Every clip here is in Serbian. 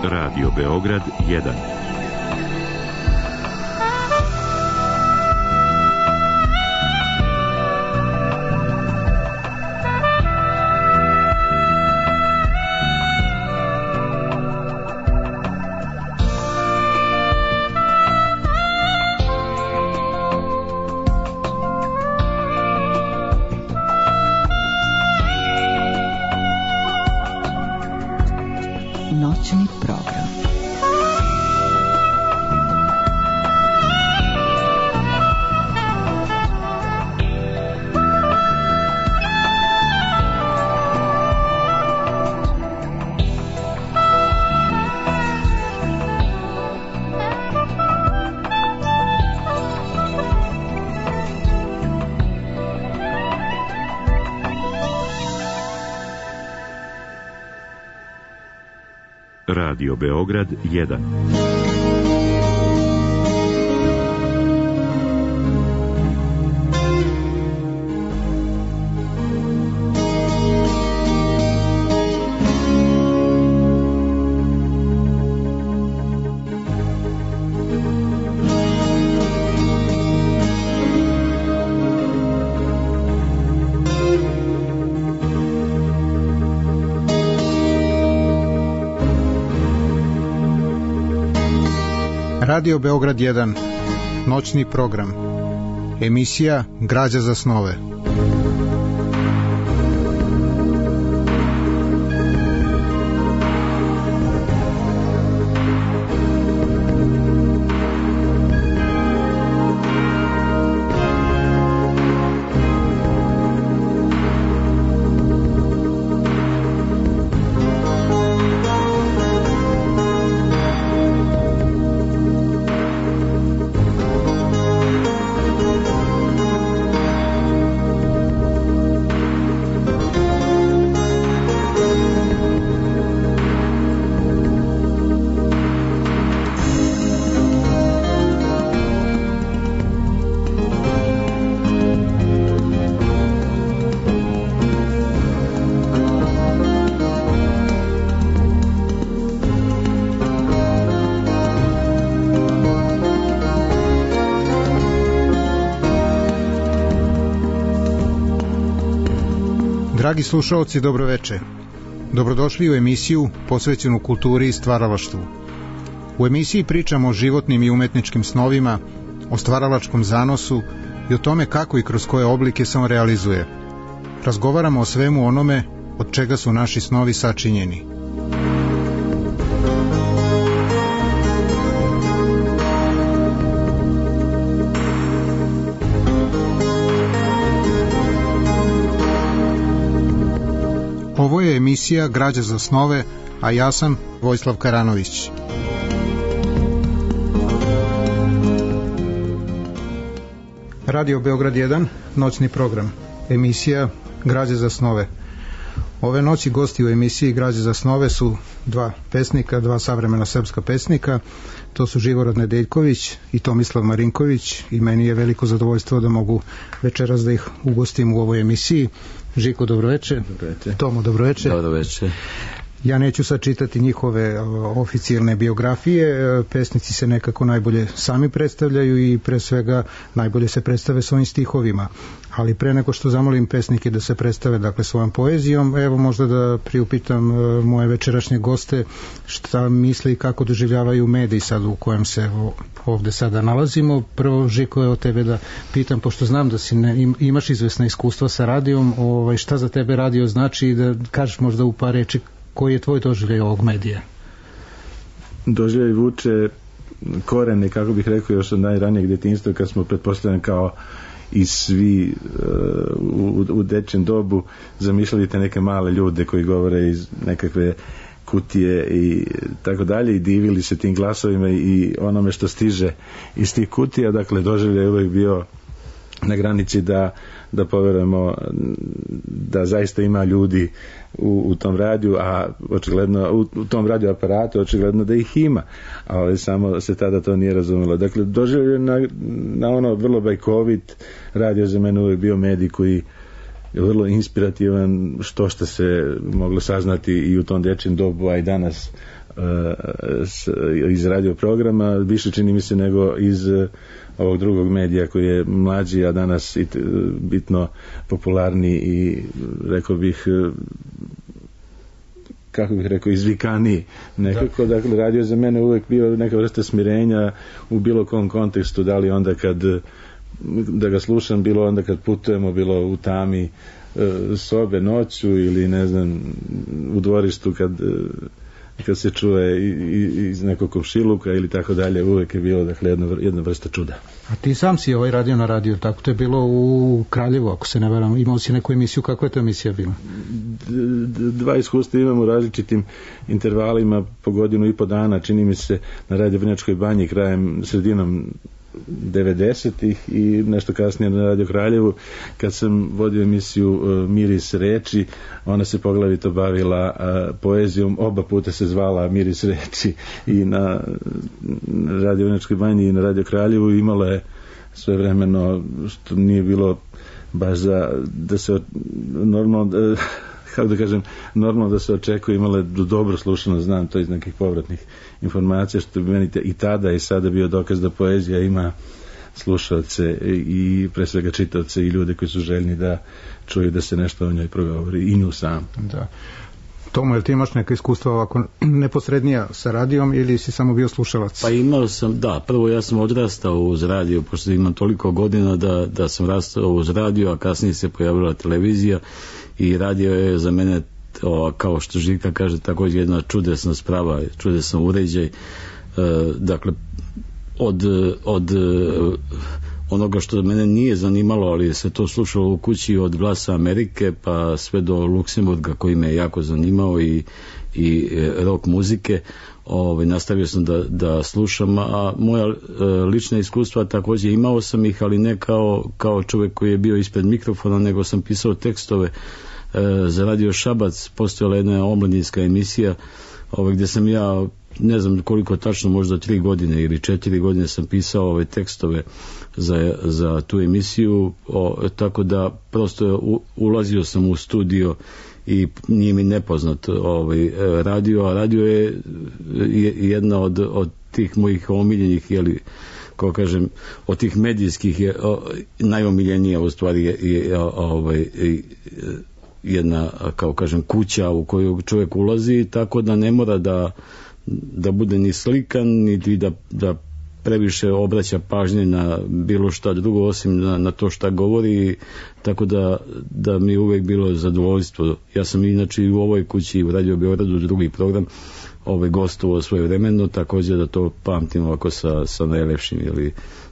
Radio Beograd 1. Noćni program. Radio Beograd 1. Radio Beograd 1, noćni program, emisija Građa za snove. Dragi slušaoci, dobroveče. Dobrodošli u emisiju posvećenu kulturi i stvaralaštvu. U emisiji pričamo o životnim i umetničkim snovima, o stvaralačkom zanosu i o tome kako i kroz koje oblike se on realizuje. Razgovaramo o svemu onome od čega su naši snovi sačinjeni. Ovo je emisija Građa za snove, a ja sam Vojislav Karanović. Radio Beograd 1, noćni program, emisija Građa za snove. Ove noći gosti u emisiji Građa za snove su dva pesnika, dva savremena srpska pesnika. To su Živorad Nedeljković i Tomislav Marinković i meni je veliko zadovoljstvo da mogu večeras da ih ugostim u ovoj emisiji. Žiko, dobroveče. Dobroveče. Tomo, dobroveče. Dobroveče. Ja neću sad čitati njihove oficijalne biografije, pesnici se nekako najbolje sami predstavljaju i pre svega najbolje se predstave svojim stihovima, ali pre nego što zamolim pesnike da se predstave dakle svojom poezijom, evo možda da priupitam moje večerašnje goste šta misle i kako doživljavaju medij sad u kojem se ovde sada nalazimo. Prvo, Žiko, je od tebe da pitam, pošto znam da si imaš izvesna iskustva sa radijom, šta za tebe radio znači i da kažeš možda u par reči koji je tvoj doživljaj ovog medija? Doživljaj vuče korene, kako bih rekao, još od najranijeg djetinjstva, kad smo pretpostavljeni kao i svi u dečjem dobu zamišljali te neke male ljude koji govore iz nekakve kutije i tako dalje i divili se tim glasovima i onome što stiže iz tih kutija. Dakle, doživljaj je uvijek bio na granici da poverujemo da zaista ima ljudi u tom radiju, a očigledno u tom radio aparatu očigledno da ih ima, ali samo se tada to nije razumjelo. Dakle, doživljaj na ono vrlo bajkovit radio za mene uvijek bio medij koji je vrlo inspirativan, što se moglo saznati i u tom dječjem dobu, a i danas iz radio programa, više čini mi se nego iz ovog drugog medija koji je mlađi, a danas bitno popularniji i rekao bih, kako bih rekao, izvikaniji nekako. Dakle, radio je za mene uvek bio neka vrsta smirenja u bilo kom kontekstu, da li onda kad da ga slušam, bilo onda kad putujemo, bilo u tami sobe noću ili ne znam u dvorištu kad se čuje iz nekog komšiluka ili tako dalje, uvek je bilo, dakle, jedna vrsta čuda. A ti sam si radio na radio, tako to je bilo u Kraljevu, ako se ne varam, imao si neku emisiju, kakva je to emisija bila? Dva iskustva imam u različitim intervalima po godinu i po dana, čini mi se na Radio Vrnjačkoj banji sredinom 90-ih i nešto kasnije na Radio Kraljevu, kad sam vodio emisiju Miris reči, ona se poglavito bavila poezijom, oba puta se zvala Miris reči, i na Radio Vrnjačkoj banji i na Radio Kraljevu imala je svojevremeno, što nije bilo baš da se normalno, kako da kažem, normalno da se očekuje, imala je dobro slušano, znam to iz nekih povratnih informacija, što bi meni i tada i sada bio dokaz da poezija ima slušalce i pre svega čitaoce i ljude koji su željni da čuju da se nešto o njoj progovori, i nju sam. Da. Tomo, jel ti imaš neka iskustva ovako neposrednija sa radijom ili si samo bio slušalac? Pa imao sam, da, prvo ja sam odrastao uz radio, pošto imam toliko godina da sam rastao uz radio, a kasnije se pojavila televizija i radio je za mene, kao što Žika kaže, također jedna čudesna sprava, čudesan uređaj. Dakle, od onoga što mene nije zanimalo, ali se to slušalo u kući, od Glasa Amerike pa sve do Luksemburga koji me jako zanimao i rock muzike, nastavio sam da slušam, a moja lična iskustva također imao sam ih, ali ne kao čovjek koji je bio ispred mikrofona, nego sam pisao tekstove za Radio Šabac. Postojala jedna omladinska emisija gdje sam ja, ne znam koliko tačno, možda 3 godine ili 4 godine sam pisao ove tekstove za tu emisiju, tako da prosto ulazio sam u studio i nije mi nepoznat radio, a radio je jedna od tih mojih omiljenih, jeli, kako kažem, od tih medijskih najomiljenija u stvari je jedna, kao kažem, kuća u koju čovjek ulazi, tako da ne mora da bude ni slikan, niti da previše obraća pažnje na bilo šta drugo osim na to šta govori, tako da mi je uvijek bilo zadovoljstvo. Ja sam inače i u ovoj kući u Radio Beogradu drugi program gostovao svojevremeno, također da to pamtim ovako sa najlepšim, ili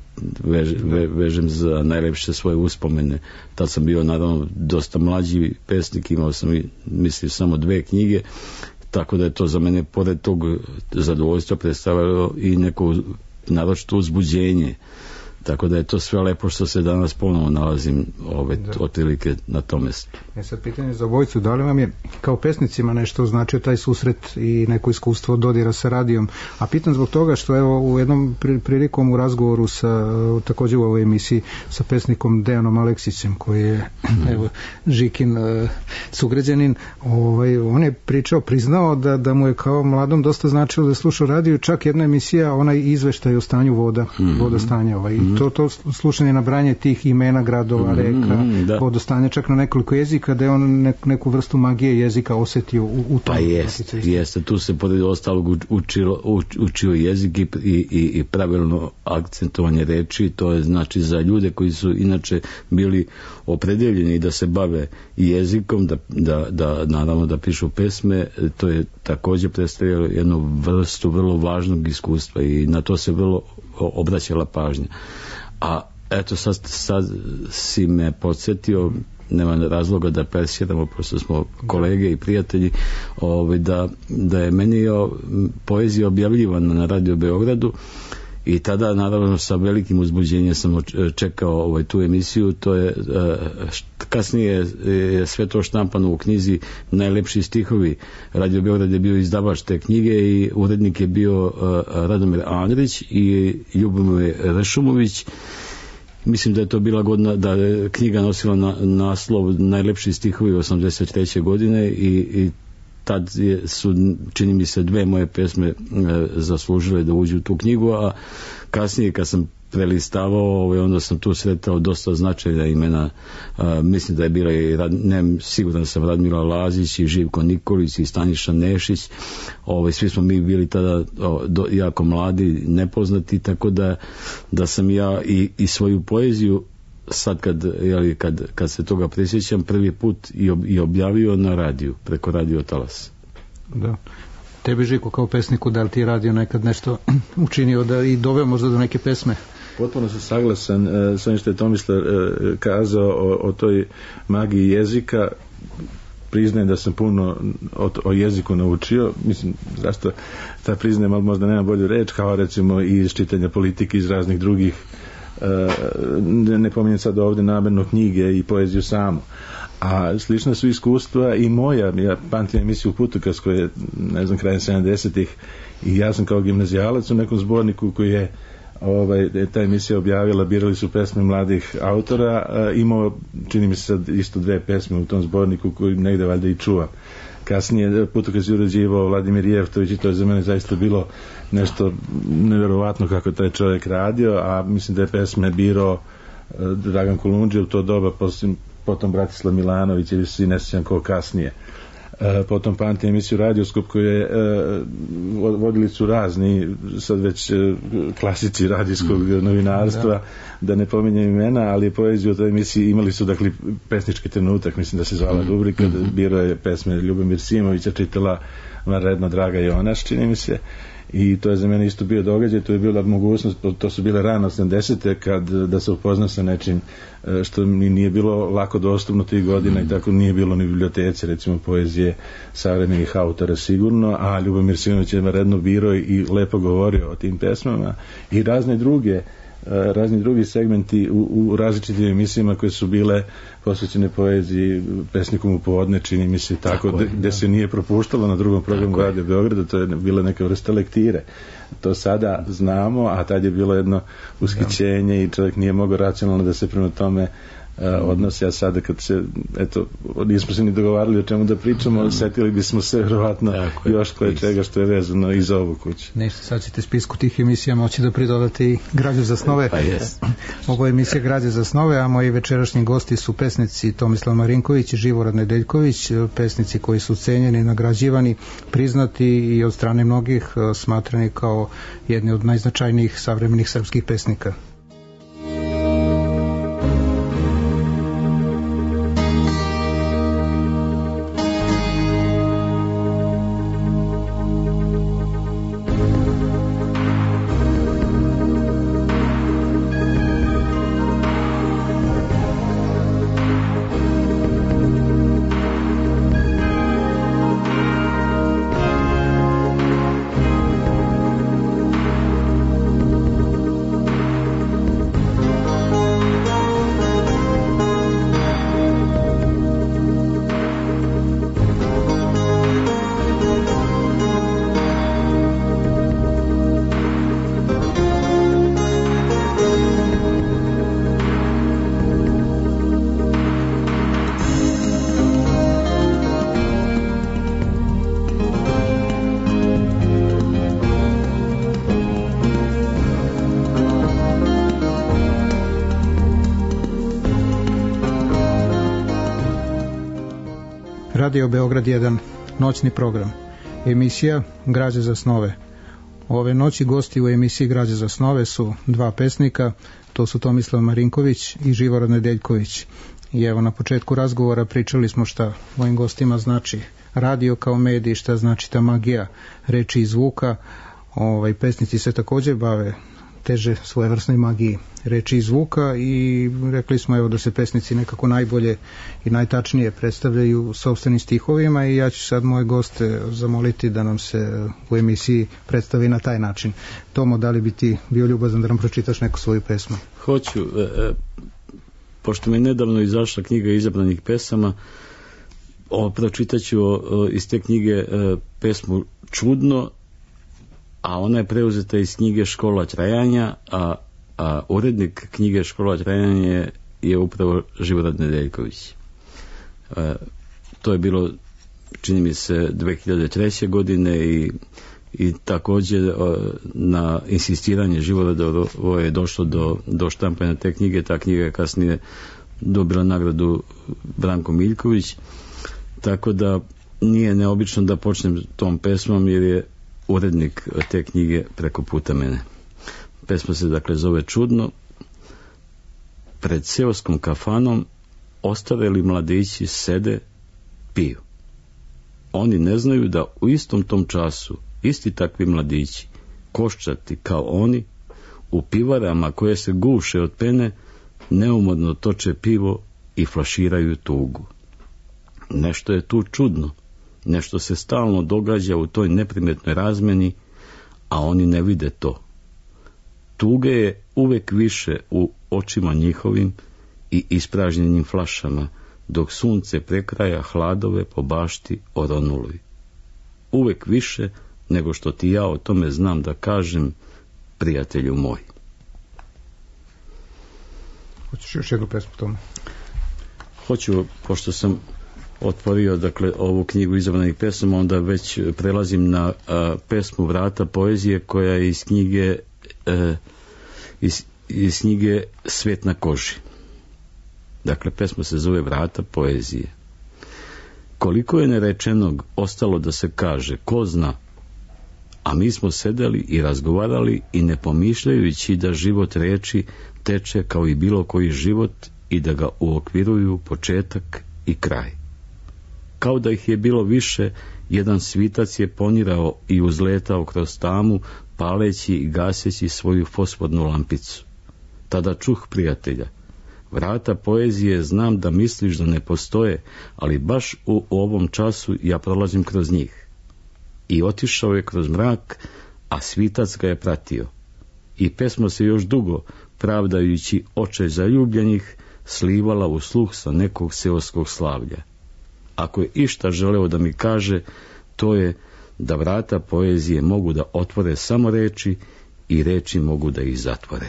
vežem za najlepše svoje uspomene. Tad sam bio naravno dosta mlađi pesnik, imao sam mislim samo 2 knjige, tako da je to za mene pored tog zadovoljstva predstavljalo i neko naročito uzbuđenje, tako da je to sve lepo što se danas ponovo nalazim otprilike na tom mjestu. Sad pitanje za obojicu, da li vam je kao pesnicima nešto značio taj susret i neko iskustvo dodira sa radijom, a pitam zbog toga što evo u jednom prilikom u razgovoru također u ovoj emisiji sa pesnikom Dejanom Aleksićem, koji je evo Žikin sugrađanin, on je priznao da mu je kao mladom dosta značilo da sluša radio, čak jedna emisija, onaj izveštaj o stanju vodostanja, i to slušanje, nabranje tih imena gradova, reka, vodostanja, čak na nekoliko jezika, da je on neku vrstu magije jezika osjetio u tom. Pa jeste, tu se pored ostalog učio jezik i pravilno akcentovanje reči, to je znači za ljude koji su inače bili opredeljeni da se bave jezikom, da naravno da pišu pesme, to je također predstavljalo jednu vrstu vrlo važnog iskustva i na to se vrlo obraćala pažnja. A eto, sad si me podsjetio, nema razloga da presjedamo, pošto smo kolege i prijatelji, da je meni poezija objavljivana na Radio Beogradu i tada naravno sa velikim uzbuđenjem sam čekao tu emisiju. To je kasnije je sve to štampano u knjizi Najlepši stihovi. Radio Beograd je bio izdavač te knjige i urednik je bio Radomir Andrić i Ljubomir Rešumović. Mislim da je to bila godina da je knjiga nosila naslov Najlepši stihovi 83. godine i tad su, čini mi se, 2 moje pesme zaslužile da uđu u tu knjigu, a kasnije kad sam prelistavao, onda sam tu sretao dosta značajna imena. Mislim da je bila i siguran sam Radmila Lazić i Živko Nikolić i Staniša Nešić. Svi smo mi bili tada jako mladi, nepoznati, tako da sam ja i svoju poeziju sad kad se toga prisjećam prvi put i objavio na radiju, preko Radio Talas. Da. Tebi, Žiko, kao pesniku, da li ti radio nekad nešto učinio da i doveo možda do neke pesme? Potpuno sam saglasan s onim što je Tomislav kazao o toj magiji jezika. Priznajem da sam puno o jeziku naučio, mislim, zašto ta priznajem, ali možda nema bolju reč, kao recimo i iz čitanja politike, iz raznih drugih, ne pominjem sad ovdje namerno knjige i poeziju samu. A slična su iskustva i moja. Ja pamtim emisiju Putokaz koja je, ne znam, krajem 70-ih, i ja sam kao gimnazijalac u nekom zborniku koji je ta emisija objavila, birali su pesme mladih autora, imao, čini mi se sad, isto 2 pesme u tom zborniku koji negde valjda i čuvam. Kasnije Putokaz je uređivao Vladimir Jeftović i to je za mene zaista bilo nešto nevjerovatno kako taj čovjek radio, a mislim da je pesme birao Dragan Kolundžija u to doba, potom Bratislav Milanović ili si ne sjećam ko kasnije. Potom pamtim emisiju Radioskop koju je vodili su razni sad već klasici radijskog novinarstva, da ne pominjem imena, ali poeziju u toj emisiji imali su, dakle, pesnički trenutak, mislim da se zvala rubrika, birao je pesme Ljubomir Simovića, čitala vanredno Draga Jonaš, čini mi se. I to je za mene isto bio događaj, to je bila mogućnost, to su bile rano 80-te, da se upoznam sa nečim što mi nije bilo lako dostupno tih godina i tako nije bilo ni u biblioteci, recimo poezije savremenih autora sigurno, a Ljubomir Simović je redno birao i lepo govorio o tim pesmama i razni drugi segmenti u različitim emisijama koje su bile posvećene poeziji, pesnikom u podne, čini mi se tako gde se nije propuštalo na drugom programu Radio Beograda, to je bila neka vrsta lektire. To sada znamo, a tad je bilo jedno ushićenje i čovjek nije mogao racionalno da se prema tome odnosi, a sada kad se, eto, nismo se ni dogovarali o čemu da pričamo, setili bismo se vjerovatno još koje čega što je vezano i za ovu kuću. Nešto, sad ćete spisku tih emisija moći da pridodate i Građu za snove. Ovo je emisija Građa za snove, a moji večerašnji gosti su pesnici Tomislav Marinković i Živorad Nedeljković, pesnici koji su cenjeni, nagrađivani, priznati i od strane mnogih smatrani kao jedni od najznačajnijih savremenih srpskih pesnika. Radio Beograd 1, noćni program. Emisija Građa za snove. Ove noći gosti u emisiji Građa za snove su 2 pesnika, to su Tomislav Marinković i Živorad Nedeljković. I evo, na početku razgovora pričali smo šta mojim gostima znači radio kao medij, šta znači ta magija reči i zvuka. Pesnici se također bave teže svojevrsnoj magiji reči i zvuka i rekli smo evo da se pesnici nekako najbolje i najtačnije predstavljaju sopstvenim stihovima i ja ću sad moje goste zamoliti da nam se u emisiji predstavi na taj način. Tomo, da li bi ti bio ljubazan da nam pročitaš neku svoju pesmu? Hoću, pošto mi je nedavno izašla knjiga izabranih pesama, pročitaću iz te knjige pesmu Čudno, a ona je preuzeta iz knjige Škola trajanja, a urednik knjige Škola trajanja je upravo Živorad Nedeljković. To je bilo čini mi se 2003. godine i također na insistiranje Živorodova je došlo do štampanja te knjige. Ta knjiga je kasnije dobila nagradu Branko Miljković, tako da nije neobično da počnem tom pesmom jer je urednik te knjige preko puta mene. Pesma se dakle zove Čudno. Pred seoskom kafanom ostareli mladići sede, piju. Oni ne znaju da u istom tom času isti takvi mladići, koščati kao oni, u pivarama koje se guše od pene, neumorno toče pivo i flaširaju tugu. Nešto je tu čudno, nešto se stalno događa u toj neprimetnoj razmeni, a oni ne vide to. Tuge je uvek više u očima njihovim i ispražnjenim flašama, dok sunce prekraja hladove po bašti oronuloj. Uvek više nego što ti ja o tome znam da kažem, prijatelju moj. Hoćeš još jednu pesmu tome? Hoću, pošto sam otvorio dakle ovu knjigu izabranih pesama, onda već prelazim na pesmu Vrata poezije, koja je iz knjige iz knjige Svet na koži. Dakle, pesma se zove Vrata poezije. Koliko je nerečenog ostalo da se kaže, ko zna, a mi smo sedeli i razgovarali i ne pomišljajući da život reči teče kao i bilo koji život i da ga uokviruju početak i kraj. Kao da ih je bilo više, jedan svitac je ponirao i uzletao kroz tamu, paleći i gaseći svoju fosfornu lampicu. Tada čuh prijatelja. Vrata poezije, znam da misliš da ne postoje, ali baš u ovom času ja prolazim kroz njih. I otišao je kroz mrak, a svitac ga je pratio. I pesma se još dugo, pravdajući oče zaljubljenih, slivala u sluh sa nekog seoskog slavlja. Ako je išta želeo da mi kaže, to je da vrata poezije mogu da otvore samo reči i reči mogu da ih zatvore.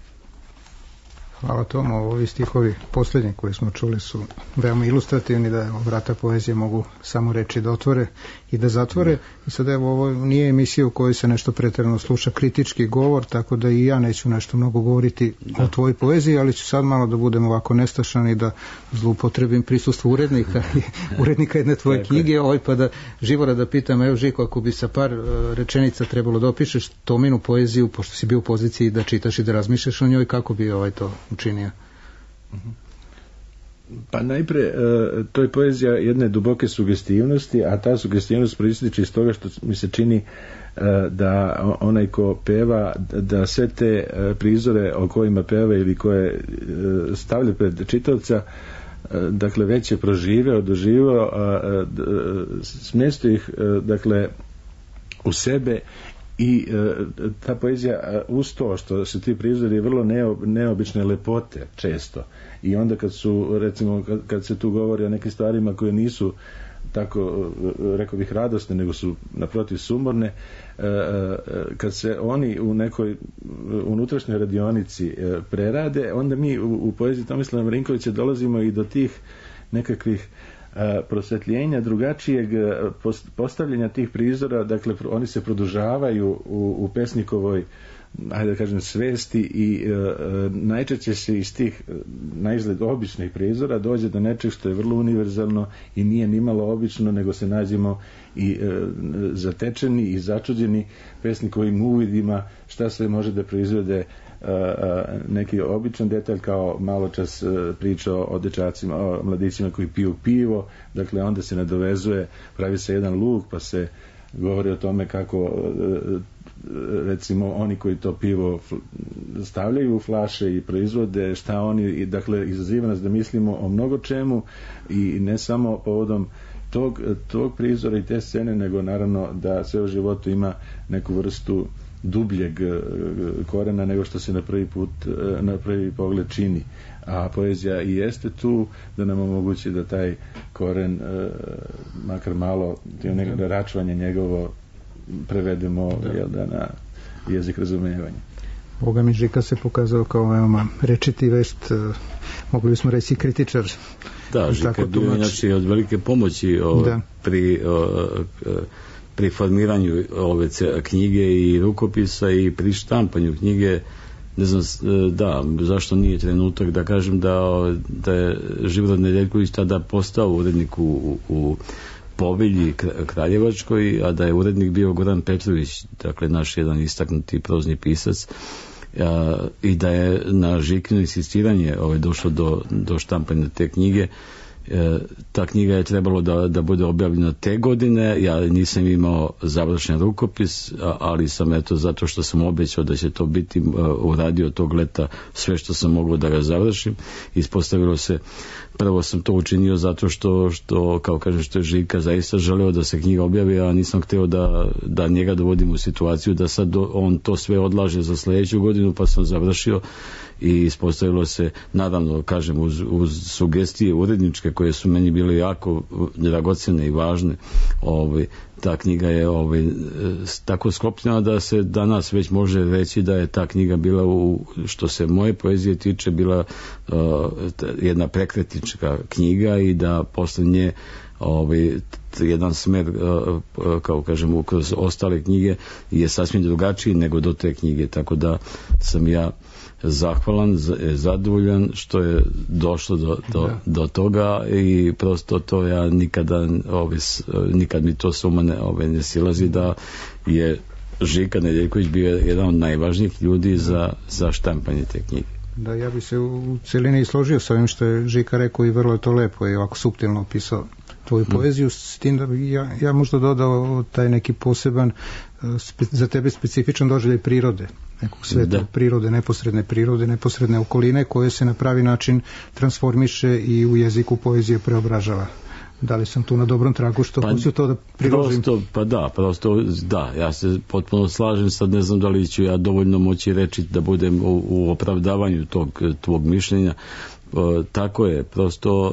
Hvala Tomo, ovi stihovi posljednji koji smo čuli su veoma ilustrativni, da vrata poezije mogu samo reči da otvore i da zatvore. I sad evo, ovo nije emisija u kojoj se nešto pretjerano sluša kritički govor, tako da i ja neću nešto mnogo govoriti o tvojoj poeziji, ali ću sad malo da budem ovako nestašan i da zloupotrebim prisustvo urednika jedne tvoje knjige, pa da Živora da pitam, evo Žiko, ako bi sa par rečenica trebalo da opišeš Tominu poeziju, pošto si bio u poziciji da čitaš i da razmišljaš o njoj, kako bi to učinio? Pa najpre, to je poezija jedne duboke sugestivnosti, a ta sugestivnost proističe iz toga što mi se čini da onaj ko peva, da sve te prizore o kojima peva ili koje stavlja pred čitavca, dakle već je proživeo, doživeo, smjestio ih dakle u sebe. I ta poezija uz to što su ti prizori vrlo neobične lepote često, i onda kad su, recimo, kad se tu govori o nekim stvarima koje nisu tako, rekao bih, radosne, nego su naprotiv sumorne, kad se oni u nekoj unutrašnjoj radionici prerade, onda mi u poeziji Tomislava Marinkovića dolazimo i do tih nekakvih prosvetljenja, drugačijeg postavljanja tih prizora. Dakle, oni se produžavaju u pesnikovoj, ajde da kažem, svesti, i najčešće se iz tih naizgled običnih prizora dođe do nečeg što je vrlo univerzalno i nije nimalo obično, nego se nađemo i zatečeni i začuđeni pesnikovim uvidima šta sve može da proizvede neki običan detalj, kao malo čas priča o dečacima, o mladićima koji piju pivo. Dakle, onda se nadovezuje, pravi se jedan luk, pa se govori o tome kako recimo oni koji to pivo stavljaju u flaše i proizvode, šta oni, i dakle izaziva nas da mislimo o mnogo čemu, i ne samo povodom tog prizora i te scene, nego naravno da sve u životu ima neku vrstu dubljeg korena nego što se na prvi pogled čini, a poezija i jeste tu da nam omogući da taj koren makar malo račvanje njegovo prevedemo na jezik razumevanja. Boga mi Žika se pokazao kao veoma rečiti vešt, mogli bismo reći kritičar Da, Žika je bio inače od velike pomoći pri formiranju ove knjige i rukopisa i pri štampanju knjige. Ne znam, da, zašto nije trenutak da kažem da je Živorad Nedeljković tada postao urednik u Povelji Kraljevačkoj, a da je urednik bio Goran Petrović, dakle naš jedan istaknuti prozni pisac, i da je na Žikino insistiranje došlo do štampanja te knjige. Ta knjiga je trebalo da bude objavljena te godine. Ja nisam imao završen rukopis, ali sam zato što sam obećao da će to biti, uradio tog leta sve što sam mogao da ga završim. Ispostavilo se, prvo sam to učinio zato što kao kažem, što je Žika zaista želeo da se knjiga objavi, a nisam hteo da njega dovodim u situaciju da sad on to sve odlaže za sledeću godinu, pa sam završio i ispostavilo se, naravno kažem, uz sugestije uredničke koje su meni bile jako dragocene i važne, ta knjiga je tako sklopljena da se danas već može reći da je ta knjiga bila, što se moje poezije tiče, bila jedna prekretnička knjiga i da posle nje jedan smer, kao kažem, kroz ostale knjige je sasvim drugačiji nego do te knjige, tako da sam ja zahvalan, zadovoljan što je došlo do toga i prosto to ja nikad mi to suma ne silazi da je Žika Nedeljković bio jedan od najvažnijih ljudi za štampanje te knjige. Da, ja bi se u celini složio sa ovim što je Žika rekao i vrlo je to lepo i ovako suptilno opisao tvoju poeziju, s tim da bi ja možda dodao taj neki poseban za tebe specifičan doživljaj prirode, nekog sveta prirode, neposredne okoline koje se na pravi način transformiše i u jeziku poezije preobražava. Da li sam tu na dobrom tragu što hoću to da priložim? Da, ja se potpuno slažem, sad ne znam da li ću ja dovoljno moći reći da budem u opravdavanju tvog mišljenja. Tako je, prosto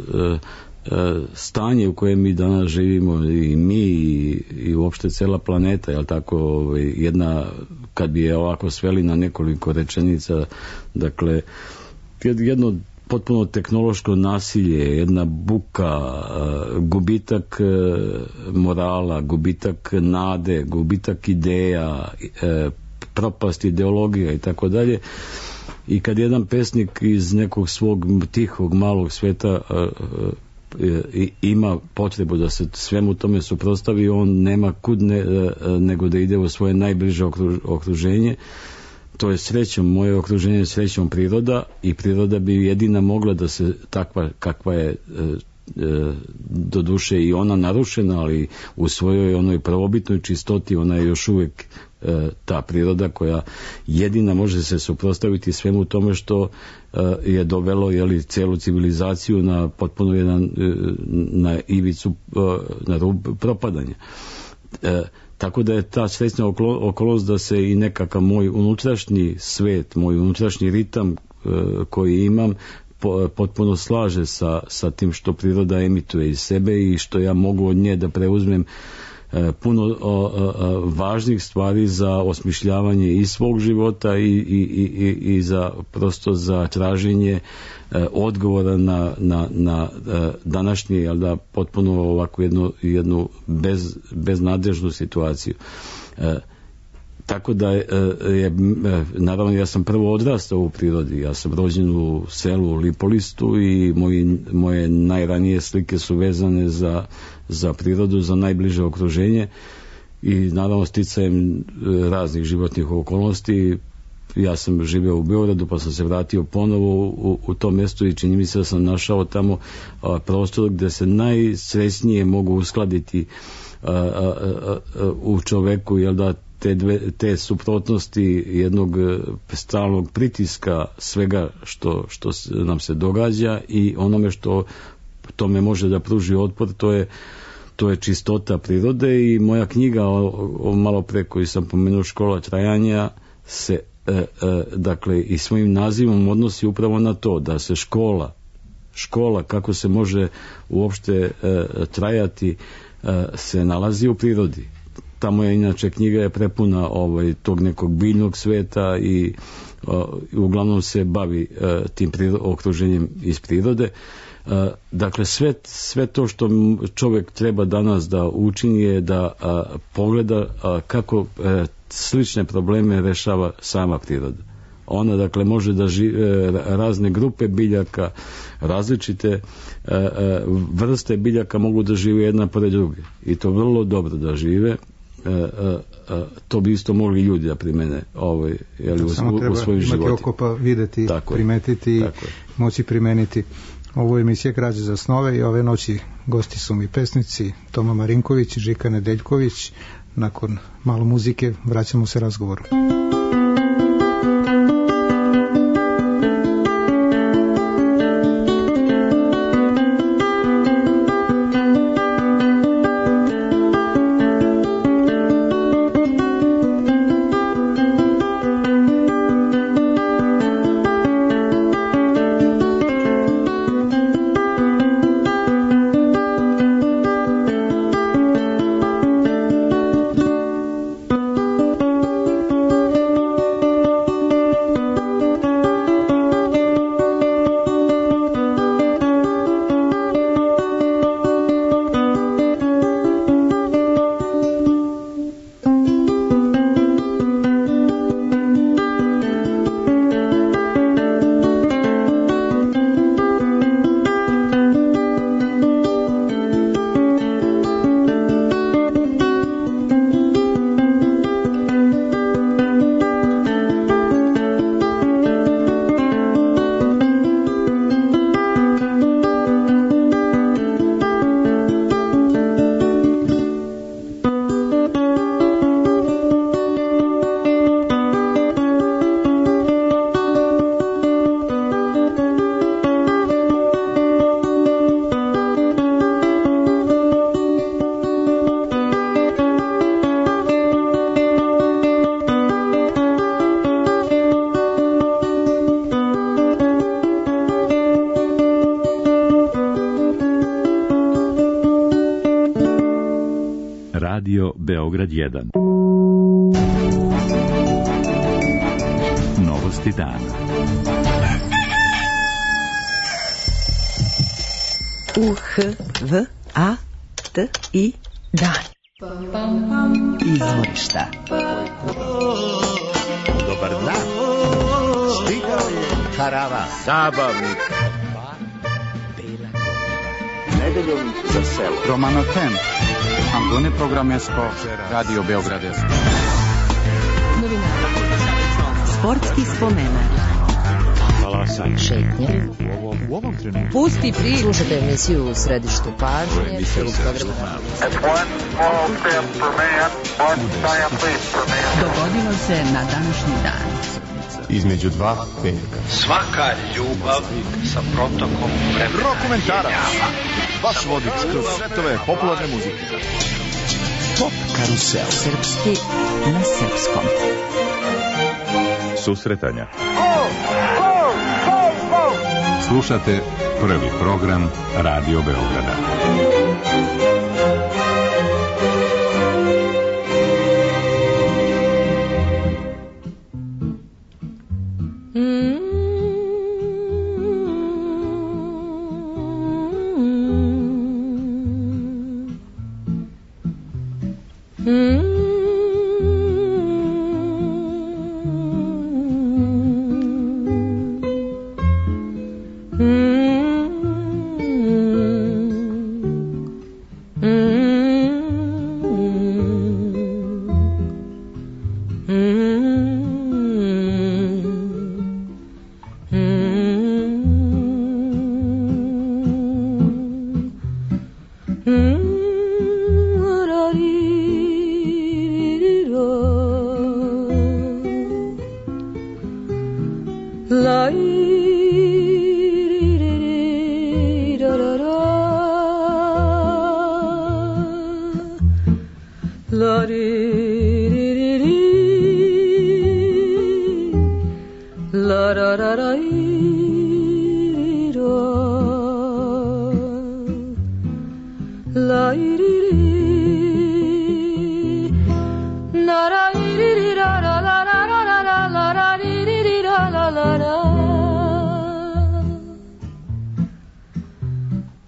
stanje u kojem mi danas živimo i mi i uopšte cela planeta, jel tako, jedna, kad bi je ovako sveli na nekoliko rečenica, dakle jedno potpuno tehnološko nasilje, jedna buka, gubitak morala, gubitak nade, gubitak ideja, propast ideologija i tako dalje. I kad jedan pesnik iz nekog svog tihog malog sveta ima potrebu da se svemu tome suprotstavi, on nema kud nego da ide u svoje najbliže okruženje. To je srećom, moje okruženje je srećom priroda i priroda bi jedina mogla da se takva kakva je do duše i ona narušena, ali u svojoj onoj prvobitnoj čistoti ona je još uvijek ta priroda koja jedina može se suprotstaviti svemu tome što je dovelo celu civilizaciju na potpuno na ivicu, na rub propadanja. Tako da je ta srećna okolnost da se i nekakav moj unutrašnji svet, moj unutrašnji ritam koji imam potpuno slaže sa tim što priroda emituje iz sebe i što ja mogu od nje da preuzmem puno važnih stvari za osmišljavanje i svog života i za prosto za traženje odgovora na današnje, potpuno ovako jednu beznadežnu situaciju. Tako da naravno ja sam prvo odrastao u prirodi, ja sam rođen u selu Lipolistu i moje najranije slike su vezane za prirodu, za najbliže okruženje i naravno sticajem raznih životnih okolnosti ja sam živeo u Beogradu pa sam se vratio ponovo u to mjesto i čini mi se da sam našao tamo prostor gde se najsrećnije mogu uskladiti u čoveku, te suprotnosti jednog stalnog pritiska svega što nam se događa i onome što tome može da pruži otpor, to je čistota prirode i moja knjiga malo pre koju sam pomenuo, Škola trajanja, se dakle i svojim nazivom odnosi upravo na to da se škola kako se može uopšte trajati se nalazi u prirodi. Ta moja inače knjiga je prepuna tog nekog biljnog sveta i uglavnom se bavi tim okruženjem iz prirode. Dakle, sve to što čovjek treba danas da učini je da pogleda kako slične probleme rešava sama priroda. Ona, dakle, može da razne grupe biljaka, različite vrste biljaka mogu da žive jedna pored druge. I to vrlo dobro da žive. To bi isto mogli ljudi da primene u svojim životima. Samo treba imati oko pa videti, primetiti i moći primeniti. Ovo je emisija Građe za snove i ove noći gosti su mi pesnici Toma Marinković i Žika Nedeljković. Nakon malo muzike vraćamo se razgovoru. Radio Beograd 1. Novosti dana. UHVATI dan. Izvorišta. Dobar dan. Stigao je karava. Zabavnik. Nedeljom za selo. Romanotem. Antone Programesko, Radio Beograd. Novina. Sportski spomenak. Valasan. Šetnje. U ovom trenutku. Pusti priču. Slušajte emisiju u središtu pažnje. Dogodilo se na današnji dan. Između dva petka. Svaka ljubav sa protokom vremena. Rokomentarac. Vaš vodič kroz svetove popularne muzike. Pop karusel. Srpski na srpskom. Susretanja. Slušate prvi program Radio Beograda.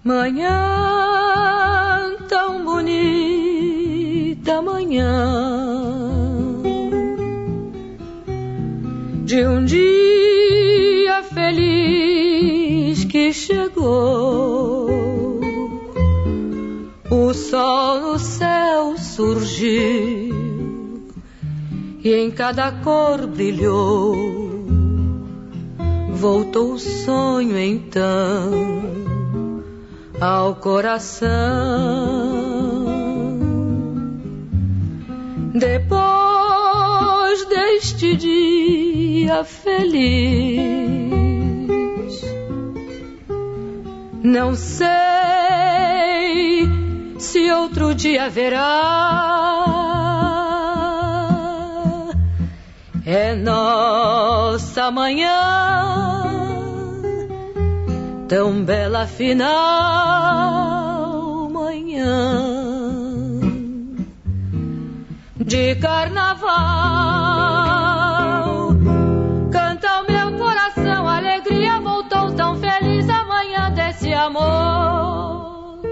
Manhã tão bonita, manhã de um dia feliz que chegou. O sol no céu surgiu e em cada cor brilhou. Voltou o sonho então ao coração. Depois deste dia feliz, não sei se outro dia haverá. É nossa manhã tão bela final, manhã de carnaval. Canta o meu coração, a alegria voltou tão feliz, a manhã desse amor.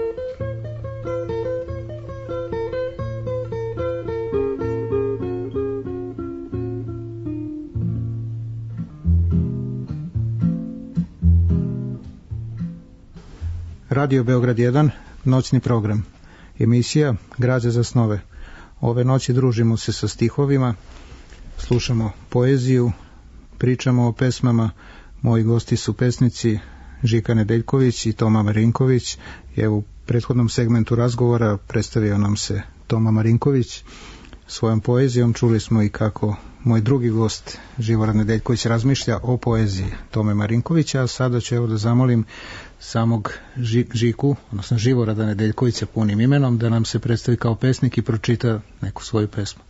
Radio Beograd 1, noćni program. Emisija Građe za snove. Ove noći družimo se sa stihovima, slušamo poeziju, pričamo o pesmama. Moji gosti su pesnici Žika Nedeljković i Toma Marinković. Evo, u prethodnom segmentu razgovora predstavio nam se Toma Marinković. Svojom poezijom čuli smo i kako moj drugi gost Živorad Nedeljković razmišlja o poeziji Tome Marinkovića, a sada ću da zamolim samog Žiku, odnosno Živorada Nedeljkovića punim imenom, da nam se predstavi kao pesnik i pročita neku svoju pesmu.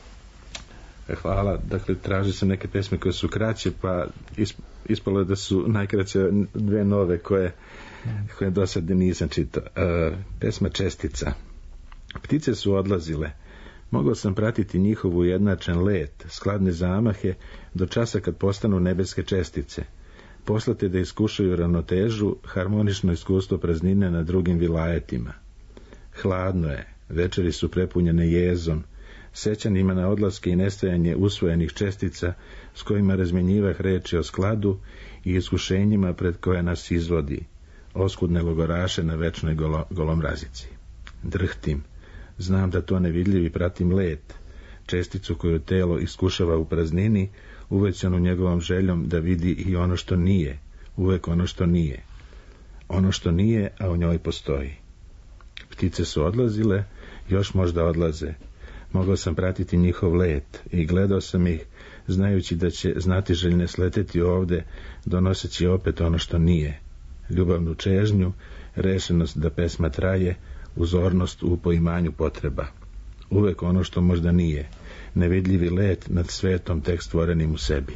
Hvala. Dakle, traži sam neke pesme koje su kraće, pa ispalo je da su najkraće dve nove koje do sad nisam čitao. Pesma Čestica. Ptice su odlazile. Mogao sam pratiti njihov ujednačen let, skladne zamahe, do časa kad postanu nebeske čestice. Poslate da iskušaju ravnotežu, harmonično iskustvo praznine na drugim vilajetima. Hladno je, večeri su prepunjene jezom, sećanjima na odlaske i nestajanje usvojenih čestica s kojima razmjenjivah reči o skladu i iskušenjima pred koje nas izvodi, oskudne logoraše na večnoj golomrazici. Drhtim, znam da to nevidljivi pratim let, česticu koju telo iskušava u praznini, uvećanu njegovom željom da vidi i ono što nije, uvek ono što nije. Ono što nije, a u njoj postoji. Ptice su odlazile, još možda odlaze. Mogao sam pratiti njihov let i gledao sam ih, znajući da će znatiželjne sleteti ovde, donoseći opet ono što nije. Ljubavnu čežnju, rešenost da pesma traje, uzornost u poimanju potreba. Uvek ono što možda nije, nevidljivi let nad svetom tek stvorenim u sebi.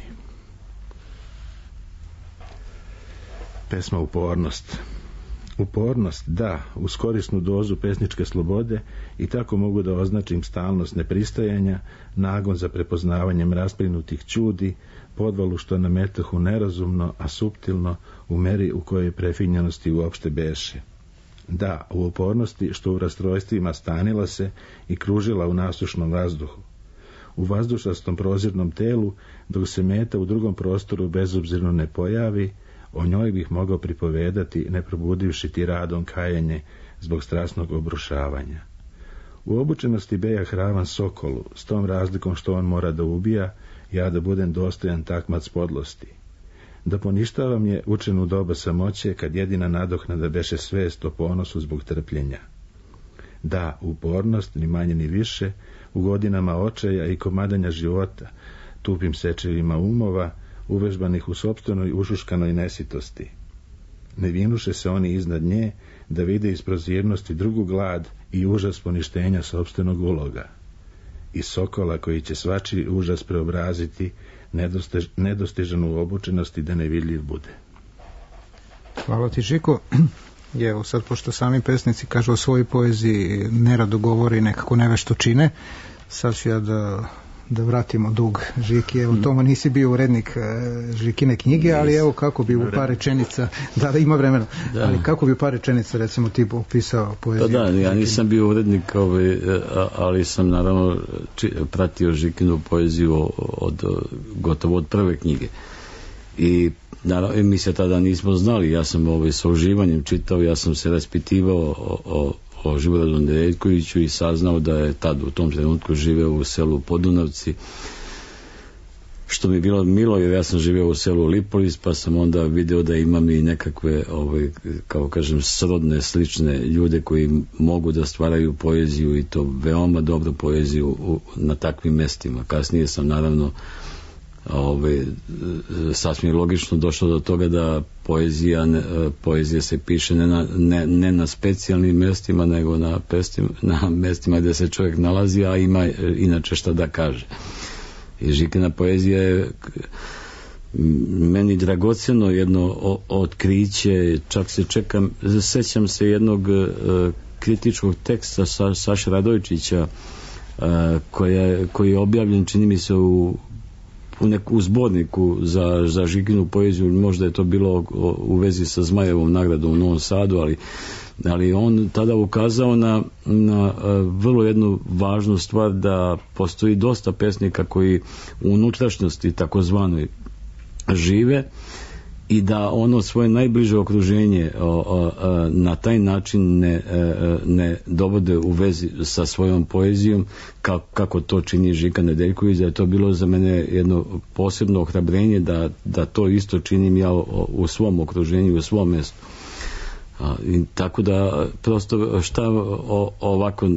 Pesma Upornost. Upornost, da, uz korisnu dozu pesničke slobode, i tako mogu da označim stalnost nepristajanja, nagon za prepoznavanjem rasplinutih ćudi, podvalu što nametahu nerazumno, a suptilno, u meri u kojoj prefinjenosti uopšte beše. Da, u upornosti što u rastrojstvima stanila se i kružila u nasušnom vazduhu. U vazdušastom prozirnom telu, dok se meta u drugom prostoru bezobzirno ne pojavi, o njoj bih mogao pripovedati, ne probudivši tiradom kajenje zbog strasnog obrušavanja. U obučenosti beja hravan sokolu, s tom razlikom što on mora da ubija, ja da budem dostojan takmac podlosti. Da poništavam je učenu doba samoće, kad jedina nadoknada beše svest o ponosu zbog trpljenja. Da, upornost, ni manje ni više, u godinama očaja i komadanja života, tupim sečevima umova, uvežbanih u sopstvenoj ušuškanoj nesitosti. Ne vinuše se oni iznad nje, da vide iz prozirnosti drugu glad i užas poništenja sopstvenog uloga. I sokola koji će svačiji užas preobraziti, nedostižan u obučenosti da nevidljiv bude. Hvala ti, Žiko. Evo sad, pošto sami pesnici kažu o svojoj poeziji nerado govori, nekako nevešto čine, sad ću ja da da vratimo dug Žiki. Evo, Toma, nisi bio urednik Žikine knjige, ali evo kako bi u par rečenica, da ima vremena, ali kako bi u par rečenica recimo ti opisao poeziju? Pa da, ja nisam bio urednik, ali sam naravno pratio Žikinu poeziju gotovo od prve knjige. I naravno, mi se tada nismo znali, ja sam sa uživanjem čitao, ja sam se raspitivao o Živojradu Nedeljkoviću i saznao da je tad u tom trenutku živeo u selu Podunavci, što mi je bilo milo, jer ja sam živeo u selu Lipolis, pa sam onda video da imam i nekakve, kao kažem, srodne, slične ljude koji mogu da stvaraju poeziju, i to veoma dobru poeziju na takvim mestima. Kasnije sam naravno sasvim logično došlo do toga da poezija se piše ne na specijalnim mestima, nego na mestima gde se čovjek nalazi, a ima inače šta da kaže. I Žikina poezija je meni dragoceno jedno otkriće, čak sećam se jednog kritičkog teksta Saše Radojčića koji je objavljen, čini mi se, u zborniku za Žikinu poeziju, možda je to bilo u vezi sa Zmajevom nagradom u Novom Sadu, ali on tada ukazao na vrlo jednu važnu stvar, da postoji dosta pesnika koji u unutrašnjosti takozvanoj žive i da ono svoje najbliže okruženje na taj način ne dovode u vezi sa svojom poezijom kako to čini Žika Nedeljković. Da je to bilo za mene jedno posebno ohrabrenje da to isto činim ja u svom okruženju, u svom mjestu. I tako da prosto šta ovako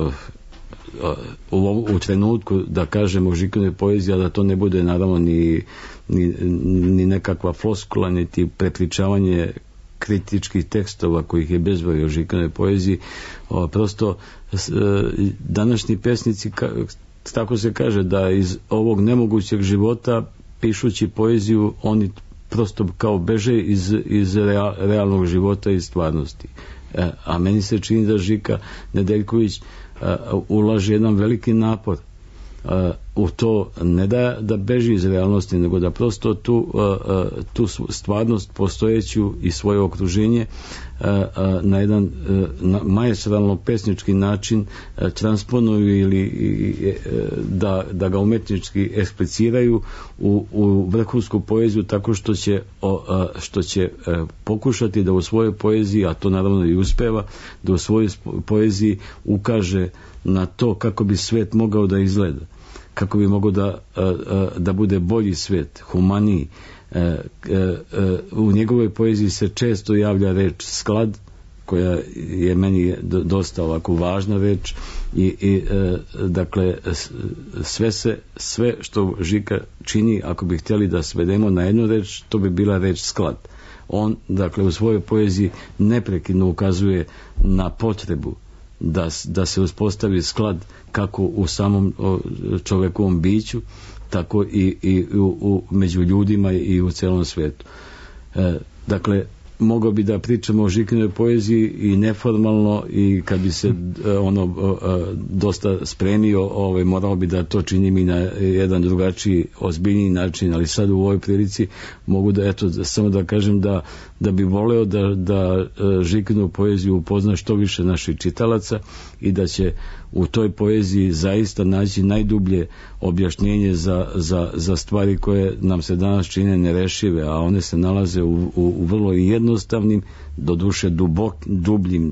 u trenutku da kažemo o Žikinoj poeziji, a da to ne bude naravno ni nekakva floskula, niti prepričavanje kritičkih tekstova kojih je bezbroj o Žikinoj poeziji. Prosto današnji pesnici, tako se kaže, da iz ovog nemogućeg života, pišući poeziju, oni prosto kao beže iz realnog života i stvarnosti. A meni se čini da Žika Nedeljković ulaže jedan veliki napor u to, ne da beži iz realnosti, nego da prosto tu stvarnost postojeću i svoje okruženje na jedan maestralno pesnički način transponuju ili da ga umetnički ekspliciraju u vrhunsku poeziju, tako što će pokušati da u svojoj poeziji, a to naravno i uspeva, da u svojoj poeziji ukaže na to kako bi svet mogao da izgleda, kako bi mogao da bude bolji svet, humaniji. U njegovoj poeziji se često javlja reč sklad, koja je meni dosta ovako važna reč, i dakle sve što Žika čini, ako bi htjeli da svedemo na jednu reč, to bi bila reč sklad. On, dakle, u svojoj poeziji neprekidno ukazuje na potrebu da se uspostavi sklad kako u samom čovekovom biću, tako i među ljudima i u celom svijetu. Dakle, mogao bi da pričamo o Žikinoj poeziji i neformalno, i kad bi se dosta spremio, morao bi da to činim i na jedan drugačiji, ozbiljniji način, ali sad u ovoj prilici mogu da, samo da kažem da bi voleo da Žikinu poeziju upozna što više naših čitalaca i da će u toj poeziji zaista naći najdublje objašnjenje za stvari koje nam se danas čine nerešive, a one se nalaze u vrlo jednostavnim, doduše dubljim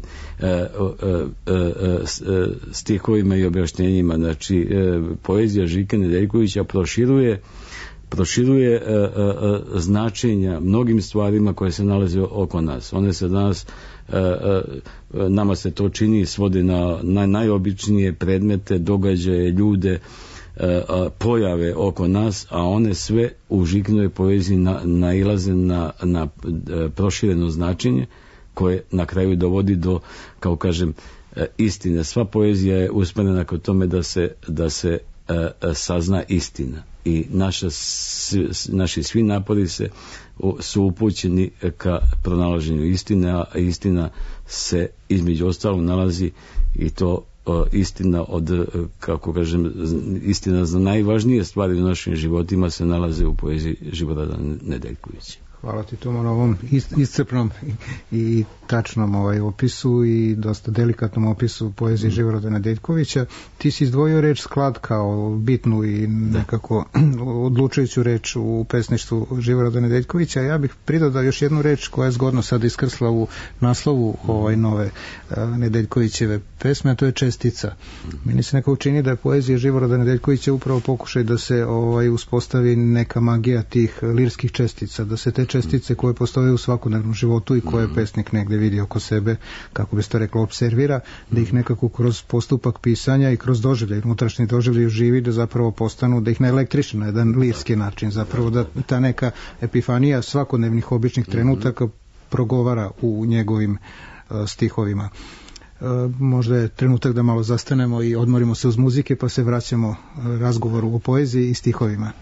stihovima i objašnjenjima. Znači, poezija Žike Nedeljkovića proširuje značenja mnogim stvarima koje se nalaze oko nas. One se danas, nama se to čini, svodi na najobičnije predmete, događaje, ljude, pojave oko nas, a one sve u Žikinoj poeziji nailaze na prošireno značenje, koje na kraju dovodi do, kao kažem, istine. Sva poezija je usmjerena kod tome da se sazna istina, i naši svi napori su upućeni ka pronalaženju istine, a istina se između ostalog nalazi, i to istina od, kako kažem, istina za najvažnije stvari u našim životima se nalaze u poeziji Živorada Nedeljkovića. Hvala ti, Toma, na ovom iscrpnom i tačnom opisu i dosta delikatnom opisu poezije Živoroda Nedeljkovića. Ti si izdvojio reč sklad kao bitnu i nekako odlučujuću reč u pesništvu Živoroda Nedeljkovića. Ja bih pridodao još jednu reč koja je zgodno sada iskrsla u naslovu nove Nedeljkovićeve pesme, a to je čestica. Meni se nekako čini da je poezija Živoroda Nedeljkovića upravo pokušaj da se uspostavi neka magija tih lirskih čestica, da se te čestice koje postoje u svakodnevnom životu i koje pesnik negde vidi oko sebe, kako bi se to reklo, observira, da ih nekako kroz postupak pisanja i kroz doživljaj, unutrašnji doživljaj živi, da zapravo postanu, da ih naelektriše na jedan lirski način, zapravo da ta neka epifanija svakodnevnih običnih trenutaka progovara u njegovim stihovima. Možda je trenutak da malo zastanemo i odmorimo se uz muzike, pa se vraćamo razgovoru o poeziji i stihovima.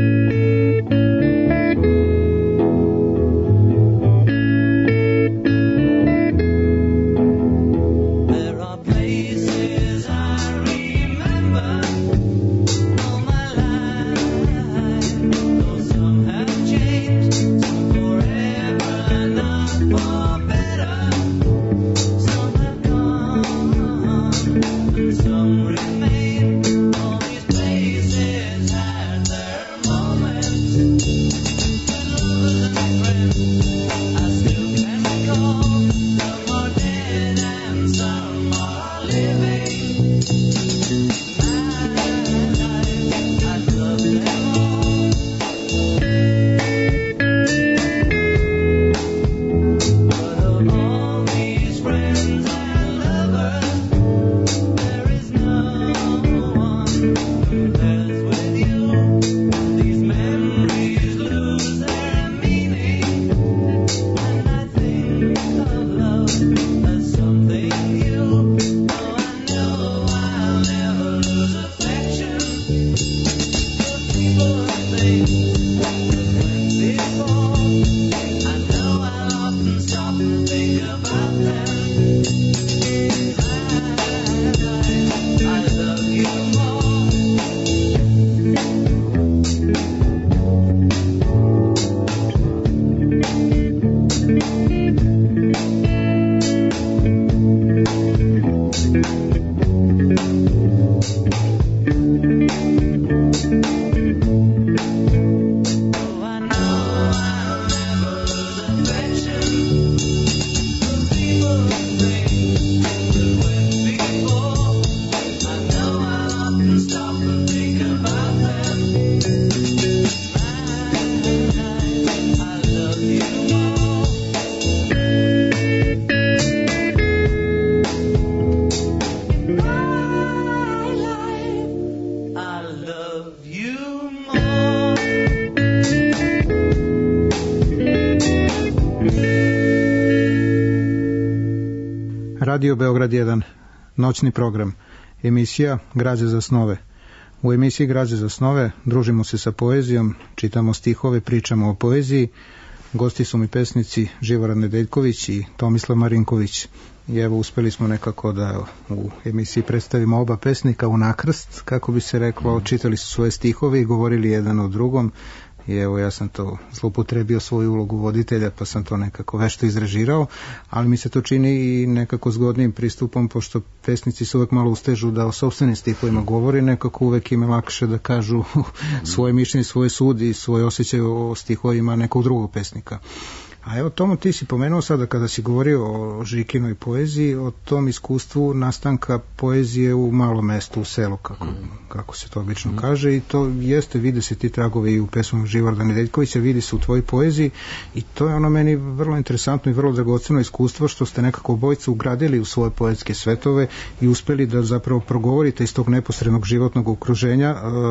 Radio Beograd 1, noćni program, emisija Građe za snove. U emisiji Građe za snove družimo se sa poezijom, čitamo stihove, pričamo o poeziji. Gosti su mi pesnici Živorad Nedeljković i Tomislav Marinković. I evo, uspeli smo nekako da u emisiji predstavimo oba pesnika u nakrst, kako bi se reklo, čitali su svoje stihove i govorili jedan o drugom. I evo, ja sam to zloupotrebio svoju ulogu voditelja, pa sam to nekako vešto izrežirao, ali mi se to čini i nekako zgodnim pristupom, pošto pesnici se uvek malo ustežu da o sopstvenim stihovima govori, nekako uvek im je lakše da kažu svoje mišljenje, svoje sud i svoje osjećaje o stihovima nekog drugog pesnika. A evo, Tomo, ti si pomenuo sada kada si govorio o Žikinoj poeziji, o tom iskustvu nastanka poezije u malom mestu, u selu, kako se to obično kaže, i to jeste, vide se ti tragovi i u pesmu Živorda Nedeljkovića, vidi se u tvojoj poeziji, i to je ono meni vrlo interesantno i vrlo dragoceno iskustvo, što ste nekako obojica ugradili u svoje poetske svetove i uspeli da zapravo progovorite iz tog neposrednog životnog okruženja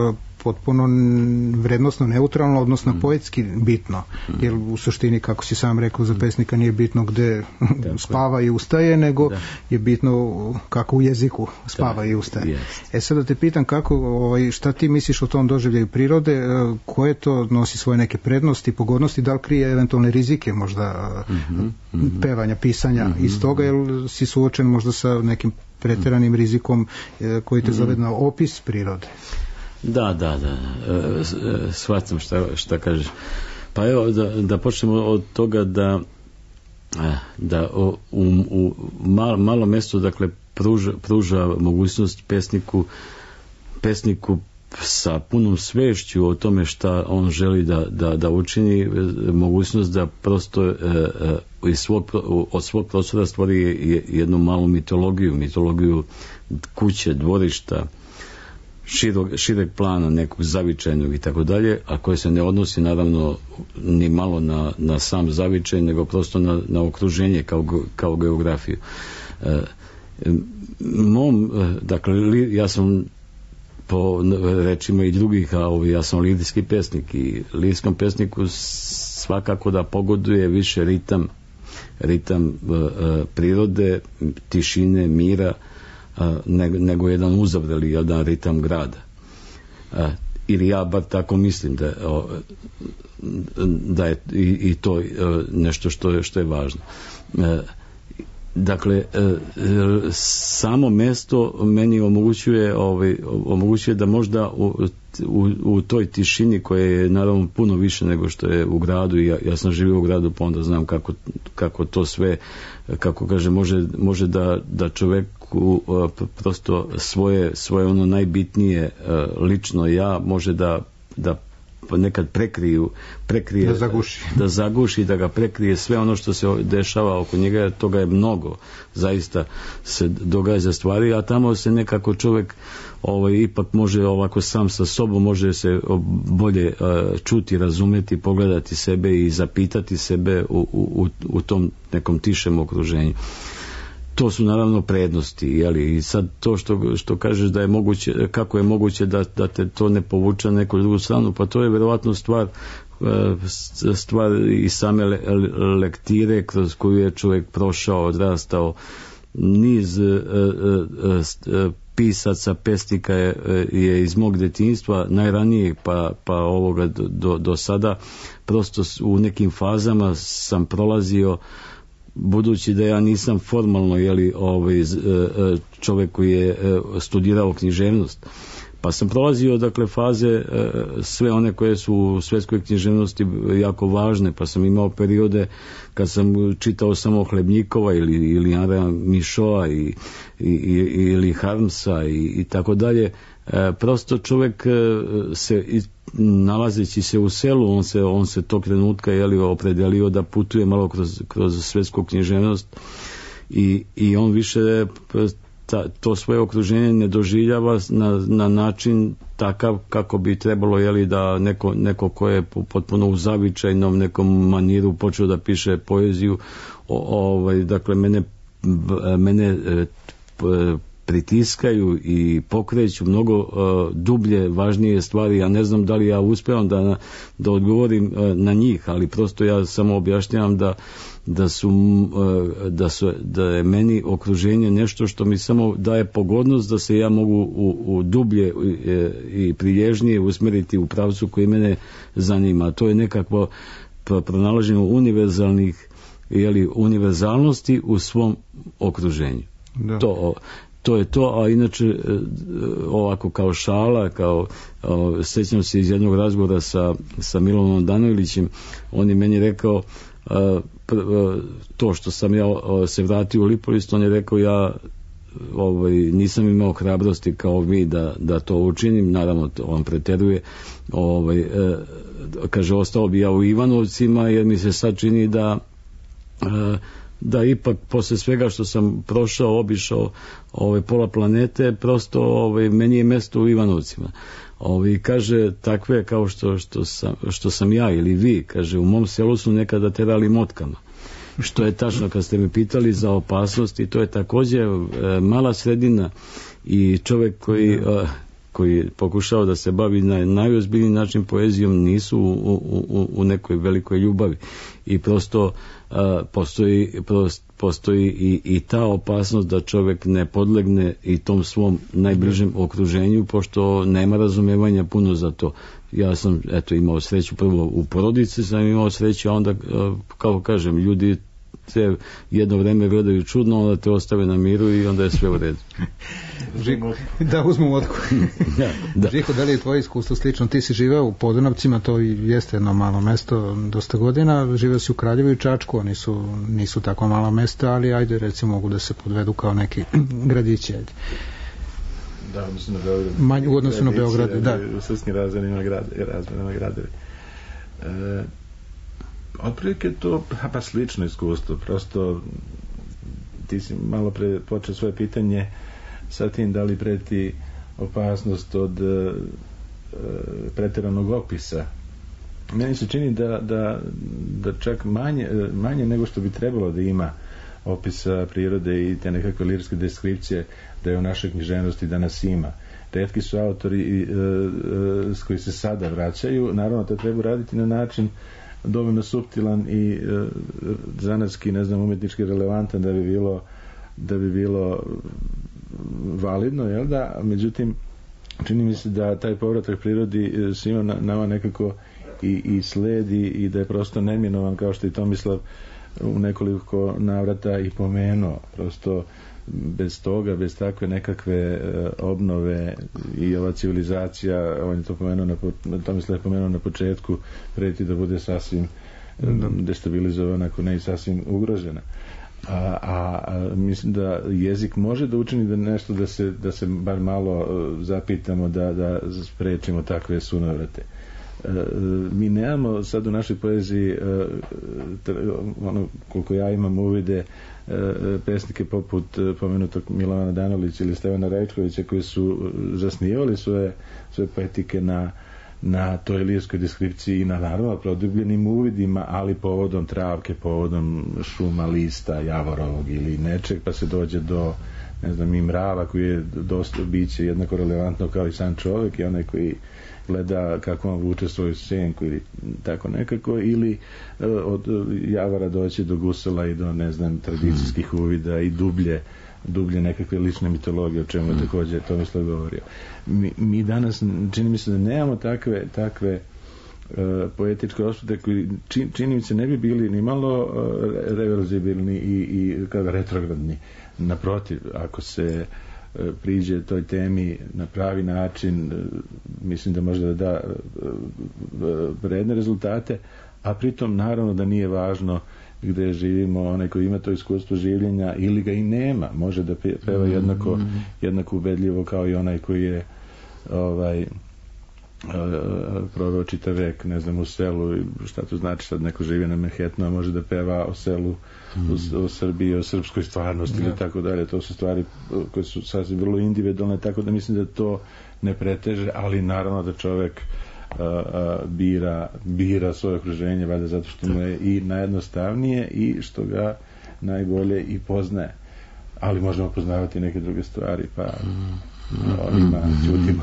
potpuno vrednosno neutralno, odnosno poetski bitno, jer u suštini, kako si sam rekao, za pesnika nije bitno gde spava i ustaje, nego je bitno kako u jeziku spava i ustaje. Sad da te pitam šta ti misliš o tom doživljaju prirode, koje to nosi svoje neke prednosti, pogodnosti, da li krije eventualne rizike možda pevanja, pisanja iz toga, jer si suočen možda sa nekim pretjeranim rizikom koji te zove na opis prirode. Da. Shvatam šta kažeš. Pa evo, da počnemo od toga da u malo mjesto, dakle, pruža mogućnost pesniku sa punom svešću o tome šta on želi da učini, mogućnost da prosto od svog prostora stvori jednu malu mitologiju kuće, dvorišta, šireg plana, nekog zavičajnog i tako dalje, a koje se ne odnosi naravno ni malo na sam zavičaj, nego prosto na okruženje kao geografiju. Dakle, ja sam po rečima i drugih, ja sam lirijski pesnik i lirijskom pesniku svakako da pogoduje više ritam prirode, tišine, mira, nego jedan uzavreli, jedan ritam grada. Ili ja bar tako mislim da je i to nešto što je važno. Dakle, samo mesto meni omogućuje da možda u toj tišini, koja je naravno puno više nego što je u gradu, i ja sam živio u gradu, pa onda znam kako to sve, kako kaže, može da čoveku prosto svoje ono najbitnije lično ja može da nekad prekrije, da zaguši, da ga prekrije sve ono što se dešava oko njega, toga je mnogo, zaista se događa stvari, a tamo se nekako čovjek ipak može ovako sam sa sobom, može se bolje čuti, razumjeti, pogledati sebe i zapitati sebe u tom nekom tišem okruženju. To su naravno prednosti, i sad to što kažeš da je moguće, kako je moguće da te to ne povuče na neku drugu stranu, pa to je vjerovatno stvar i same lektire kroz koju je čovjek prošao, odrastao. Niz pisaca, pesnika je iz mog djetinjstva, najranijeg pa ovoga do sada, prosto u nekim fazama sam prolazio, budući da ja nisam formalno čovjek koji je studirao književnost, pa sam prolazio, dakle, faze sve one koje su u svjetskoj književnosti jako važne, pa sam imao periode kad sam čitao samo Hlebnjikova ili Andreja Mišoa ili Harmsa i tako dalje. Prosto čovjek se, nalazeći se u selu, on se tog trenutka opredelio da putuje malo kroz svjetsku književnost i on više to svoje okruženje ne doživljava na način takav kako bi trebalo, da neko ko je potpuno u zavičajnom nekom maniru počeo da piše poeziju, dakle mene pritiskaju i pokreću mnogo dublje, važnije stvari. Ja ne znam da li ja uspijem da odgovorim na njih, ali prosto ja samo objašnjavam da je meni okruženje nešto što mi samo daje pogodnost da se ja mogu u dublje i prilježnije usmjeriti u pravcu koji mene zanima. To je nekakvo pronalaženje univerzalnosti u svom okruženju. Da. To je to, a inače ovako kao šala, sjećam se iz jednog razgovora sa Milonom Danojlićem, on je meni rekao to što sam ja se vratio u Lipovist, on je rekao ja nisam imao hrabrosti kao vi da to učinim, naravno on preteruje, kaže ostao bi ja u Ivanovcima jer mi se sad čini da ipak posle svega što sam prošao, obišao pola planete, prosto meni je mjesto u Ivanovcima. Kaže takve kao što sam ja ili vi, kaže u mom selu su nekada terali motkama. Što je tačno kad ste me pitali za opasnost, i to je također mala sredina i čovjek koji pokušao da se bavi na najozbiljniji način poezijom nisu u nekoj velikoj ljubavi i prosto postoji i ta opasnost da čovjek ne podlegne i tom svom najbližem okruženju, pošto nema razumevanja puno za to. Ja sam imao sreću, prvo u porodici sam imao sreću, a onda, kako kažem, ljudi te jedno vreme gledaju čudno, onda te ostave na miru i onda je sve u redu. Da, uzmem otku. Da. Žiko, da li je tvoje iskustvo slično? Ti si živeo u Podunavcima, to jeste jedno malo mesto dosta godina, živeo si u Kraljevu i Čačku, oni nisu tako malo mesta, ali ajde, recimo, mogu da se podvedu kao neki gradići. Ajde. Da, odnosno na Beograd. U odnosu na Beograd, da. U srpskim razmjerima gradovi. Otprilike to pa slično iskustvo, prosto ti si malo pre počeo svoje pitanje sa tim da li preti opasnost od pretjeranog opisa. Meni se čini da čak manje nego što bi trebalo da ima opisa prirode i te nekakve lirske deskripcije da je u našoj književnosti danas ima. Retki su autori s koji se sada vraćaju, naravno to treba raditi na način dovoljno suptilan i zanatski, umetnički relevantan da bi bilo validno, jel da? Međutim, čini mi se da taj povratak prirodi svima nama nekako i sledi i da je prosto neminovan, kao što i Tomislav u nekoliko navrata i pomenuo. Prosto bez toga, bez takve nekakve obnove i ova civilizacija, on je to Tomislav je pomenuo na početku, preti da bude sasvim destabilizovana, ako ne i sasvim ugrožena. A mislim da jezik može da učini da nešto da se bar malo zapitamo da sprečimo takve sunovrate. Mi nemamo sad u našoj poeziji koliko ja imam uvide pesnike poput pomenutog Milovana Danolića ili Stevana Rajčkovića koji su zasnivali svoje poetike na toj lirskoj deskripciji i na naravno produbljenim uvidima, ali povodom travke, povodom šuma, lista, javorovog ili nečeg, pa se dođe do i mrava koji je dosta biće jednako relevantno kao i sam čovjek i onaj koji gleda kako on vuče svoju senku ili tako nekako, ili od javora doći do gusela i do tradicijskih uvida i dublje nekakve lične mitologije, o čemu je također Tomislav govorio. Mi danas čini mi se da nemamo takve poetičke osvete koji čini mi se ne bi bili ni malo reverzibilni i retrogradni. Naprotiv, ako se priđe toj temi na pravi način, mislim da može da da vredne rezultate, a pritom naravno da nije važno gde živimo, onaj koji ima to iskustvo življenja ili ga i nema, može da peva jednako ubedljivo kao i onaj koji je proveo čitav vek, u selu, šta to znači sad neko živi na Manhattanu, a može da peva o selu u Srbiji, o srpskoj stvarnosti ili tako dalje. To su stvari koje su sasvim vrlo individualne, tako da mislim da to ne preteže, ali naravno da čovek bira svoje okruženje, valjda zato što mu je i najjednostavnije i što ga najbolje i poznaje. Ali možemo poznavati neke druge stvari, pa o njima ćutimo.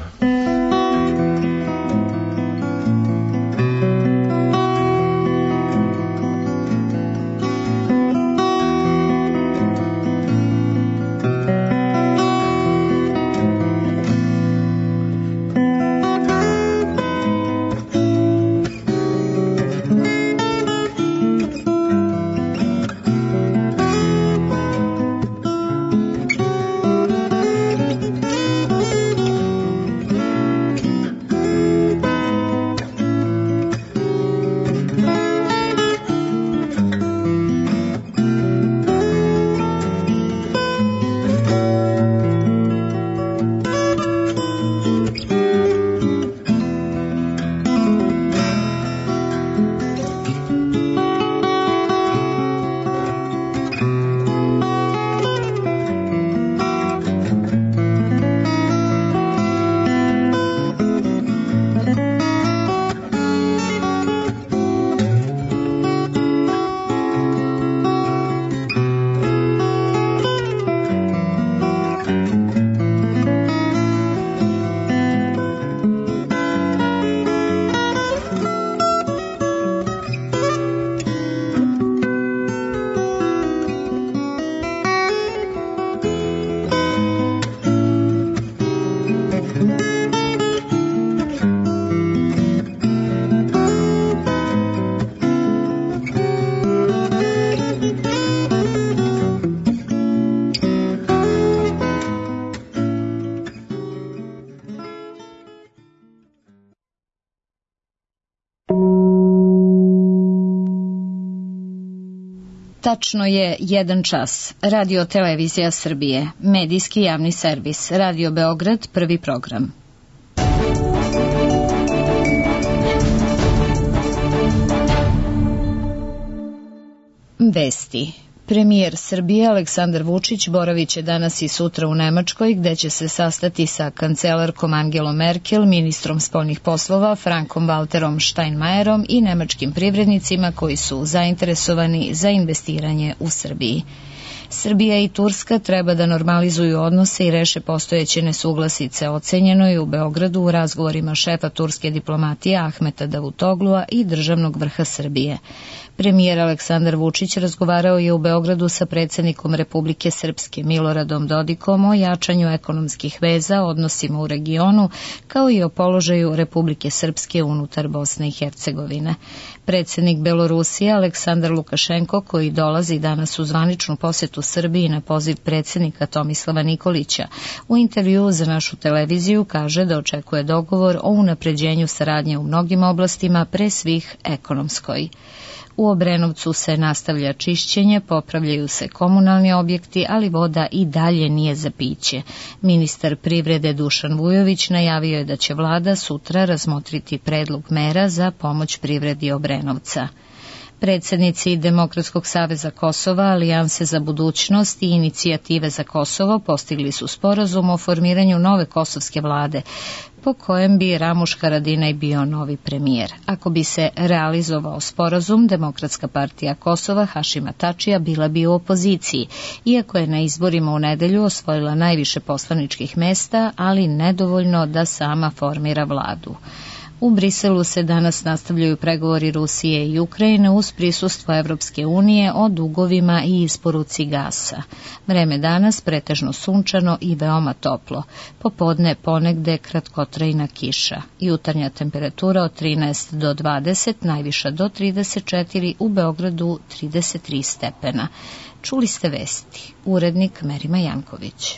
Tačno je 1 čas. Radio Televizija Srbije, medijski javni servis, Radio Beograd, prvi program. Vesti. Premijer Srbije Aleksandar Vučić boraviće danas i sutra u Nemačkoj, gde će se sastati sa kancelarkom Angelom Merkel, ministrom spoljnih poslova Frankom Walterom Steinmeierom i nemačkim privrednicima koji su zainteresovani za investiranje u Srbiji. Srbija i Turska treba da normalizuju odnose i reše postojeće nesuglasice, ocenjeno je u Beogradu u razgovorima šefa turske diplomatije Ahmeta Davutoglua i državnog vrha Srbije. Premijer Aleksandar Vučić razgovarao je u Beogradu sa predsjednikom Republike Srpske Miloradom Dodikom o jačanju ekonomskih veza, odnosima u regionu, kao i o položaju Republike Srpske unutar Bosne i Hercegovine. Predsjednik Belorusije Aleksandar Lukašenko, koji dolazi danas u zvaničnu posjetu Srbiji na poziv predsjednika Tomislava Nikolića, u intervjuu za našu televiziju kaže da očekuje dogovor o unapređenju saradnje u mnogim oblastima, pre svih ekonomskoj. U Obrenovcu se nastavlja čišćenje, popravljaju se komunalni objekti, ali voda i dalje nije za piće. Ministar privrede Dušan Vujović najavio je da će vlada sutra razmotriti predlog mera za pomoć privredi Obrenovca. Predsjednici Demokratskog saveza Kosova, Alijanse za budućnost i Inicijative za Kosovo postigli su sporazum o formiranju nove kosovske vlade, po kojem bi Ramuš Haradinaj bio novi premijer. Ako bi se realizovao sporazum, Demokratska partija Kosova Hašima Tačija bila bi u opoziciji, iako je na izborima u nedelju osvojila najviše poslaničkih mesta, ali nedovoljno da sama formira vladu. U Briselu se danas nastavljaju pregovori Rusije i Ukrajine uz prisustvo Evropske unije o dugovima i isporuci gasa. Vreme danas pretežno sunčano i veoma toplo. Popodne ponegde kratkotrajna kiša. Jutarnja temperatura od 13 do 20, najviša do 34, u Beogradu 33 stepena. Čuli ste vesti. Urednik Merima Janković.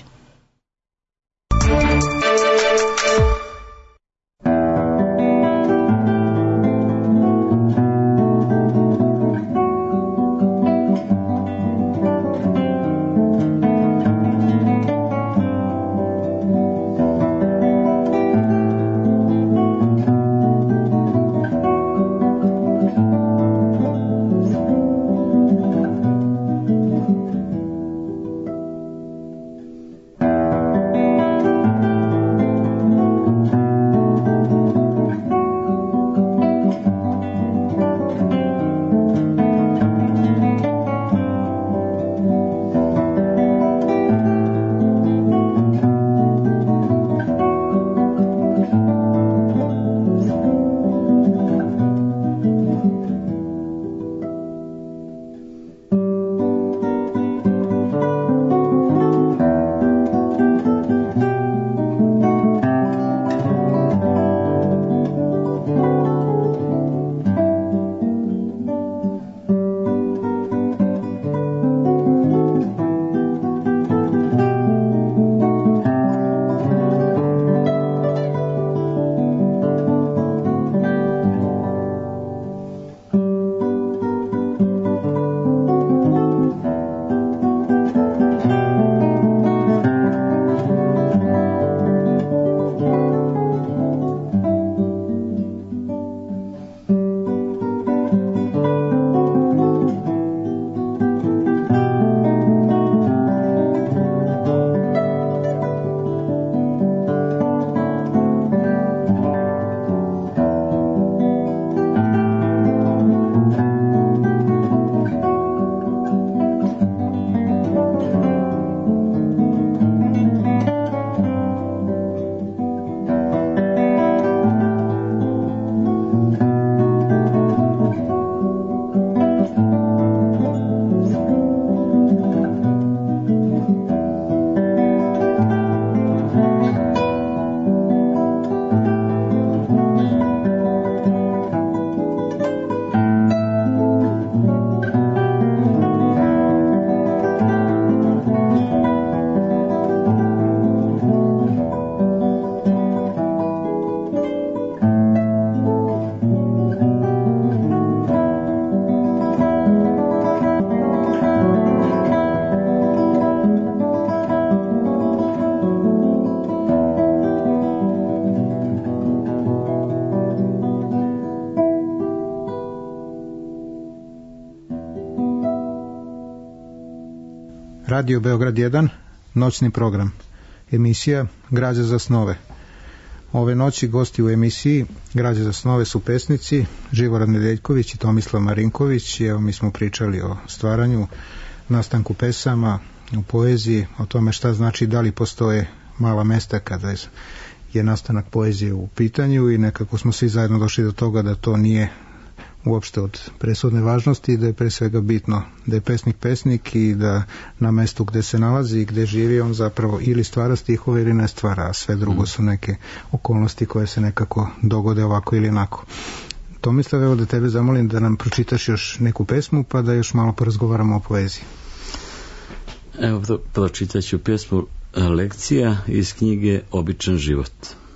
Radio Beograd 1, noćni program. Emisija Građa za snove. Ove noći gosti u emisiji Građa za snove su pesnici Živorad Nedeljković i Tomislav Marinković. Evo, mi smo pričali o stvaranju, nastanku pesama, u poeziji, o tome šta znači, da li postoje mala mesta kada je nastanak poezije u pitanju, i nekako smo svi zajedno došli do toga da to nije uopšte od presudne važnosti i da je pre svega bitno da je pesnik i da na mestu gde se nalazi i gde živi on zapravo ili stvara stihove ili ne stvara, a sve drugo su neke okolnosti koje se nekako dogode ovako ili onako. Tomislav, evo da tebe zamolim da nam pročitaš još neku pesmu pa da još malo porazgovaramo o poeziji. Evo, pročitat ću pjesmu Lekcija iz knjige Običan život.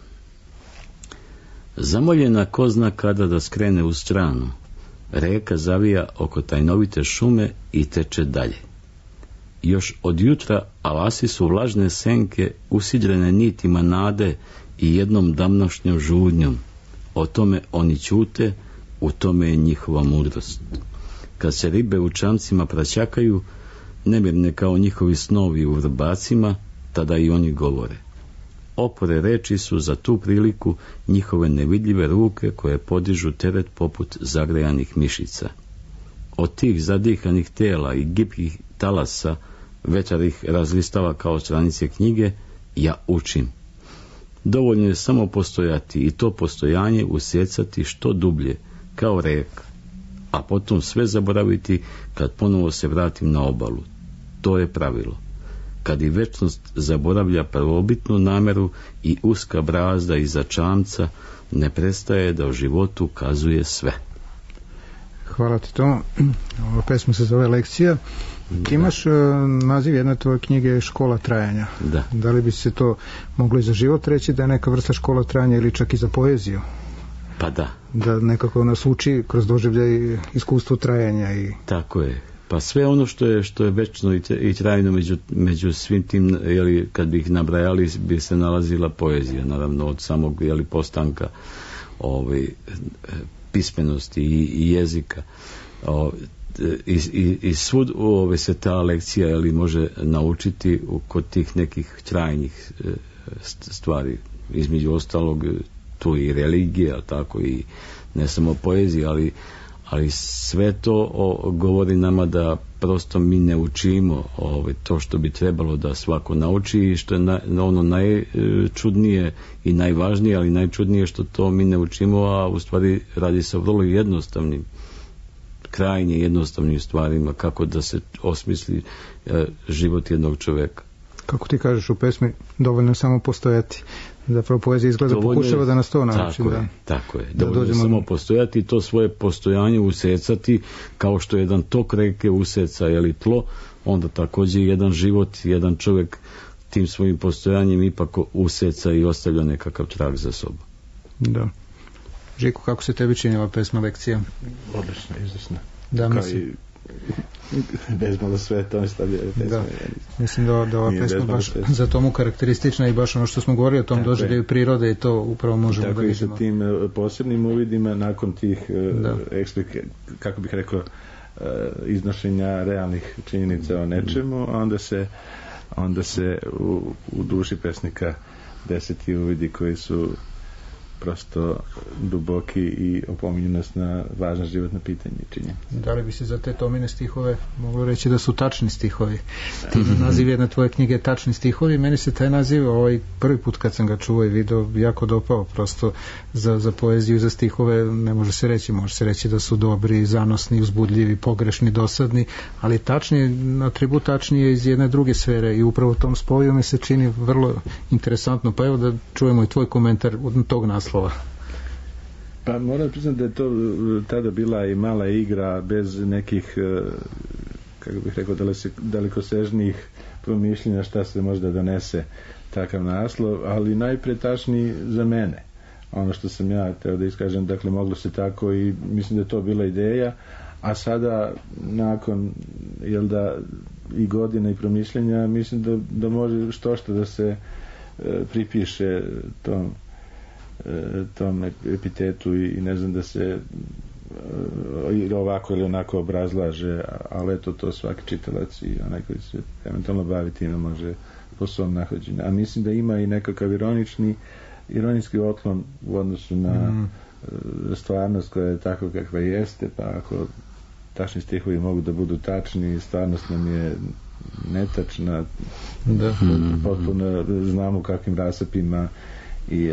Zamoljena ko zna kada da skrene u stranu, reka zavija oko tajnovite šume i teče dalje. Još od jutra alasi su vlažne senke usidrene nitima nade i jednom damnošnjom žudnjom. O tome oni ćute, u tome je njihova mudrost. Kad se ribe u čamcima praćakaju, nemirne kao njihovi snovi u vrbacima, tada i oni govore. Opore reči su za tu priliku njihove nevidljive ruke koje podižu teret poput zagrejanih mišica. Od tih zadihanih tela i gibkih talasa vetar ih razlistava kao stranice knjige, ja učim. Dovoljno je samo postojati i to postojanje usjecati što dublje, kao reka, a potom sve zaboraviti kad ponovo se vratim na obalu. To je pravilo. Kad i večnost zaboravlja prvobitnu nameru i uska brazda iza čamca ne prestaje da u životu kazuje sve. Hvala ti, Tomo. Ova pesma se zove Lekcija. Ti imaš naziv jedne tvoje knjige Škola trajanja. Da. Da li bi se to moglo i za život reći da je neka vrsta škola trajanja ili čak i za poeziju? Pa da. Da nekako nas uči kroz doživljaj iskustvo trajanja. Tako je. Pa sve ono što je večno i trajno među svim tim, kad bi ih nabrajali, bi se nalazila poezija, naravno od samog postanka pismenosti i jezika. I svud se ta lekcija može naučiti kod tih nekih trajnih stvari. Između ostalog tu i religija, tako i ne samo poezija, ali sve to govori nama da prosto mi ne učimo to što bi trebalo da svako nauči, i što je ono najčudnije i najvažnije, ali najčudnije što to mi ne učimo, a u stvari radi se o vrlo jednostavnim, krajnje jednostavnim stvarima, kako da se osmisli život jednog čoveka. Kako ti kažeš u pesmi, dovoljno je samo postojati. Zapravo poezija izgleda pokušava da nas to nauči. Tako je. Dovoljno samo postojati i to svoje postojanje usecati, kao što jedan tok reke useca tlo, onda također jedan život, jedan čovjek tim svojim postojanjem ipak useca i ostavlja nekakav trag za sobom. Da. Žiko, kako se tebi činila pesma Lekcija? Odlično, izvrsno. Da, mislim. Bezmalo sve to stavlja pesme. Da, mislim da ova pesma baš za tomu karakteristična i baš ono što smo govorili o tom doživljaju prirode, i to upravo možemo da vidimo. Tako i sa tim posebnim uvidima nakon tih kako bih rekao, iznošenja realnih činjenica o nečemu, onda se u duši pesnika deseti uvidi koji su prosto duboki i opominju nas na važna životna pitanja i činjenice. Da li bi se za te Tomine stihove moglo reći da su tačni stihovi? Naziv jedne tvoje knjige je Tačni stihovi. Meni se taj naziv prvi put kad sam ga čuo i video jako dopao. Prosto za poeziju, za stihove ne može se reći. Može se reći da su dobri, zanosni, uzbudljivi, pogrešni, dosadni, ali tačni, atribut tačni je iz jedne druge sfere, i upravo tom spoju mi se čini vrlo interesantno. Pa evo da čujemo i tvoj komentar od tog naslova. Pa moram priznati da je to tada bila i mala igra bez nekih, kako bih rekao, dalekosežnijih promišljenja šta se možda donese takav naslov, ali najpretačniji za mene. Ono što sam ja teo da iskažem, dakle moglo se tako, i mislim da je to bila ideja, a sada nakon i godina i promišljenja, mislim da može što da se pripiše tom epitetu, i ne znam, da se ili ovako ili onako obrazlaže, ali eto to svaki čitalac i onaj koji se eventualno bavi time može po svom nahođenju. A mislim da ima i nekakav ironijski otklon u odnosu na stvarnost koja je tako kakva jeste, pa ako tačni stihovi mogu da budu tačni, stvarnost nam je netačna, potpuno znamo kakvim rasapima i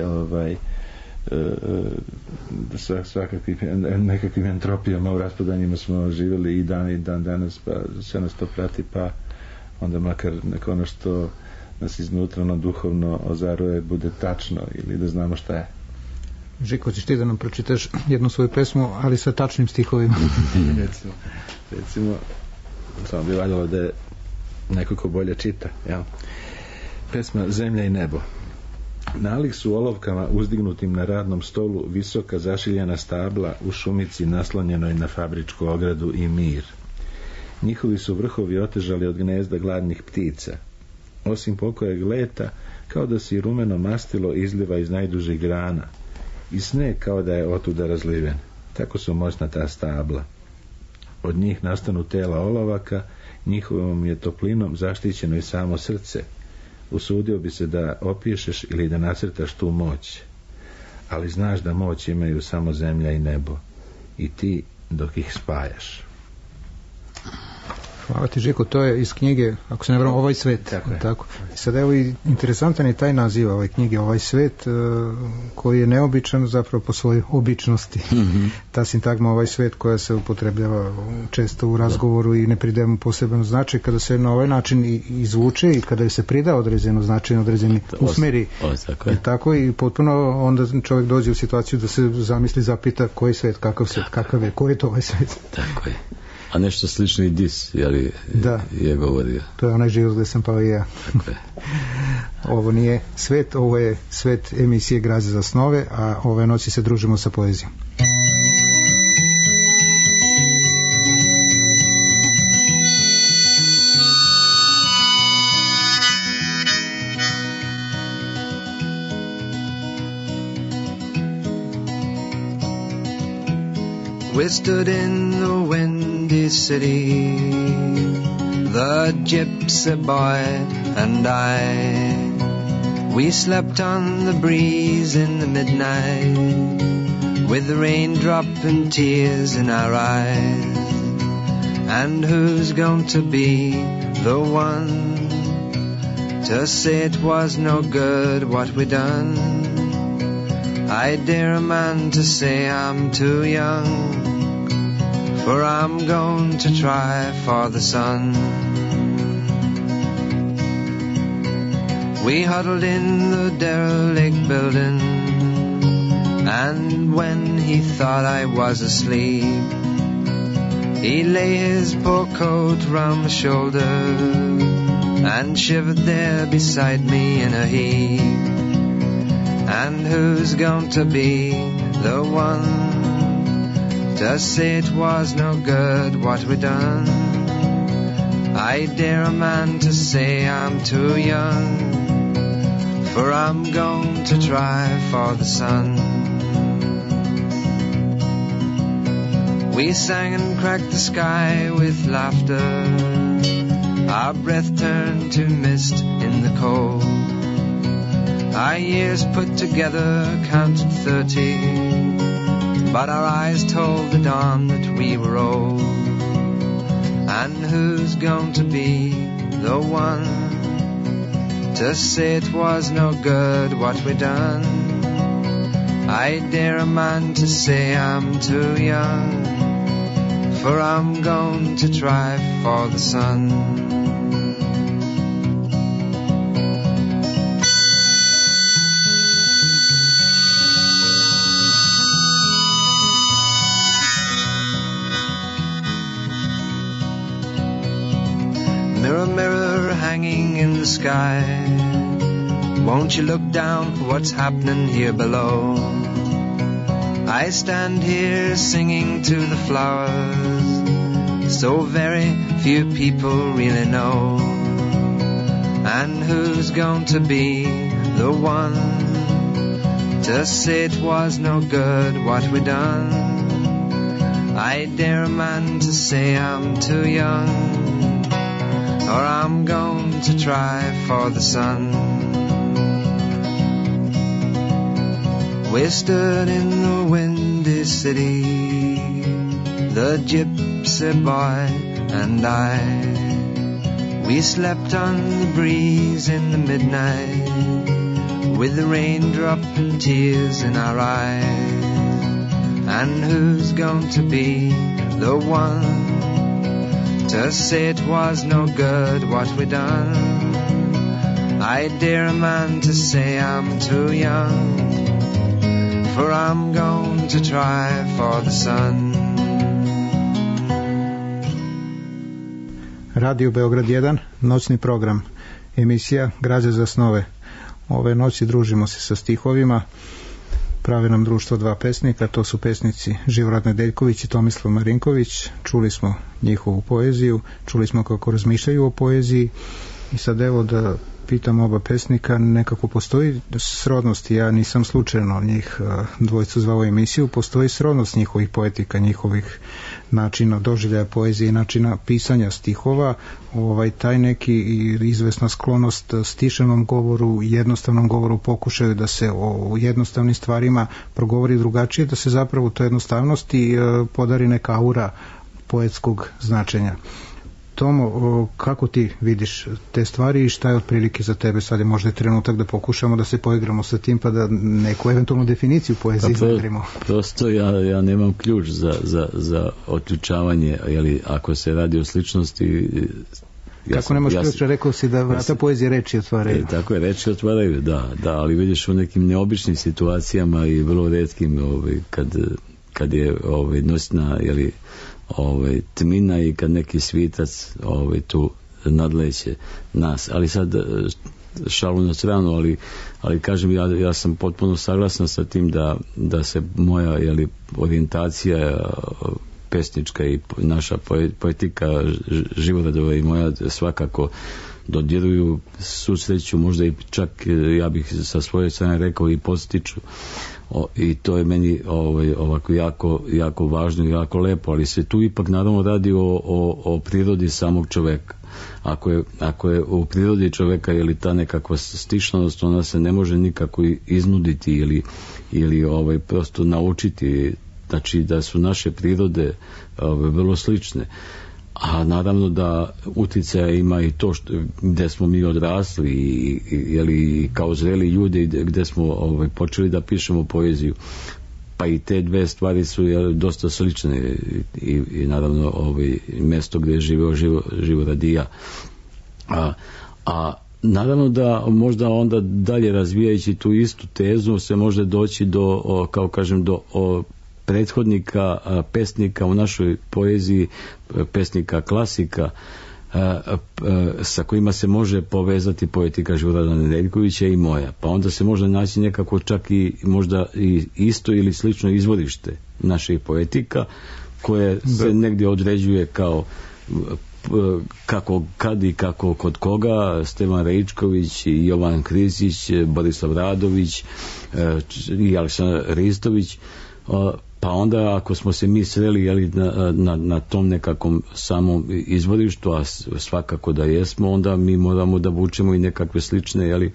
nekakvim entropijama u raspadanjima smo živjeli i dan danas, pa sve nas to prati, pa onda makar neko ono što nas iznutra duhovno ozaruje bude tačno ili da znamo šta je. Žiko, ćeš ti da nam pročitaš jednu svoju pesmu, ali sa tačnim stihovima? recimo samo bi valjalo da je neko ko bolje čita, jel? Pesma Zemlja i nebo. Nalik su olovkama uzdignutim na radnom stolu visoka zašiljena stabla u šumici naslonjenoj na fabričku ogradu i mir. Njihovi su vrhovi otežali od gnezda gladnih ptica. Osim pokojeg leta, kao da se i rumeno mastilo izliva iz najdužih grana. I sneg kao da je otuda razliven. Tako su moćna ta stabla. Od njih nastanu tela olovaka, njihovom je toplinom zaštićeno i samo srce. Usudio bi se da opišeš ili da nacrtaš tu moć. Ali znaš da moć imaju samo zemlja i nebo. I ti dok ih spajaš. Hvala ti, Žiko, to je iz knjige, ako se ne varam, Ovaj svet. Tako. Sada evo i interesantan je taj naziv ove knjige, Ovaj svet, koji je neobičan zapravo po svojoj običnosti. Ta sintagma Ovaj svet koja se upotrebljava često u razgovoru i ne pridaje mu poseban značaj, kada se na ovaj način izvuče i kada se prida određeno značaj, određeni usmeri. Tako i potpuno onda čovjek dođe u situaciju da se zamisli, zapita koji svet, kakav svet, kakav je, koji je to ovaj svet. Tako je. A nešto slično i Dis, je govorio. To je onaj život gde sam pao i ja. Ovo nije svet, ovo je svet emisije Graze za snove, a ove noći se družimo sa poezijom. We stood in the windy city, the gypsy boy and I. We slept on the breeze in the midnight, with the raindrop and tears in our eyes. And who's going to be the one to say it was no good what we done? I dare a man to say I'm too young, for I'm going to try for the sun. We huddled in the derelict building, and when he thought I was asleep, he lay his poor coat round my shoulder and shivered there beside me in a heap. And who's going to be the one to say it was no good what we done? I dare a man to say I'm too young, for I'm going to try for the sun. We sang and cracked the sky with laughter, our breath turned to mist in the cold. Our years put together counted 30, but our eyes told the dawn that we were old. And who's going to be the one to say it was no good what we done? I dare a man to say I'm too young, for I'm going to try for the sun. Mirror, mirror hanging in the sky, won't you look down what's happening here below? I stand here singing to the flowers, so very few people really know. And who's going to be the one to say it was no good what we done? I dare a man to say I'm too young, or I'm going to try for the sun. We stood in the windy city, the gypsy boy and I. We slept on the breeze in the midnight, with the raindrop and tears in our eyes. And who's going to be the one to say it was no good what we done? I dare a man to say I'm too young, for I'm going to try for the sun. Radio Beograd 1, noćni program, emisija Građa za snove. Ove noći družimo se sa stihovima, prave nam društvo dva pesnika, to su pesnici Živorad Nedeljković i Tomislav Marinković. Čuli smo njihovu poeziju, čuli smo kako razmišljaju o poeziji i sad evo da pitam oba pesnika, nekako postoji srodnost, ja nisam slučajno njih dvojicu zvao emisiju, postoji srodnost njihovih poetika, njihovih načina doživljaja poezije i načina pisanja stihova, taj neki izvesna sklonost stišenom govoru, jednostavnom govoru, pokušaju da se o jednostavnim stvarima progovori drugačije, da se zapravo to jednostavnosti podari neka aura poetskog značenja. Tomo, kako ti vidiš te stvari i šta je otprilike za tebe? Sad je možda trenutak da pokušamo da se poigramo sa tim pa da neku eventualnu definiciju poezije izagrimo. Prosto ja nemam ključ za otključavanje, jeli, ako se radi o sličnosti. Kako nemaš ključ, rekao si da vrata poezije reči otvaraju. Tako je, reči otvaraju, da, ali vidiš u nekim neobičnim situacijama i vrlo retkim kad je nosna, jeli, tmina i kad neki svitac tu nadleće nas, ali sad šalu na stranu, ali kažem ja sam potpuno saglasan sa tim da se moja orijentacija pesnička i naša poetika Živoradova i moja svakako dodiruju, susreću, možda i čak ja bih sa svoje strane rekao i podstiču. I to je meni ovako jako važno i jako lepo, ali se tu ipak naravno radi o prirodi samog čoveka. Ako je u prirodi čoveka ili ta nekakva stišnost, ona se ne može nikako iznuditi ili prosto naučiti, znači da su naše prirode vrlo slične. A naravno da uticaja ima i to gde smo mi odrasli i kao zreli ljudi gde smo počeli da pišemo poeziju, pa i te dve stvari su dosta slične i naravno mesto gde je živeo Živorad i ja. A naravno da možda onda dalje razvijajući tu istu tezu se može doći do, kao kažem, do prethodnika pesnika u našoj poeziji, pesnika klasika sa kojima se može povezati poetika Živorada Nedeljkovića i moja, pa onda se može naći nekako čak i možda i isto ili slično izvorište naših poetika koje se negdje određuje kao kako kad i kako kod koga, Stevan Rejčković, Jovan Krizić, Borislav Radović i Aleksandar Ristović. Pa onda ako smo se mi sreli na tom nekakvom samom izvorištu, a svakako da jesmo, onda mi moramo da vučemo i nekakve slične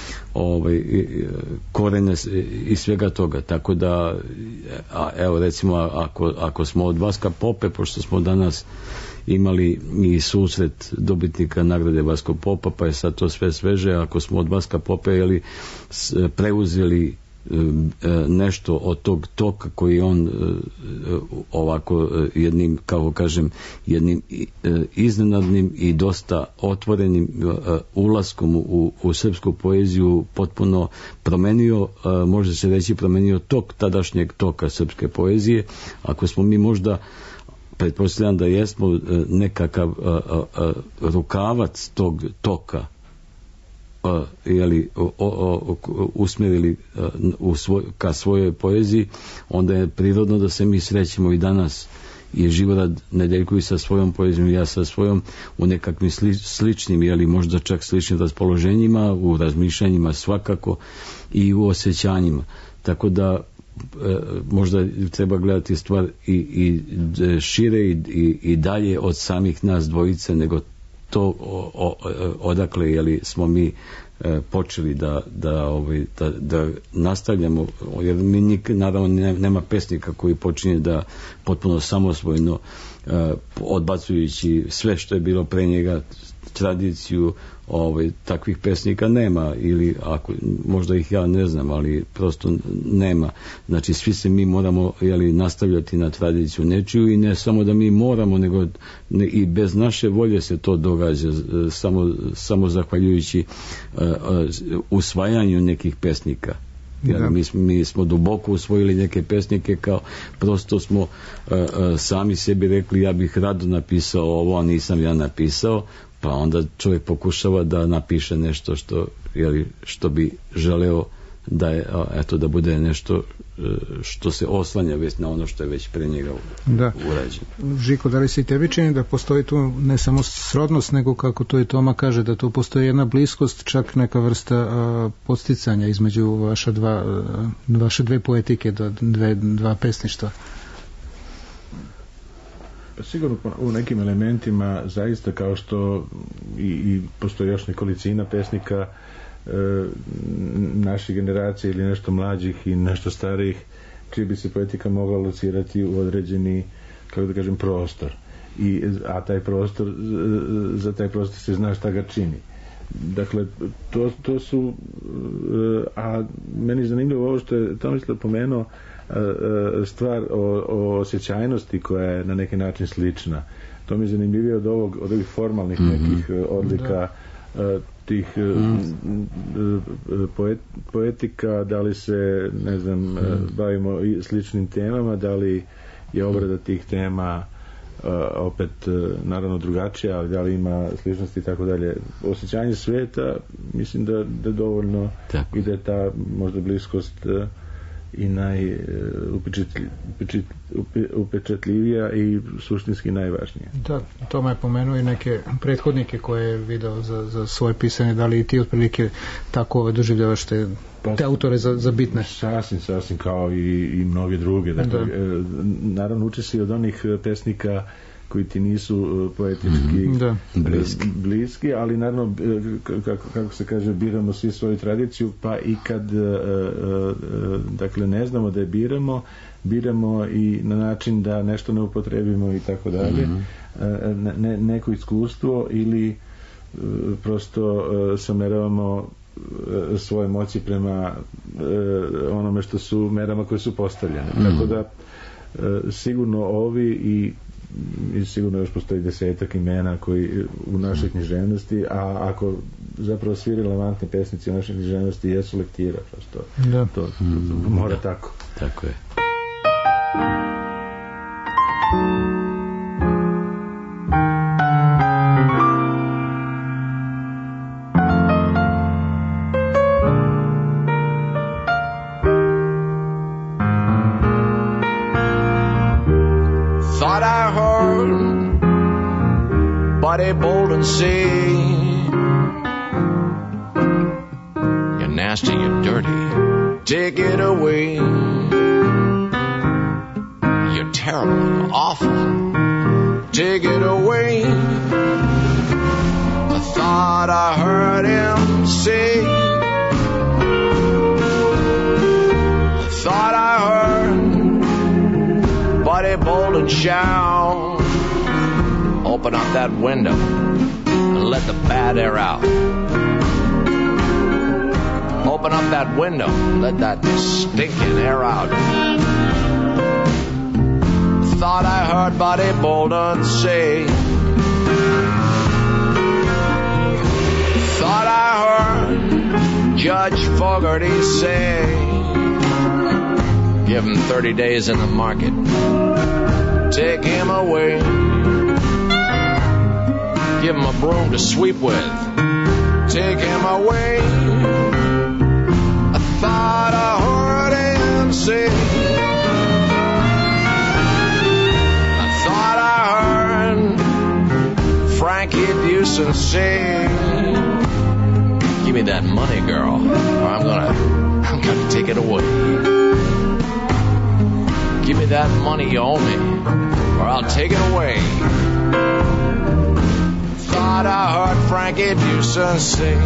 korene i svega toga. Tako da evo recimo ako smo od Vaska Pope, pošto smo danas imali i susret dobitnika nagrade Vasko Popa, pa je sad to sve sveže, ako smo od Vaska Pope preuzeli nešto od tog toka koji on ovako jednim, kako kažem, jednim iznenadnim i dosta otvorenim ulaskom u srpsku poeziju potpuno promenio, može se reći promenio tok tadašnjeg toka srpske poezije. Ako smo mi možda, pretpostavljam da jesmo nekakav rukavac tog toka usmjerili ka svojoj poeziji, onda je prirodno da se mi srećemo i danas je Živorad Nedeljković sa svojom poezijom i ja sa svojom u nekakvim sličnim, možda čak sličnim raspoloženjima, u razmišljanjima svakako i u osjećanjima. Tako da možda treba gledati stvar i šire i dalje od samih nas dvojice, nego to odakle jeli, smo mi počeli da nastavljamo, jer mi naravno nema pesnika koji počinje da potpuno samosvojno, odbacujući sve što je bilo pre njega, tradiciju, takvih pesnika nema, ili ako možda ih ja ne znam, ali prosto nema. Znači svi se mi moramo nastavljati na tradiciju nečiju, i ne samo da mi moramo, nego i bez naše volje se to događa, samo zahvaljujući usvajanju nekih pesnika. Mi smo duboko usvojili neke pesnike, kao prosto smo sami sebi rekli ja bih rado napisao ovo, a nisam ja napisao, pa onda čovjek pokušava da napiše nešto što bi želeo da bude nešto što se oslanja već na ono što je već pre njega urađeno. Žiko, da li se i tebi čini da postoji tu ne samo srodnost, nego kako to i Toma kaže, da tu postoji jedna bliskost, čak neka vrsta podsticanja između vaše dve poetike, dva pesništva? Pa sigurno u nekim elementima zaista, kao što i postoji još nekolicina pesnika naše generacije ili nešto mlađih i nešto starijih, čiji bi se poetika mogla locirati u određeni, kako da kažem, prostor. A taj prostor, za taj prostor se zna šta ga čini. Dakle, to su, a meni je zanimljivo ovo što je Tomislav pomenuo, stvar o osjećajnosti koja je na neki način slična. To mi je zanimljivije od ovih formalnih nekih odlika tih poetika, da li se, ne znam, bavimo i sličnim temama, da li je obrada tih tema opet naravno drugačija, ali da li ima sličnosti i tako dalje. Osjećanje sveta, mislim da dovoljno i da je ta možda bliskost i najupečatljivija i suštinski najvažnija. Da, Toma je pomenuo i neke prethodnike koje je video za svoje pisanje, da li i ti otprilike tako doživljavaš te autore za bitne? Sasvim kao i mnoge druge. Dakle, naravno uči se od onih pesnika koji ti nisu poetički bliski, ali naravno, kako se kaže, biramo svi svoju tradiciju, pa i kad dakle ne znamo da je biramo i na način da nešto ne upotrebimo i tako dalje, neko iskustvo ili prosto sameravamo svoje moći prema onome što su merama koje su postavljene. Tako da sigurno ovi i sigurno još postoji 10-ak imena koji u našoj književnosti, a ako zapravo svi relevantni pesnici u našoj književnosti jesu lektira, to mora tako. Tako je. Buddy Bolden say, you're nasty, you're dirty, take it away. You're terrible, awful, take it away. I thought I heard him say, I thought I heard Buddy Bolden shout, open up that window and let the bad air out. Open up that window, let that stinking air out. Thought I heard Buddy Bolden say, thought I heard Judge Fogarty say, give him 30 days in the market, take him away. Give him a broom to sweep with, take him away. I thought I heard him say, I thought I heard Frankie Busen say, give me that money, girl, or I'm gonna take it away. that money you owe me, or I'll take it away. Thought I heard Frankie Dewson say,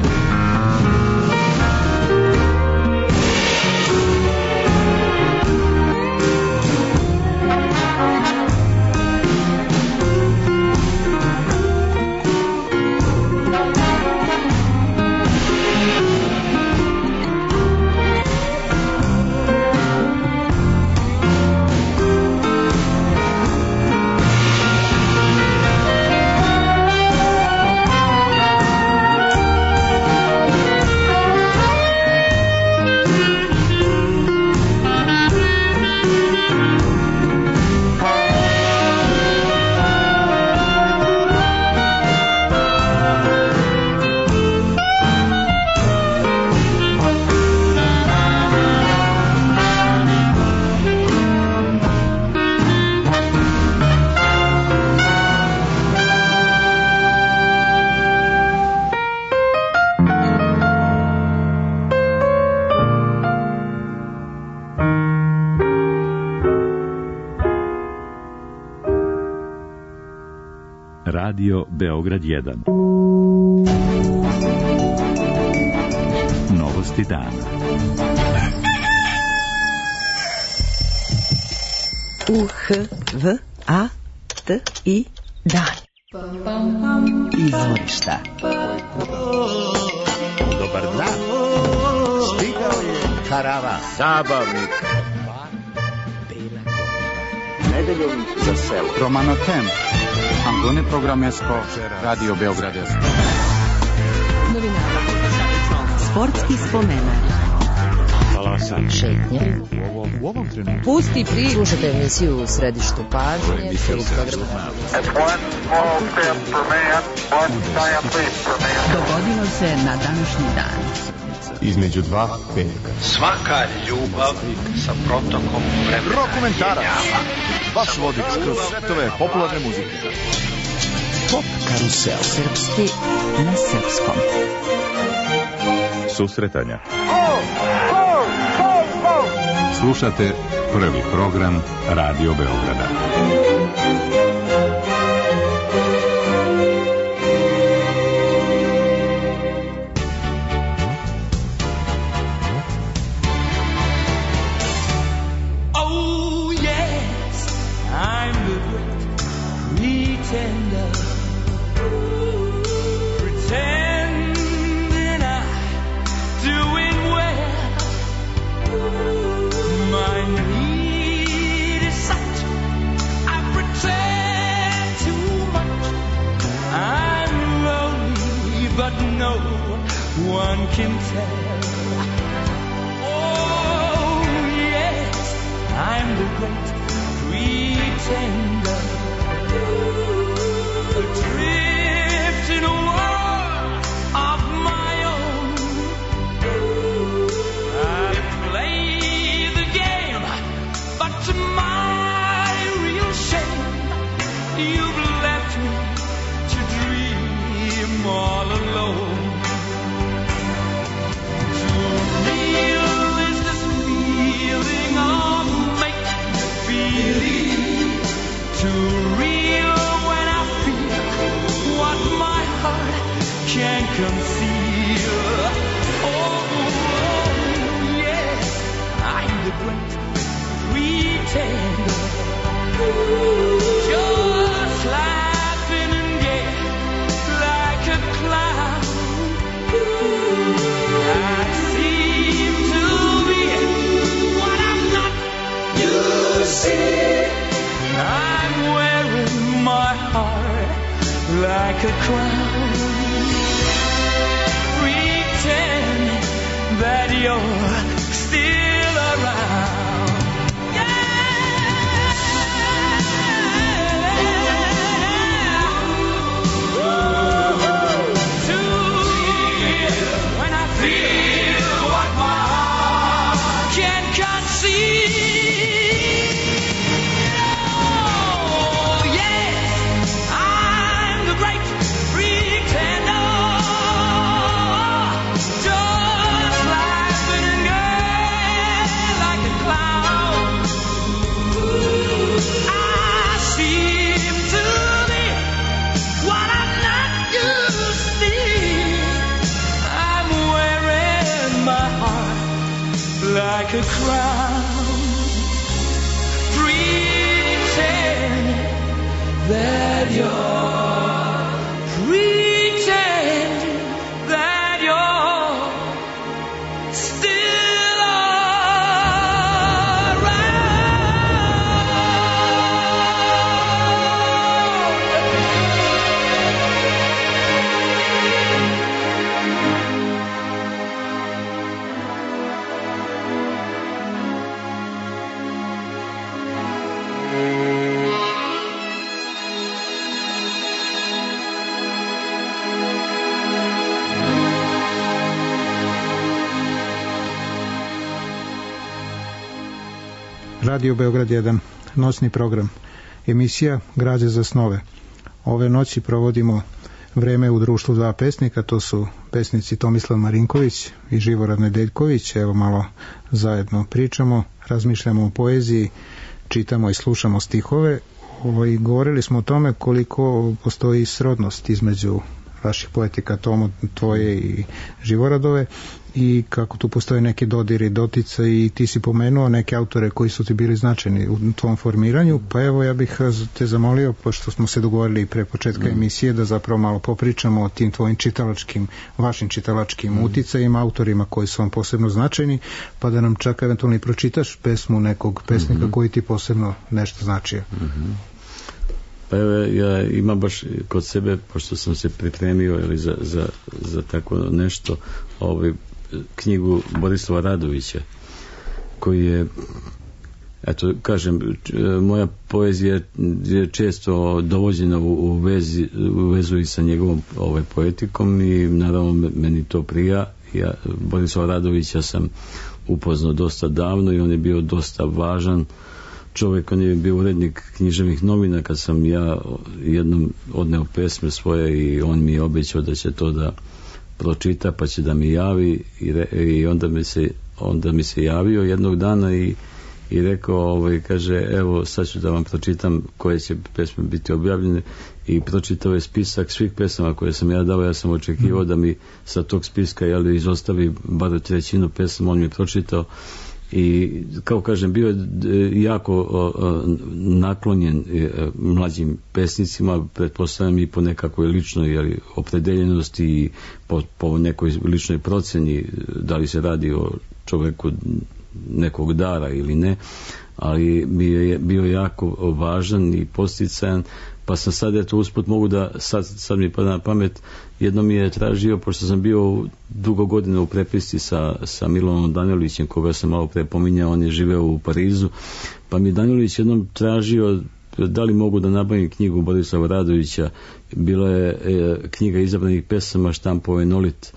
Radio Beograd 1. Novosti dana. UHVATI dan. Izvorišta. Dobar dan. Stigao je karavan zabavnika. Nedeljom za selo. Romanotem. Antone Programesko, Radio Beograd. Novinara. Sportski spomenak. Balasan. Šetnje. U ovom trenutku. Pusti pri. Slušajte emisiju u središtu pažnje. Dogodilo se na današnji dan. Između dva petka. Svaka ljubav sa protokom vremena. Rokomentarac. Vaš vodič kroz svetove popularne muzike. Pop karusel. Srpski na srpskom. Susretanja. Slušate prvi program Radio Beograda. One can tell. Oh yes, I'm the great pretender, adrift in a world of my own. I play the game, but to my real shame, you've left me to dream all alone. Can't conceal. Oh, yes, I'm the great pretender. Just laughing and gay like a clown. I seem to be what I'm not. You see, I'm wearing my heart like a crown. That you're still around. Yeah. To you, when I feel what my heart can't conceive. Oh, yes, I'm the great pretender. like a crown. Pretend that you're, pretend that you're still Radio Beograd 1, noćni program, emisija Građe za snove. Ove noći provodimo vreme u društvu dva pesnika, to su pesnici Tomislav Marinković i Živorad Nedeljković. Evo malo zajedno pričamo, razmišljamo o poeziji, čitamo i slušamo stihove. Govorili smo o tome koliko postoji srodnost između vaših poetika, Tomo, tvoje i Živoradove, i kako tu postoje neki dodiri, dotica, i ti si pomenuo neke autore koji su ti bili značajni u tvom formiranju, pa evo ja bih te zamolio, pošto smo se dogovorili pre početka emisije, da zapravo malo popričamo o tim tvojim čitalačkim, vašim čitalačkim uticajima, autorima koji su vam posebno značajni, pa da nam čak eventualno i pročitaš pesmu nekog pesnika koji ti posebno nešto značio. Pa evo, ja imam baš kod sebe, pošto sam se pripremio za tako nešto, knjigu Borislava Radovića, koji je, eto, kažem, moja poezija je često dovođena u vezu i sa njegovom poetikom, i naravno meni to prija. Ja Borislava Radovića sam upoznao dosta davno i on je bio dosta važan čovjek. On je bio urednik književnih novina kad sam ja jednom odneo pesme svoje, i on mi je obećao da će to da pročita, pa će da mi javi, i onda mi se javio jednog dana i rekao, kaže, evo sad ću da vam pročitam koje će pesme biti objavljene, i pročitao je spisak svih pesama koje sam ja dao. Ja sam očekivao da mi sa tog spiska izostavi bar trećinu pesama, on mi je pročitao. I kao kažem, bio je jako naklonjen mlađim pesnicima, pretpostavljam i po nekakvoj ličnoj opredeljenosti i po nekoj ličnoj proceni, da li se radi o čoveku nekog dara ili ne, ali mi je bio jako važan i posticajan. Pa sam sad, eto, usput mogu da sad mi pada na pamet, jedno mi je tražio, pošto sam bio dugo godina u prepisci sa Milanom Danilićem, koga sam malo pre pominjao, on je živeo u Parizu, pa mi je Danilić jednom tražio da li mogu da nabavim knjigu Borislava Radovića. Bila je knjiga izabranih pesama, štampao je Nolit,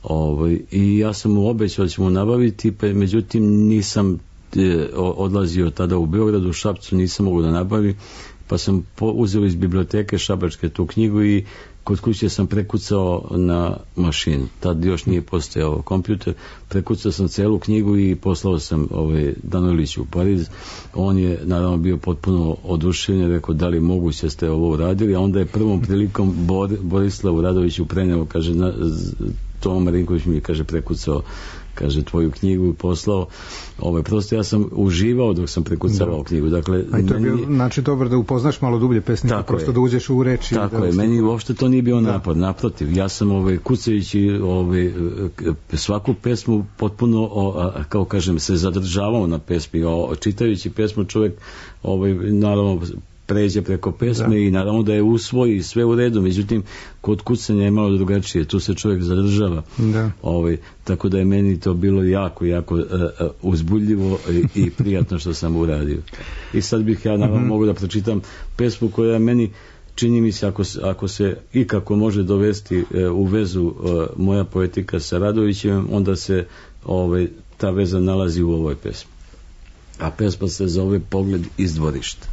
i ja sam mu obećao da ćemo nabaviti, pa međutim nisam odlazio tada u Beogradu, u Šapcu nisam mogu da nabavim, pa sam uzeo iz biblioteke šabačke tu knjigu i kod kuće sam prekucao na mašinu. Tad još nije postojao kompjuter. Prekucao sam celu knjigu i poslao sam Daniliću u Pariz. On je naravno bio potpuno oduševljen, rekao da li moguće ste ovo uradili, a onda je prvom prilikom Borislavu Radoviću preneo, kaže, Tomo Marinković mi je, kaže, prekucao, kaže, tvoju knjigu i poslao. Prosto ja sam uživao dok sam prekucavao knjigu. Dakle, a i to je bio, znači, dobro da upoznaš malo dublje pesnika, prosto da uđeš u reči. Tako je, meni uopšte to nije bio napad, naprotiv, ja sam kucajući svaku pesmu potpuno, kao kažem, se zadržavao na pesmi, čitajući pesmu čovjek naravno pređe preko pesme i naravno da je usvoji i sve u redu, međutim kod kucanja je malo drugačije, tu se čovjek zadržava. Tako da je meni to bilo jako uzbudljivo i prijatno što sam uradio. I sad bih ja naravno mogu da pročitam pesmu koja meni čini mi se, ako se ikako može dovesti u vezu moja poetika sa Radovićem, onda se ta veza nalazi u ovoj pesmi. A pesma se zove Pogled iz dvorišta.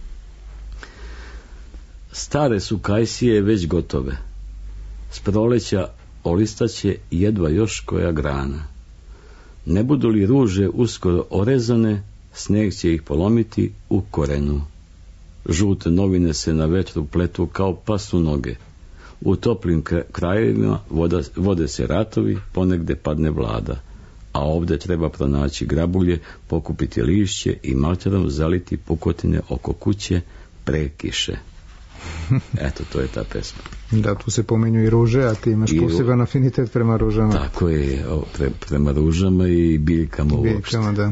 Stare su kajsije već gotove, s proleća olistaće jedva još koja grana. Ne budu li ruže uskoro orezane, sneg će ih polomiti u korenu. Žute novine se na vetru pletu kao pasu noge. U toplim krajevima vode se ratovi, ponegde padne vlada, a ovde treba pronaći grabulje, pokupiti lišće i malterom zaliti pukotine oko kuće pre kiše. Eto, to je ta pesma. Da, tu se pomenju i ruže, a ti imaš poseban afinitet prema ružama. Tako je, prema ružama i biljkama uopšte. Biljkama, da.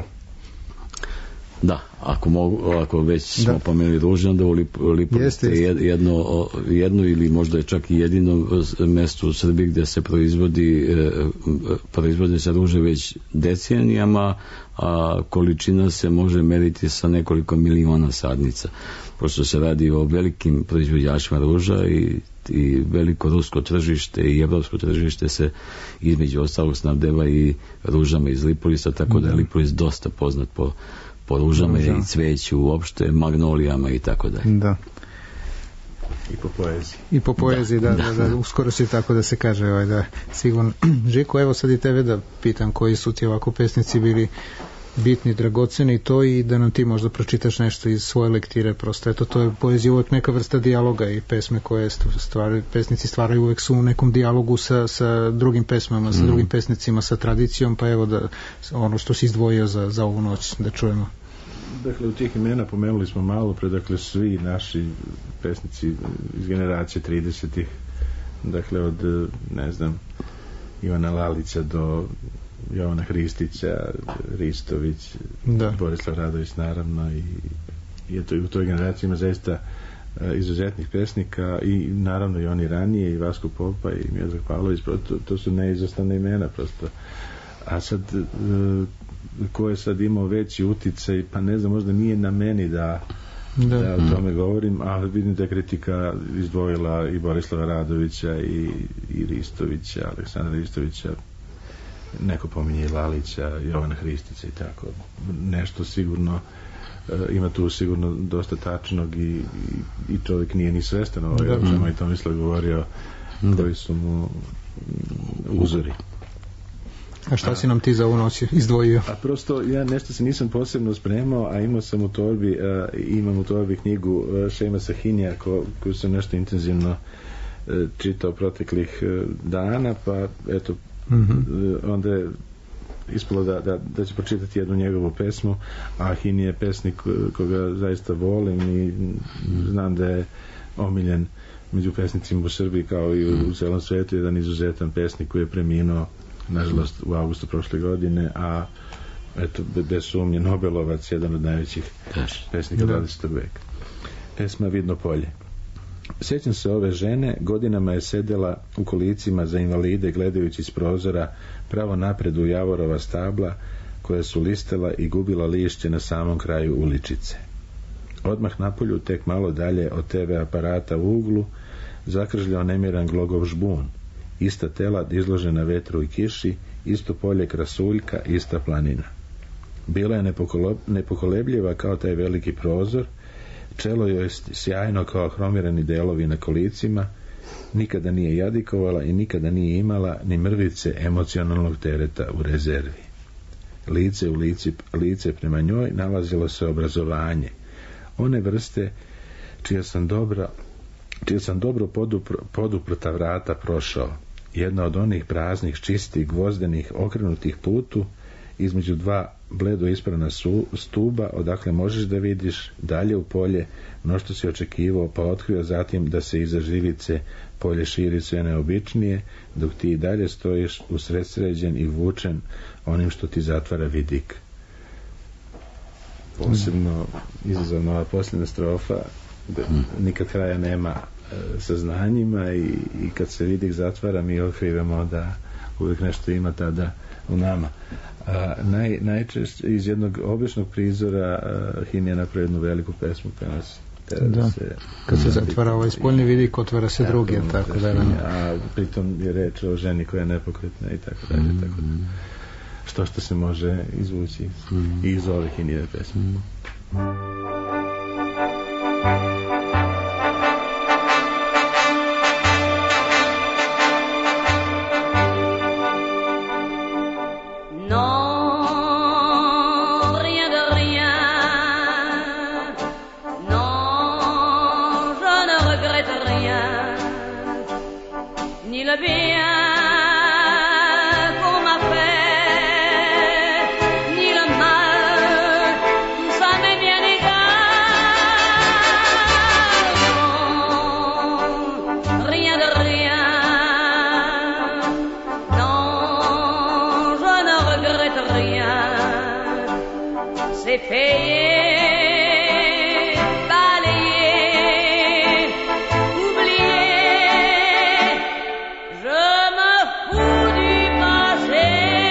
Da, ako već smo pomenuli ruže, onda u Lipovici je jedno ili možda je čak i jedino mesto u Srbiji gde se proizvode se ruže već decenijama, a količina se može meriti sa nekoliko miliona sadnica, pošto se radi o velikim proizvođačima ruža i veliko rusko tržište i evropsko tržište se između ostalog snabdeva i ružama iz Lipovisa, tako da je Lipovis dosta poznat po ružama i cveću uopšte, magnolijama i tako dalje. Da. I po poeziji. I po poeziji, da, uskoro si tako da se kaže, da, sigurno. Žiko, evo sad i tebe da pitam koji su ti ovako pesnici bili bitni, dragoceni to i da nam ti možda pročitaš nešto iz svoje lektire, prosto eto, to je poezija uvek neka vrsta dijaloga i pesme koje pesnici stvaraju uvek su u nekom dijalogu sa drugim pesmama, sa drugim pesnicima, sa tradicijom, pa evo da ono što si izdvojio za ovu noć da čujemo. Dakle, u tih imena pomenuli smo malo pre, dakle, svi naši pesnici iz generacije 30-ih, dakle, od, ne znam, Ivana Lalića do Jovana Hristića, Ristović, Borislav Radović, naravno, i eto, i u toj generaciji ima zaista izuzetnih pesnika i naravno i oni ranije, i Vasko Popa i Miodrag Pavlović, to su neizostavne imena prosto. A sad, ko je sad imao veći uticaj, pa ne znam, možda nije na meni da o tome govorim, a vidim da je kritika izdvojila i Borislava Radovića i Ristovića, Aleksandra Ristovića, neko pominje Lalića, Jovana Hristića i tako. Nešto sigurno ima tu sigurno dosta tačnog i čovjek nije ni svestan o čemu je Tomislav govorio, koji su mu uzori. A šta si nam ti za ovu noć izdvojio? A prosto ja nešto se nisam posebno spremao, a imam u torbi knjigu Šejma Sahinija koju sam nešto intenzivno čitao proteklih dana, pa eto, onda je ispalo da ću pročitati jednu njegovu pesmu, a Hini je pesnik koga zaista volim i znam da je omiljen među pesnicima u Srbiji kao i u celom svetu, jedan izuzetan pesnik koji je preminuo nažalost u avgustu prošle godine, a eto, bez sumnje Nobelovac, jedan od najvećih pesnika 20. veka. Pesma Vidno polje. Sjećam se ove žene, godinama je sedela u kolicima za invalide gledajući iz prozora pravo napred u javorova stabla koja su listala i gubila lišće na samom kraju uličice. Odmah napolju, tek malo dalje od TV aparata u uglu, zakržljao nemiran glogov žbun. Ista telad izložena vetru i kiši, isto polje krasuljka, ista planina. Bila je nepokolebljiva kao taj veliki prozor, čelo joj sjajno kao hromirani delovi na kolicima, nikada nije jadikovala i nikada nije imala ni mrvice emocionalnog tereta u rezervi. Lice u lice prema njoj nalazilo se obrazovanje, one vrste čija sam dobro poduprta vrata prošao, jedna od onih praznih, čistih, gvozdenih, okrenutih putu, između dva bledo isprana stuba, odakle možeš da vidiš dalje u polje no što si očekivao, pa otkrio zatim da se iza živice polje širi sve neobičnije, dok ti i dalje stojiš usredsređen i vučen onim što ti zatvara vidik. Posebno izazovna ova posljedna strofa, nikad kraja nema saznanjima i kad se vidik zatvara mi otkrivamo da uvijek nešto ima tada u nama. Najčešće iz jednog običnog prizora Hini je napravio jednu veliku pesmu koja nas kad se zatvara ovaj spoljni vidik, otvara se drugi, tako da a pritom je reč o ženi koja je nepokretna i tako dalje, tako da što se može izvući i iz ove Hinijeve pesme. Ni le bien qu'on m'a fait payer, balayer, oublier. Je me fous du passé.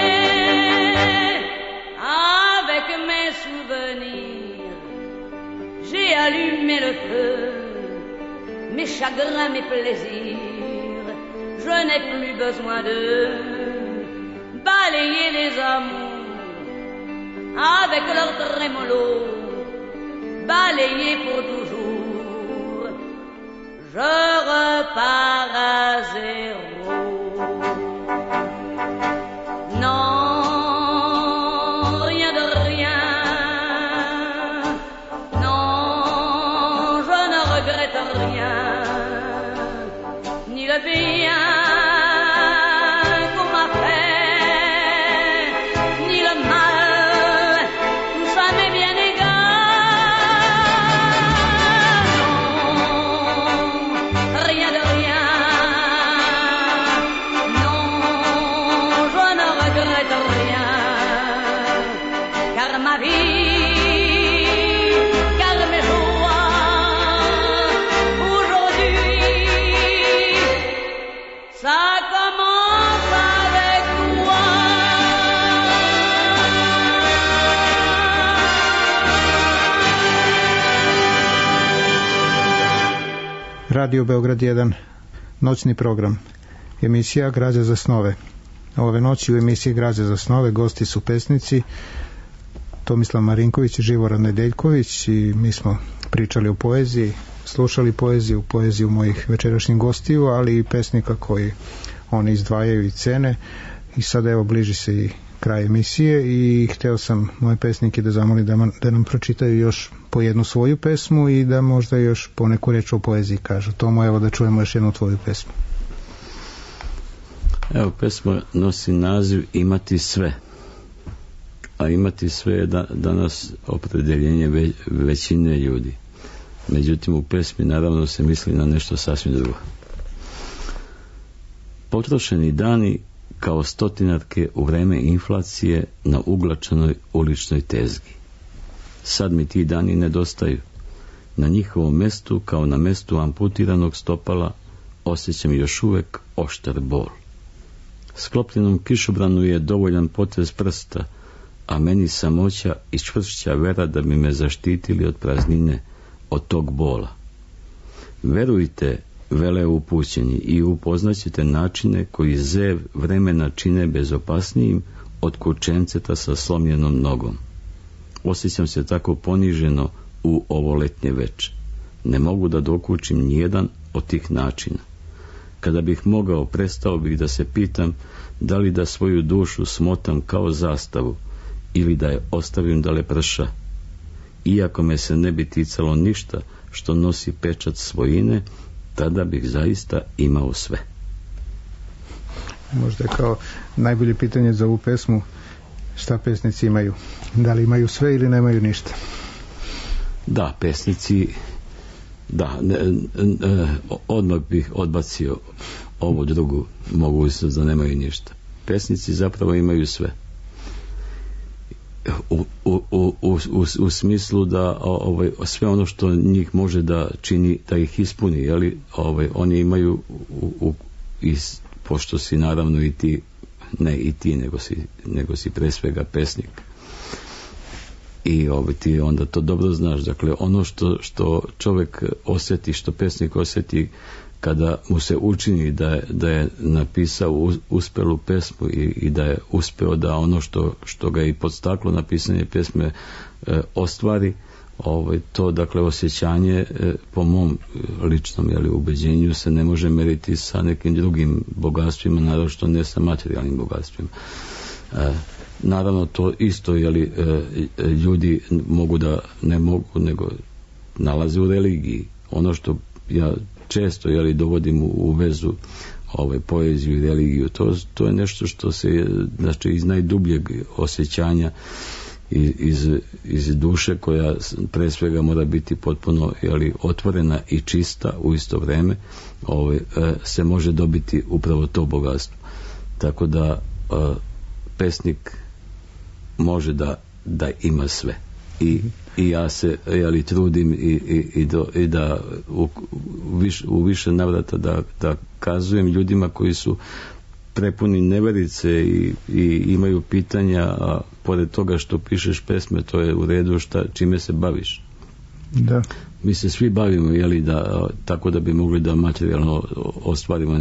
Avec mes souvenirs, j'ai allumé le feu, mes chagrins, mes plaisirs. Je n'ai plus besoin de balayer les amours avec leur trémolo, balayer pour toujours. Je repars à zéro. Non, rien de rien. Non, je ne regrette rien, ni le bien qu'on m'a fait, ni le mal, tout ça m'est bien égal. Non, rien de rien. Non, je ne regrette rien, car ma vie, car mes joies, aujourd'hui, ça commence avec toi. Radio Beograd 1, noćni program, emisija Građa za snove. Ove noći u emisiji Građa za snove gosti su pesnici Tomislav Marinković i Živoran Nedeljković i mi smo pričali o poeziji, slušali poeziju mojih večerašnjih gostiju, ali i pesnika koji oni izdvajaju i cene. I sada evo bliži se i kraj emisije i hteo sam moje pesnike da zamolim da nam pročitaju još po jednu svoju pesmu i da možda još poneku reč o poeziji kažu. Tomo, evo da čujemo još jednu tvoju pesmu. Evo, pesma nosi naziv Imati sve. A imati sve je danas opredeljenje većine ljudi. Međutim, u pesmi naravno se misli na nešto sasvim drugo. Potrošeni dani kao stotinarke u vreme inflacije na uglačanoj uličnoj tezgi. Sad mi ti dani nedostaju. Na njihovom mestu, kao na mestu amputiranog stopala, osjećam još uvek oštar bol. Sklopljenom kišobranu je dovoljan potez prsta, a meni samoća i čvršća vera da bi me zaštitili od praznine, od tog bola. Verujte, vele upućeni, i upoznaćete načine koji zev vremena čine bezopasnijim od kučenceta sa slomljenom nogom. Osjećam se tako poniženo u ovo letnje veče. Ne mogu da dokučim nijedan od tih načina. Kada bih mogao, prestao bih da se pitam da li da svoju dušu smotam kao zastavu ili da je ostavim da leprša. Iako me se ne bi ticalo ništa što nosi pečat svojine, tada bih zaista imao sve. Možda je kao najbolje pitanje za ovu pesmu šta pesnici imaju. Da li imaju sve ili nemaju ništa? Da, pesnici, da, odmah bih odbacio ovu drugu mogućnost da nemaju ništa. Pesnici zapravo imaju sve. U smislu da sve ono što njih može da čini, da ih ispuni, jeli, oni imaju pošto si naravno i ti, ne i ti, nego si pre svega pesnik i ti onda to dobro znaš. Dakle, ono što čovjek osjeti, što pesnik osjeti kada mu se učini da je napisao uspelu pesmu i da je uspeo da ono što ga i podstaklo na pisanje pesme ostvari, to, dakle, osjećanje po mom ličnom ubeđenju se ne može meriti sa nekim drugim bogatstvima, naravno što ne sa materijalnim bogatstvima. Naravno to isto, ljudi mogu da ne mogu, nego nalaze u religiji. Ono što ja često dovodim u vezu poeziju i religiju, to je nešto što se, znači, iz najdubljeg osjećanja, iz duše, koja pre svega mora biti potpuno otvorena i čista u isto vreme, se može dobiti upravo to bogatstvo. Tako da pesnik može da ima sve. i ja se trudim i da u više navrata da kazujem ljudima koji su prepuni neverice i imaju pitanja, a pored toga što pišeš pesme, to je u redu, čime se baviš. Da. Mi se svi bavimo, tako da bi mogli da materijalno ostvarimo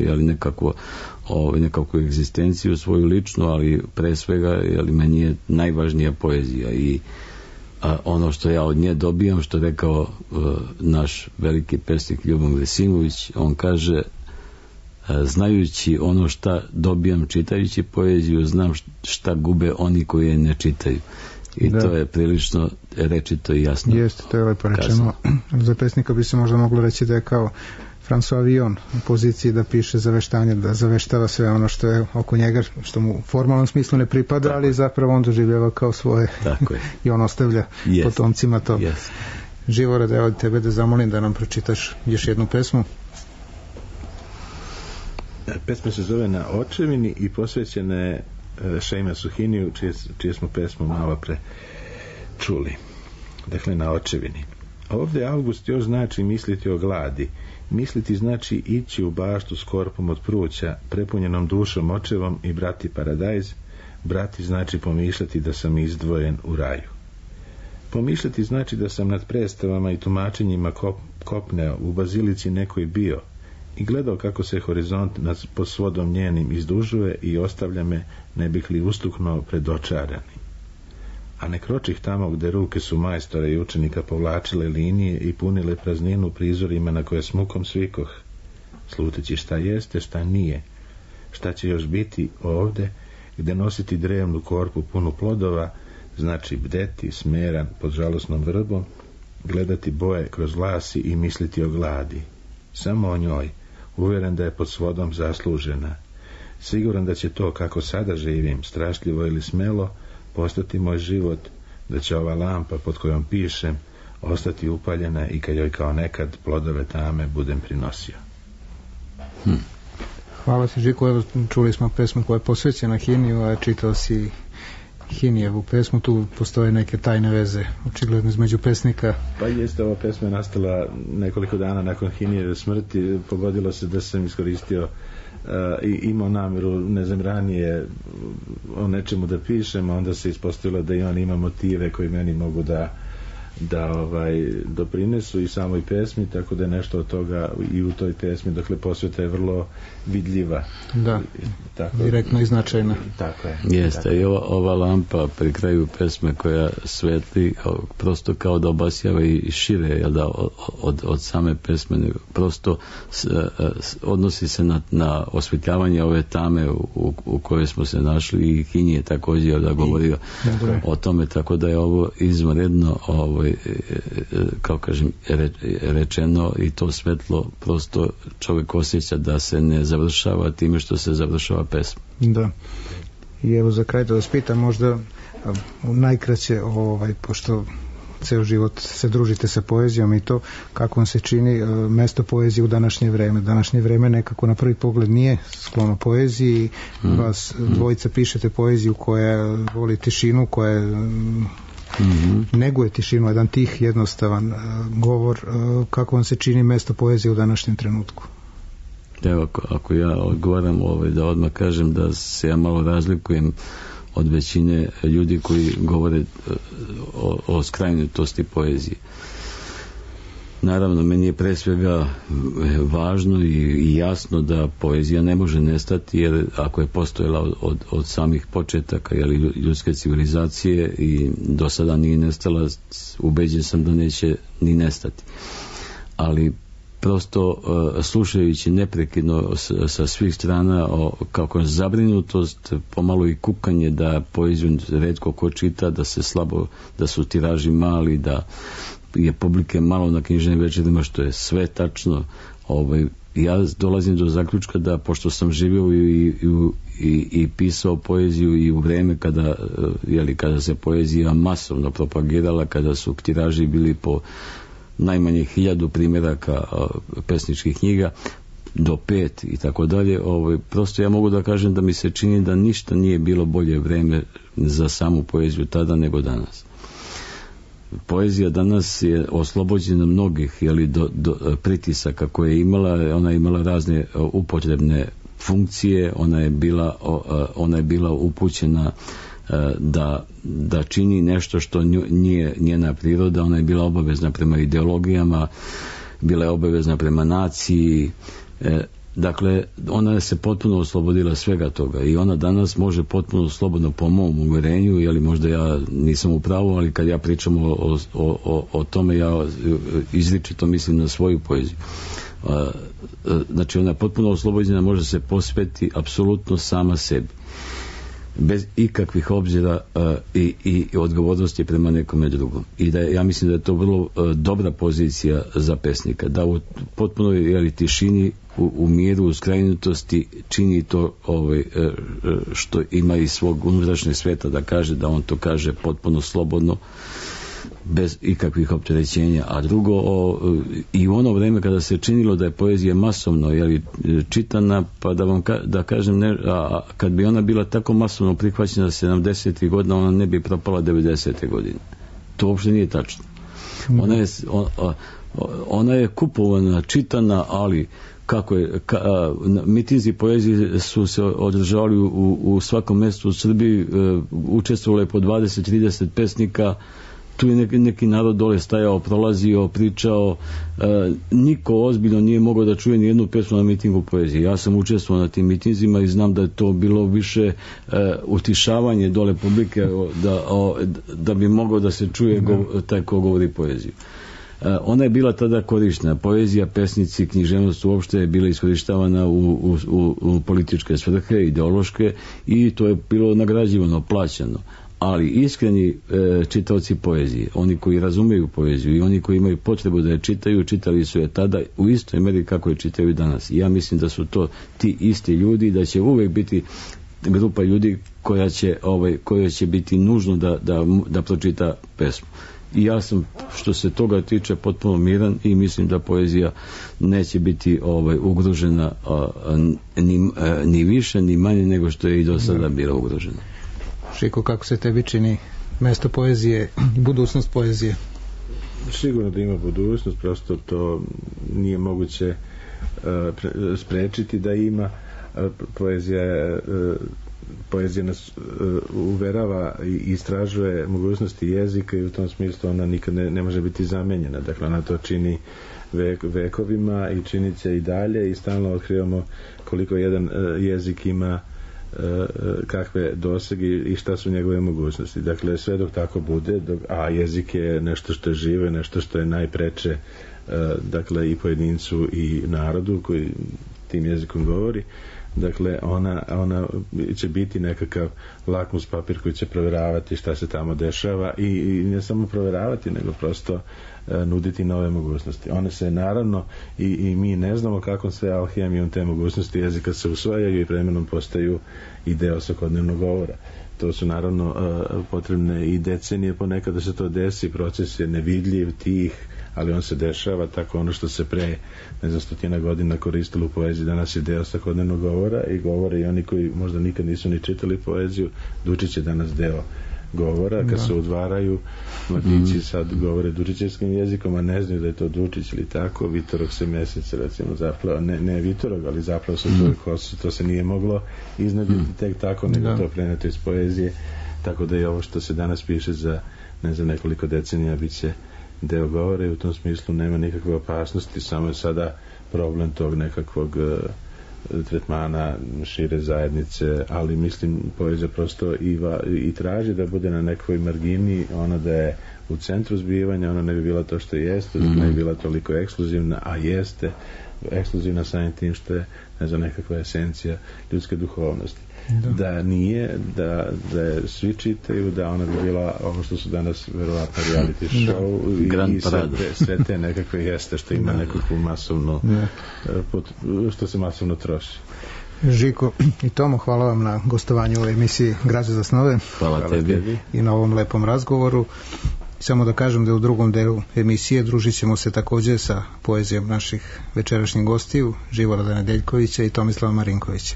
nekakvu egzistenciju svoju ličnu, ali pre svega meni je najvažnija poezija i ono što ja od nje dobijam, što je rekao naš veliki pesnik Ljubomir Simović, on kaže: znajući ono šta dobijam čitajući poeziju, znam šta gube oni koji je ne čitaju. I to je prilično rečito i jasno. Jeste, to je lepo rečeno. Za pesnika bi se možda moglo reći da je kao François Villon u poziciji da piše zaveštanje, da zaveštava sve ono što je oko njega, što mu u formalnom smislu ne pripada, ali zapravo on doživljava kao svoje i on ostavlja potomcima to. Živorade, evo tebe da zamolim da nam pročitaš još jednu pesmu. Pesma se zove Na očevini i posvećena je Šejma Suhiniju, čije smo pesmu malo pre čuli. Dakle, Na očevini. Ovdje avgust još znači misliti o gladi. Misliti znači ići u baštu s korpom od pruća, prepunjenom dušom očevom i brati paradajz. Brati znači pomišljati da sam izdvojen u raju. Pomišljati znači da sam nad predstavama i tumačenjima kopneo u bazilici nekoj bio i gledao kako se horizont pod svodom njenim izdužuje i ostavlja me, ne bih li ustuknuo pred očarani. A ne kročih tamo gde ruke su majstora i učenika povlačile linije i punile prazninu prizorima na koje s mukom svikoh, sluteći šta jeste, šta nije, šta će još biti ovde, gde nositi drevnu korpu punu plodova, znači bdeti, smeran pod žalosnom vrbom, gledati boje kroz vlasi i misliti o gladi. Samo o njoj, uvjeren da je pod svodom zaslužena. Siguran da će to kako sada živim, strašljivo ili smelo, postati moj život, da će ova lampa pod kojom pišem ostati upaljena i kad joj kao nekad plodove tame budem prinosio. Hvala ti, Žiko. Čuli smo pesmu koja je posvećena Hiniju, a čitao si Hinijevu pesmu. Tu postoje neke tajne veze očigledno između pesnika. Pa jeste, ova pesma je nastala nekoliko dana nakon Hinijeve smrti. Pogodilo se da sam iskoristio i imao namjeru, ne znam, ranije o nečemu da pišem, a onda se ispostavilo da i on ima motive koji meni mogu da doprinesu i samoj pesmi, tako da je nešto od toga i u toj pesmi, dakle posveta je vrlo vidljiva. Da, direktno i značajna. Tako je. Jeste, i ova lampa pri kraju pesme koja svetli prosto kao da obasjava i šire od same pesme, prosto odnosi se na osvetljavanje ove tame u kojoj smo se našli i Hinije također da govorio o tome, tako da je ovo izvanredno kao kažem rečeno i to svetlo prosto čovjek osjeća da se ne završava time što se završava pesma. Da. I evo za kraj da vas pitam možda najkraće, pošto ceo život se družite sa poezijom i to, kako vam se čini mesto poezije u današnje vreme? Današnje vreme nekako na prvi pogled nije sklono poeziji, vas dvojica pišete poeziju koja voli tišinu, koja neguje tišinu, jedan tih, jednostavan govor. Kako vam se čini mesto poezije u današnjem trenutku? Evo, ako ja odgovaram da odmah kažem da se ja malo razlikujem od većine ljudi koji govore o skrajnutosti poezije. Naravno, meni je pre svega važno i jasno da poezija ne može nestati, jer ako je postojala od samih početaka ljudske civilizacije i do sada nije nestala, ubeđen sam da neće ni nestati. Ali prosto slušajući neprekidno sa svih strana kako zabrinutost, pomalo i kukanje da poeziju retko ko čita, da se slabo, da su tiraži mali, da je publike malo na književnim večerima, što je sve tačno. Ja dolazim do zaključka da pošto sam živio i pisao poeziju i u vreme kada se poezija masovno propagirala, kada su tiraži bili po najmanje 1000 primjeraka pesničkih knjiga do 5 i tako dalje, prosto ja mogu da kažem da mi se čini da ništa nije bilo bolje vreme za samu poeziju tada nego danas. poezija danas je oslobođena mnogih do pritisaka koje je imala. Ona je imala razne upotrebne funkcije, ona je bila upućena da čini nešto što nije njena priroda. Ona je bila obavezna prema ideologijama, bila je obavezna prema naciji. Dakle, ona se potpuno oslobodila svega toga i ona danas može potpuno slobodno, po mom uvjerenju, jeli možda ja nisam u pravu, ali kad ja pričam o tome, ja izričito mislim na svoju poeziju. Znači, ona je potpuno oslobođena, može se posvetiti apsolutno sama sebi, bez ikakvih obzira i odgovornosti prema nekome drugom. I ja mislim da je to vrlo dobra pozicija za pesnika, da u potpunoj tišini, u miru, u skrajnutosti čini to što ima iz svog unutrašnjeg sveta da kaže, da on to kaže potpuno slobodno, bez ikakvih opterećenja. A drugo, i u ono vreme kada se činilo da je poezija masovno čitana, pa da kažem, kad bi ona bila tako masovno prihvaćena 70. godina, ona ne bi propala 90. godine. To uopšte nije tačno. Ona je kupovana, čitana, ali mitinzi poezije su se održavali u svakom mjestu u Srbiji, učestvovalo je po 20-30 pesnika, tu je neki narod dole stajao, prolazio, pričao, niko ozbiljno nije mogao da čuje ni jednu pesmu na mitingu poezije. Ja sam učestvovao na tim mitinzima i znam da je to bilo više utišavanje dole publike da bi mogao da se čuje taj ko govori poeziju. Ona je bila tada korištena, poezija, pesnici, književnost uopšte je bila iskorištavana u političke svrhe, ideološke, i to je bilo nagrađivano, plaćano. Ali iskreni čitaoci poezije, oni koji razumeju poeziju i oni koji imaju potrebu da je čitaju, čitali su je tada u istoj meri kako je čitaju danas. I ja mislim da su to ti isti ljudi, da će uvek biti grupa ljudi koja će biti nužno da pročita pesmu. I ja sam, što se toga tiče, potpuno miran i mislim da poezija neće biti ugrožena ni više ni manje nego što je i do sada bila ugrožena. Žiko, kako se tebi čini mesto poezije i budućnost poezije? Sigurno da ima budućnost, prosto to nije moguće sprečiti da ima. Poezija nas uverava i istražuje mogućnosti jezika i u tom smislu ona nikad ne može biti zamenjena. Dakle, ona to čini vekovima i činit će i dalje i stalno otkrivamo koliko jedan jezik ima, kakve dosege i šta su njegove mogućnosti. Dakle, sve dok tako bude, a jezik je nešto što je živo, nešto što je najpreče, dakle, i pojedincu i narodu koji tim jezikom govori. Dakle, ona će biti nekakav lakmus papir koji će provjeravati šta se tamo dešava i ne samo provjeravati, nego prosto nuditi nove mogućnosti. One se naravno i mi ne znamo kakvom sve alhemijom te mogućnosti jezika se usvajaju i vremenom postaju i deo svakodnevnog govora. To su naravno potrebne i decenije ponekad da se to desi, proces je nevidljiv, tih, ali on se dešava. Tako ono što se pre 100 godina koristilo u poeziji danas je deo svakodnevnog govora i govore i oni koji možda nikad nisu ni čitali poeziju, Dučić je danas deo govora. Kad se udvaraju, mladići sad govore dučićevskim jezikom, a ne znaju da je to Dučić ili tako. Vitorog se mjesec recimo zapravo, ne Vitorog, ali zapravo su to se nije moglo iznaditi tek tako, nego to preneto iz poezije. Tako da je ovo što se danas piše za nekoliko decenija bit će deo govora i u tom smislu nema nikakve opasnosti, samo je sada problem tog nekakvog tretmana šire zajednice, ali mislim poezija prosto i traži da bude na nekoj margini, ona da je u centru zbivanja, ona ne bi bila to što jeste, ne bi bila toliko ekskluzivna, a jeste ekskluzivna samim tim što je nekakva esencija ljudske duhovnosti. Da nije, da je svi čitaju, da ona bi bila ovo što su danas verovatno reality show i sve te nekakve jeste što ima nekakvu masovno što se masovno troši. Žiko i Tomo, hvala vam na gostovanju u emisiji Građa za snove. Hvala tebi i na ovom lepom razgovoru. Samo da kažem da u drugom delu emisije družit ćemo se također sa poezijom naših večerašnjih gostiju, Živorada Nedeljkovića i Tomislava Marinkovića.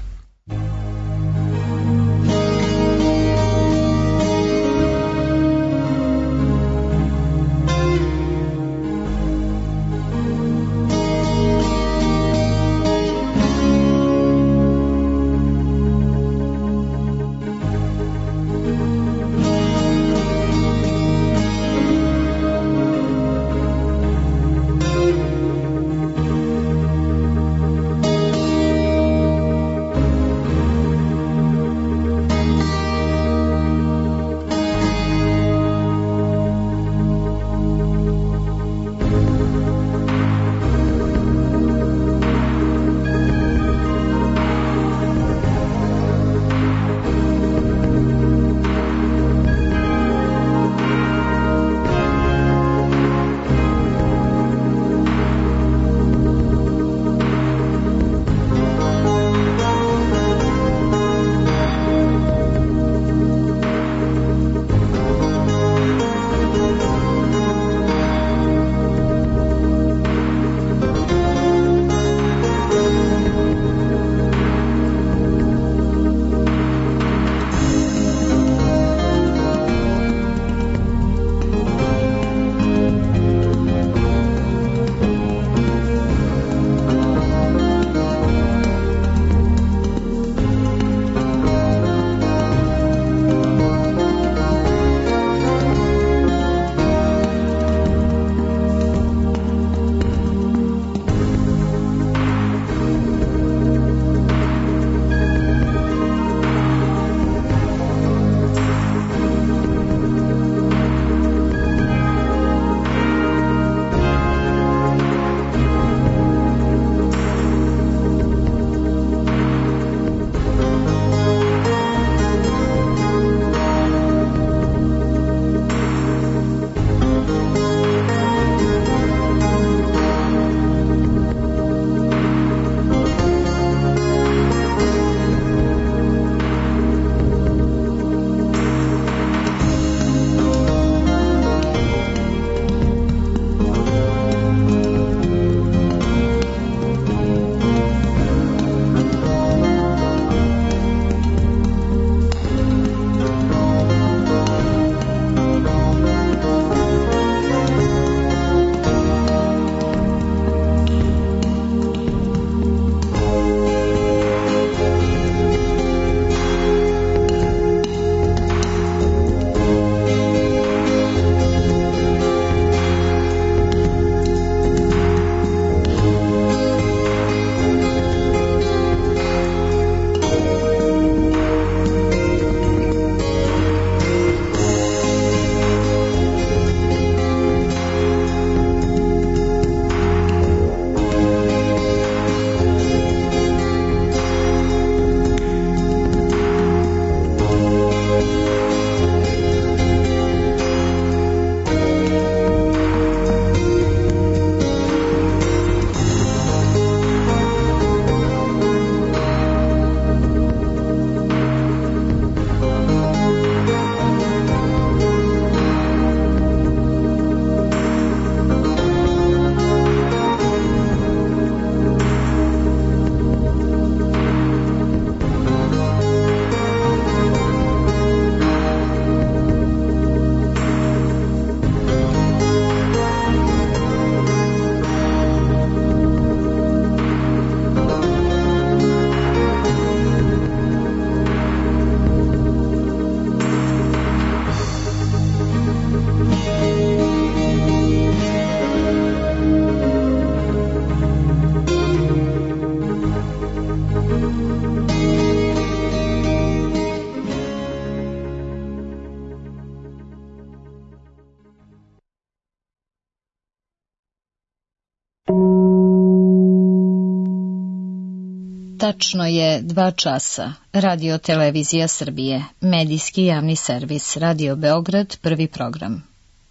Tačno je 2 časa. Radio Televizija Srbije, medijski javni servis, Radio Beograd, prvi program.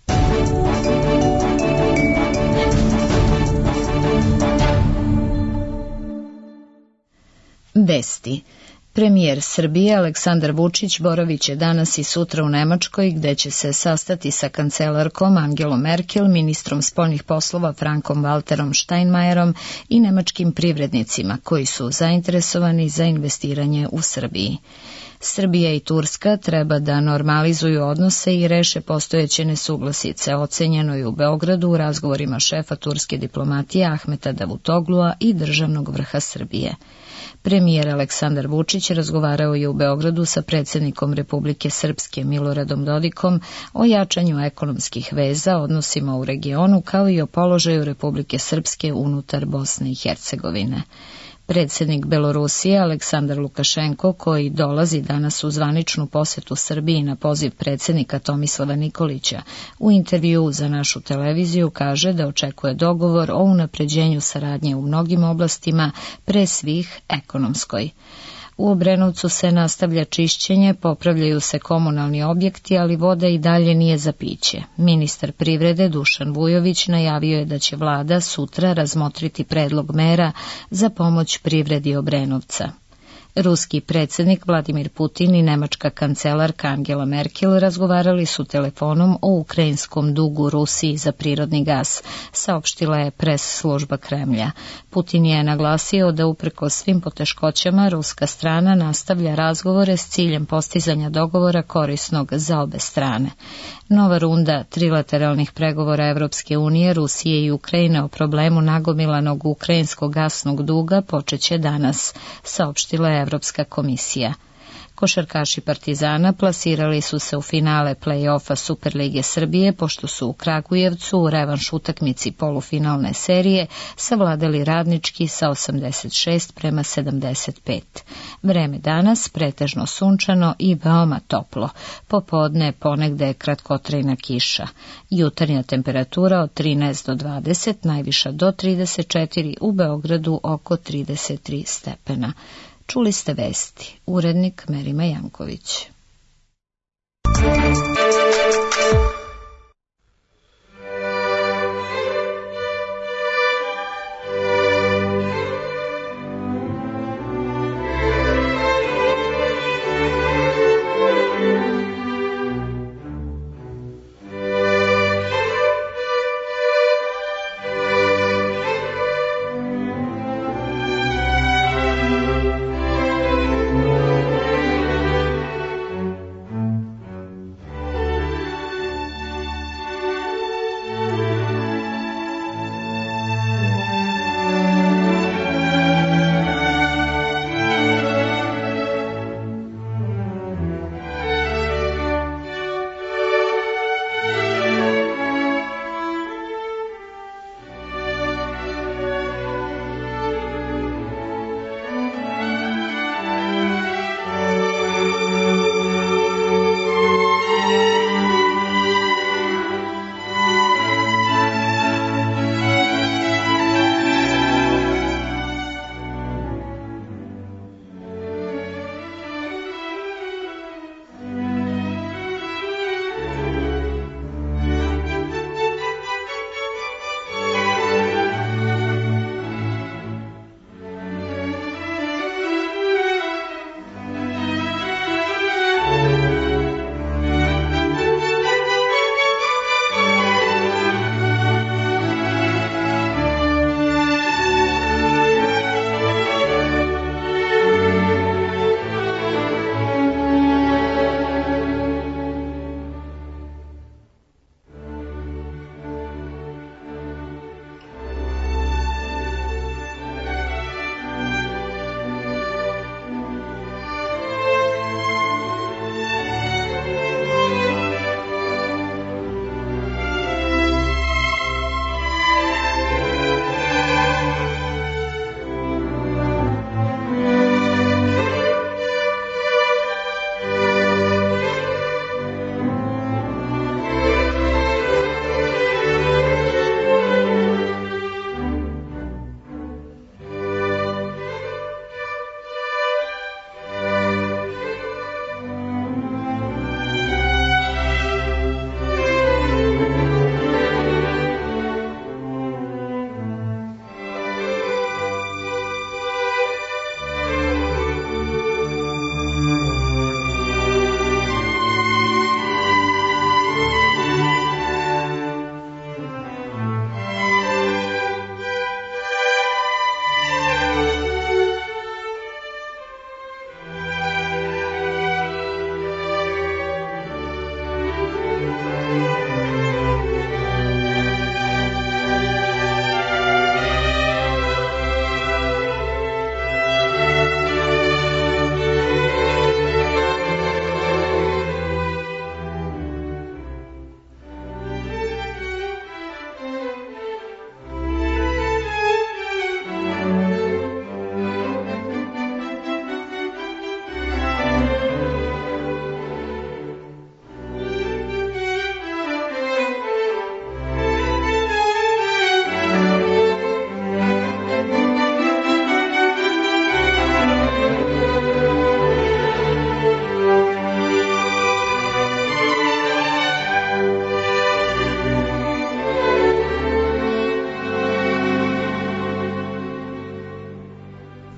Vesti. Premijer Srbije Aleksandar Vučić boraviće danas i sutra u Nemačkoj, gde će se sastati sa kancelarkom Angelom Merkel, ministrom spoljnih poslova Frankom Walterom Steinmeierom i nemačkim privrednicima koji su zainteresovani za investiranje u Srbiji. Srbija i Turska treba da normalizuju odnose i reše postojeće nesuglasice, ocenjeno je u Beogradu u razgovorima šefa turske diplomatije Ahmeta Davutoglua i državnog vrha Srbije. Premijer Aleksandar Vučić razgovarao je u Beogradu sa predsjednikom Republike Srpske Miloradom Dodikom o jačanju ekonomskih veza, odnosima u regionu, kao i o položaju Republike Srpske unutar Bosne i Hercegovine. Predsjednik Belorusije Aleksandar Lukašenko, koji dolazi danas u zvaničnu posetu Srbiji na poziv predsjednika Tomislava Nikolića, u intervjuu za našu televiziju kaže da očekuje dogovor o unapređenju saradnje u mnogim oblastima, pre svih ekonomskoj. U Obrenovcu se nastavlja čišćenje, popravljaju se komunalni objekti, ali voda i dalje nije za piće. Ministar privrede Dušan Vujović najavio je da će vlada sutra razmotriti predlog mera za pomoć privredi Obrenovca. Ruski predsjednik Vladimir Putin i nemačka kancelarka Angela Merkel razgovarali su telefonom o ukrajinskom dugu Rusiji za prirodni gas, saopštila je pres služba Kremlja. Putin je naglasio da uprkos svim poteškoćama ruska strana nastavlja razgovore s ciljem postizanja dogovora korisnog za obe strane. Nova runda trilateralnih pregovora Evropske unije, Rusije i Ukrajine o problemu nagomilanog ukrajinskog gasnog duga počeće danas, saopštila je Evropska komisija. Košarkaši Partizana plasirali su se u finale play-offa Superlige Srbije, pošto su u Kragujevcu u revanš utakmici polufinalne serije savladali Radnički sa 86:75. Vreme danas pretežno sunčano i veoma toplo. Popodne ponegde kratkotrajna kiša. Jutarnja temperatura od 13 do 20, najviša do 34, u Beogradu oko 33 stepena. Čuli ste vesti. Urednik Merima Janković.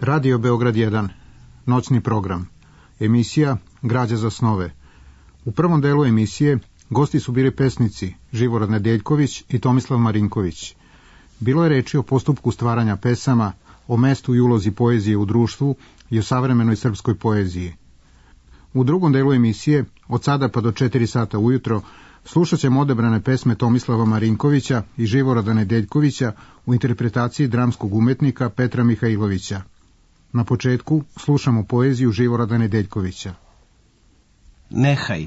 Radio Beograd 1, noćni program. Emisija Građa za snove. U prvom delu emisije gosti su bili pesnici Živorad Nedeljković i Tomislav Marinković. Bilo je reči o postupku stvaranja pesama, o mestu i ulozi poezije u društvu i o savremenoj srpskoj poeziji. U drugom delu emisije, od sada pa do 4 sata ujutro, slušat ćemo odebrane pesme Tomislava Marinkovića i Živorada Nedeljkovića u interpretaciji dramskog umetnika Petra Mihajlovića. Na početku slušamo poeziju Živorada Nedeljkovića. Nehaj.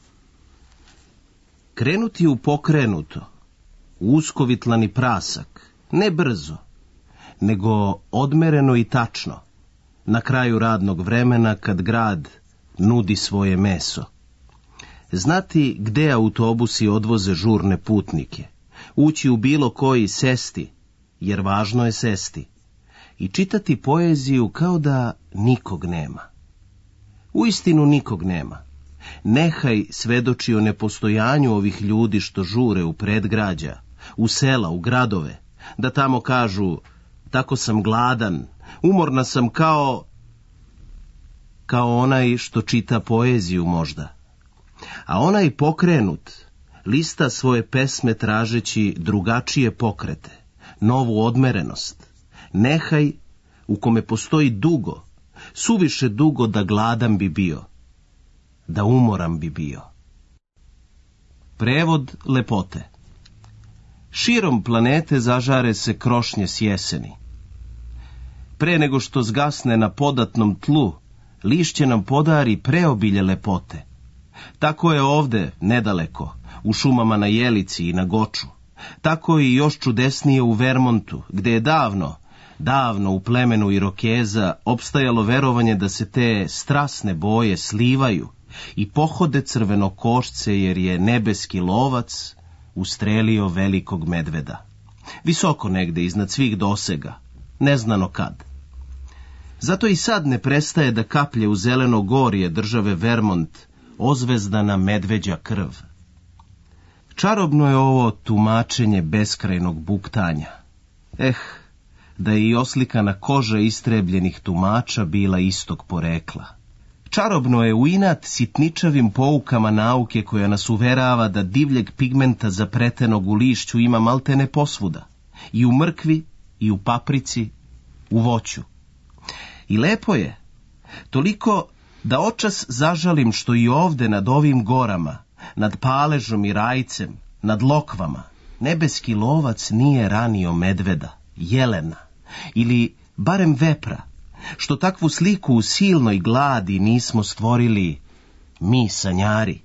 Krenuti u pokrenuto, u uskovitlani prasak, ne brzo, nego odmereno i tačno, na kraju radnog vremena kad grad nudi svoje meso. Znati gde autobusi odvoze žurne putnike, ući u bilo koji sesti, jer važno je sesti, i čitati poeziju kao da nikog nema. Uistinu nikog nema. Nehaj svedoči o nepostojanju ovih ljudi što žure u predgrađa, u sela, u gradove, da tamo kažu, tako sam gladan, umorna sam kao onaj što čita poeziju možda. A onaj pokrenut lista svoje pesme tražeći drugačije pokrete, novu odmerenost. Nehaj u kome postoji dugo, suviše dugo da gladan bi bio, da umoran bi bio. Prevod lepote. Širom planete zažare se krošnje s jeseni. Pre nego što zgasne na podatnom tlu, lišće nam podari preobilje lepote. Tako je ovde, nedaleko, u šumama na Jelici i na Goču. Tako je i još čudesnije u Vermontu, gde je davno u plemenu Irokeza opstajalo verovanje da se te strasne boje slivaju i pohode crvenokošce jer je nebeski lovac ustrelio velikog medveda. Visoko negde iznad svih dosega, neznano kad. Zato i sad ne prestaje da kaplje u zeleno gorje države Vermont ozvezdana medveđa krv. Čarobno je ovo tumačenje beskrajnog buktanja. Da je i oslikana koža istrebljenih tumača bila istog porekla. Čarobno je u inat sitničavim poukama nauke koja nas uverava da divljeg pigmenta zapletenog u lišću ima maltene posvuda, i u mrkvi, i u paprici, u voću. I lepo je, toliko da očas zažalim što i ovde nad ovim gorama, nad paležom i rajcem, nad lokvama, nebeski lovac nije ranio medveda, jelena, ili barem vepra, što takvu sliku u silnoj gladi nismo stvorili mi sanjari.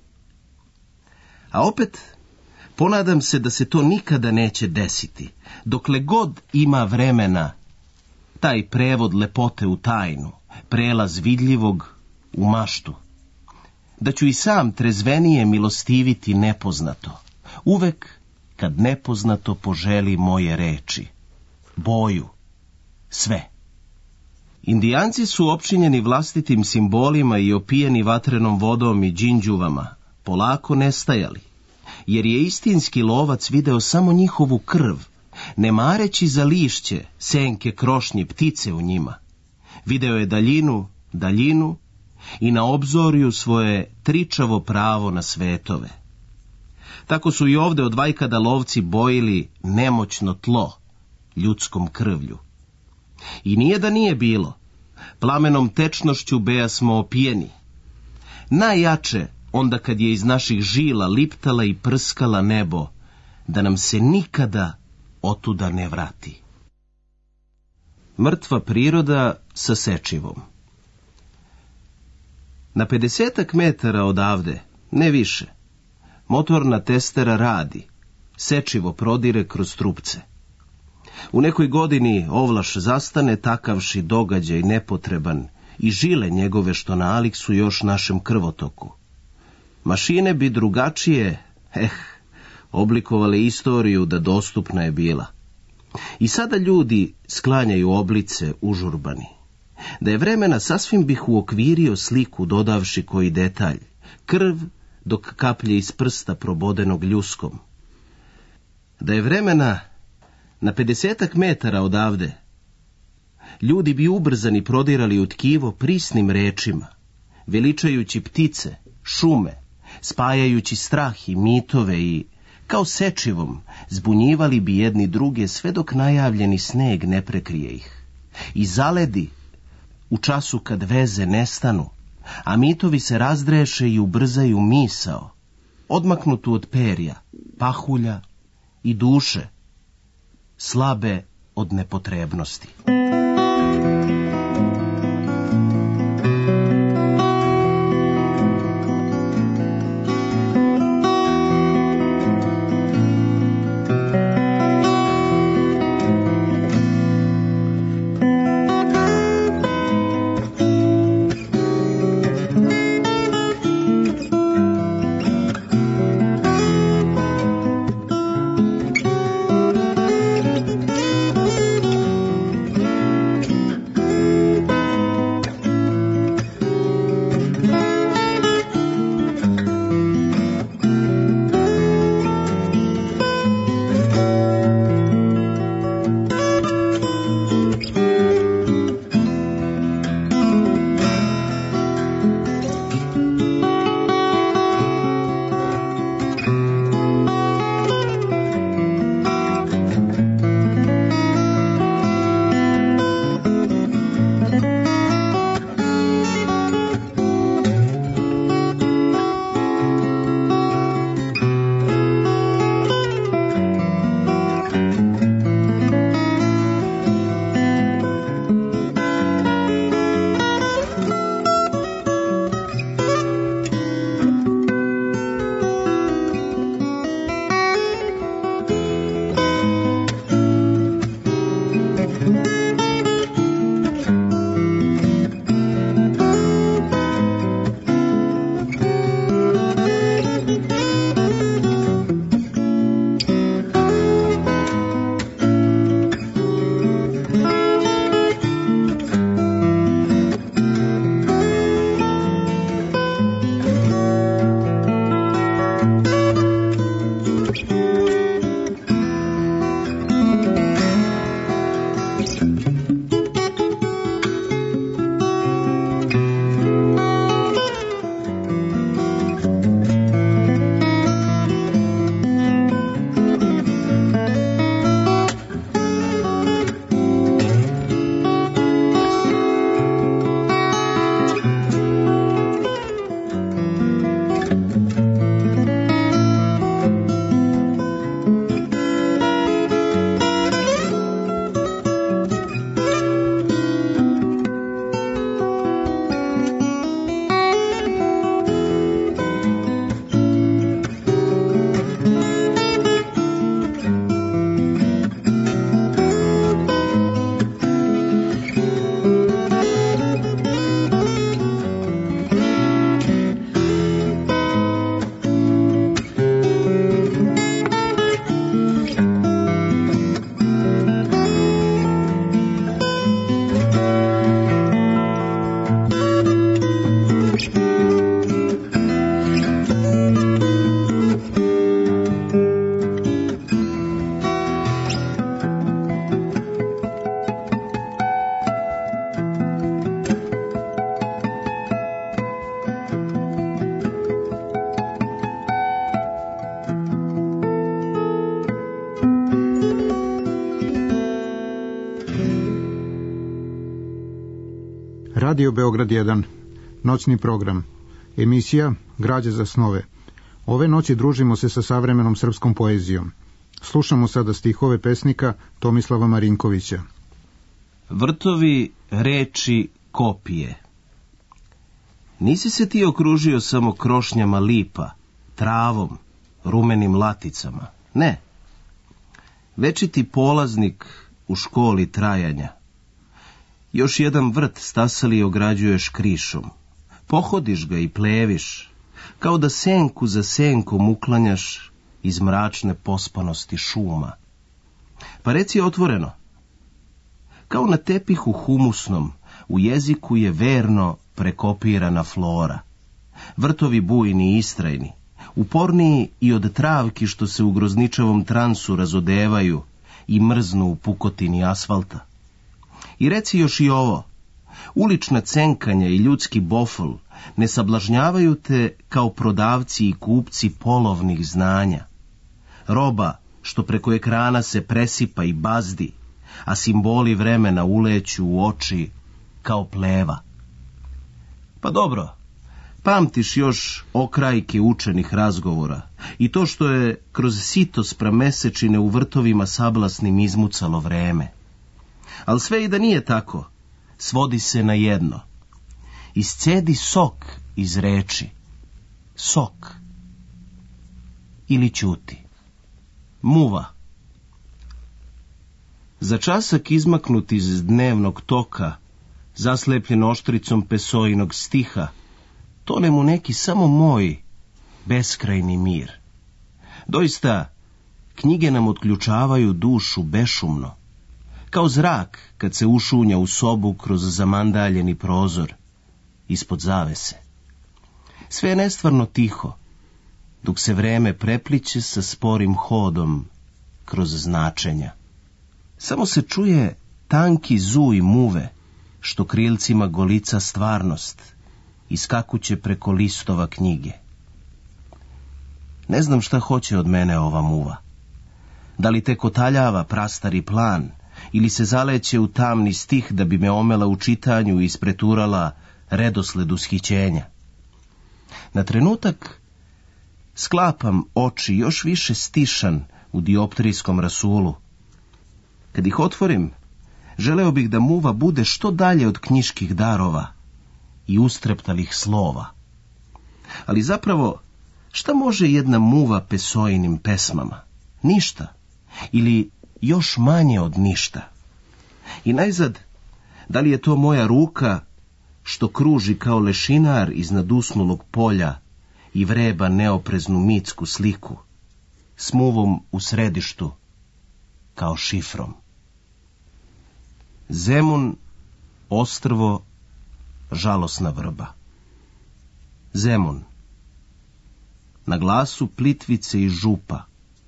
A opet, ponadam se da se to nikada neće desiti, dokle god ima vremena, taj prevod lepote u tajnu, prelaz vidljivog u maštu. Da ću i sam trezvenije milostiviti nepoznato, uvek kad nepoznato poželi moje reči, boju, sve. Indijanci su opčinjeni vlastitim simbolima i opijeni vatrenom vodom i đinđuvama, polako nestajali, jer je istinski lovac video samo njihovu krv, ne mareći za lišće, senke, krošnje, ptice u njima. Video je daljinu i na obzorju svoje tričavo pravo na svetove. Tako su i ovde od vajkada lovci bojili nemoćno tlo ljudskom krvlju. I nije da nije bilo, plamenom tečnošću beja smo opijeni. Najjače onda kad je iz naših žila liptala i prskala nebo, da nam se nikada otuda ne vrati. Mrtva priroda sa sečivom. Na 50 metara odavde, ne više, motorna testera radi, sečivo prodire kroz trupce. U nekoj godini ovlaš zastane, takavši događaj nepotreban, i žile njegove što nalik su još našem krvotoku. Mašine bi drugačije, oblikovale istoriju da dostupna je bila. I sada ljudi sklanjaju oblice užurbani. Da je vremena, sasvim bih uokvirio sliku dodavši koji detalj, krv dok kaplje iz prsta probodenog ljuskom. Da je vremena, na 50 metara odavde, ljudi bi ubrzani prodirali u tkivo prisnim rečima, veličajući ptice, šume, spajajući strah i mitove i, kao sečivom, zbunjivali bi jedni druge sve dok najavljeni sneg ne prekrije ih. I zaledi, u času kad veze nestanu, a mitovi se razdreše i ubrzaju misao, odmaknutu od perja, pahulja i duše, slabe od nepotrebnosti. Radio Beograd 1, noćni program, emisija Građa za snove. Ove noći družimo se sa savremenom srpskom poezijom. Slušamo sada stihove pesnika Tomislava Marinkovića. Vrtovi, reči, kopije. Nisi se ti okružio samo krošnjama lipa, travom, rumenim laticama. Ne. Večiti polaznik u školi trajanja. Još jedan vrt stasali ograđuješ krišom. Pohodiš ga i pleviš, kao da senku za senkom uklanjaš iz mračne pospanosti šuma. Pa reci otvoreno, kao na tepihu humusnom, u jeziku je verno prekopirana flora. Vrtovi bujni i istrajni, uporniji i od travki što se u grozničavom transu razodevaju i mrznu u pukotini asfalta. I reci još i ovo, ulična cenkanja i ljudski bofl ne sablažnjavaju te kao prodavci i kupci polovnih znanja. Roba što preko ekrana se presipa i bazdi, a simboli vremena uleću u oči kao pleva. Pa dobro, pamtiš još okrajke učenih razgovora i to što je kroz sito spram mesečine u vrtovima sablasnim izmucalo vreme. Ali sve i da nije tako, svodi se na jedno. Iscedi sok iz reči. Sok. Ili ćuti. Muva. Za časak izmaknut iz dnevnog toka, zaslepljen oštricom Pesojinog stiha, tone mu neki samo moj beskrajni mir. Doista, knjige nam otključavaju dušu bešumno, kao zrak kad se ušunja u sobu kroz zamandaljeni prozor, ispod zavese. Sve je nestvarno tiho, dok se vreme prepliće sa sporim hodom kroz značenja. Samo se čuje tanki zuj muve, što krilcima golica stvarnost, iskakuće preko listova knjige. Ne znam šta hoće od mene ova muva. Da li te kotaljava prastari plan, ili se zaleće u tamni stih da bi me omela u čitanju i ispreturala redosled ushićenja. Na trenutak sklapam oči još više stišan u dioptrijskom rasulu. Kad ih otvorim, želeo bih da muva bude što dalje od knjiških darova i ustreptalih slova. Ali zapravo, šta može jedna muva Pesojinim pesmama? Ništa. Ili još manje od ništa. I najzad, da li je to moja ruka što kruži kao lešinar iznad usnulog polja i vreba neopreznu mitsku sliku, s muvom u središtu, kao šifrom. Zemun, ostrvo, žalosna vrba. Zemun. Na glasu Plitvice i župa.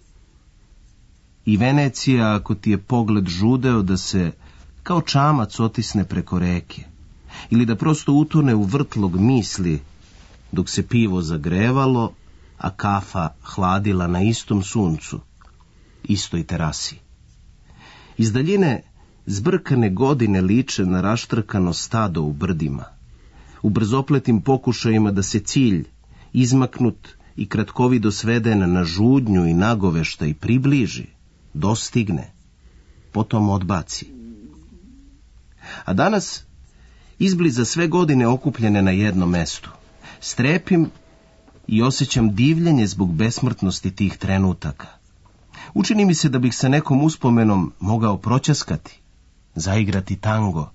I Venecija, ako ti je pogled žudeo da se kao čamac otisne preko reke, ili da prosto utone u vrtlog misli, dok se pivo zagrevalo, a kafa hladila na istom suncu, istoj terasi. Iz daljine zbrkane godine liče na raštrkano stado u brdima, u brzopletim pokušajima da se cilj, izmaknut i kratkovido sveden na žudnju i nagovešta i približi, dostigne, potom odbaci. A danas, izbliza sve godine okupljene na jednom mestu, strepim i osjećam divljenje zbog besmrtnosti tih trenutaka. Učini mi se da bih sa nekom uspomenom mogao proćaskati, zaigrati tango.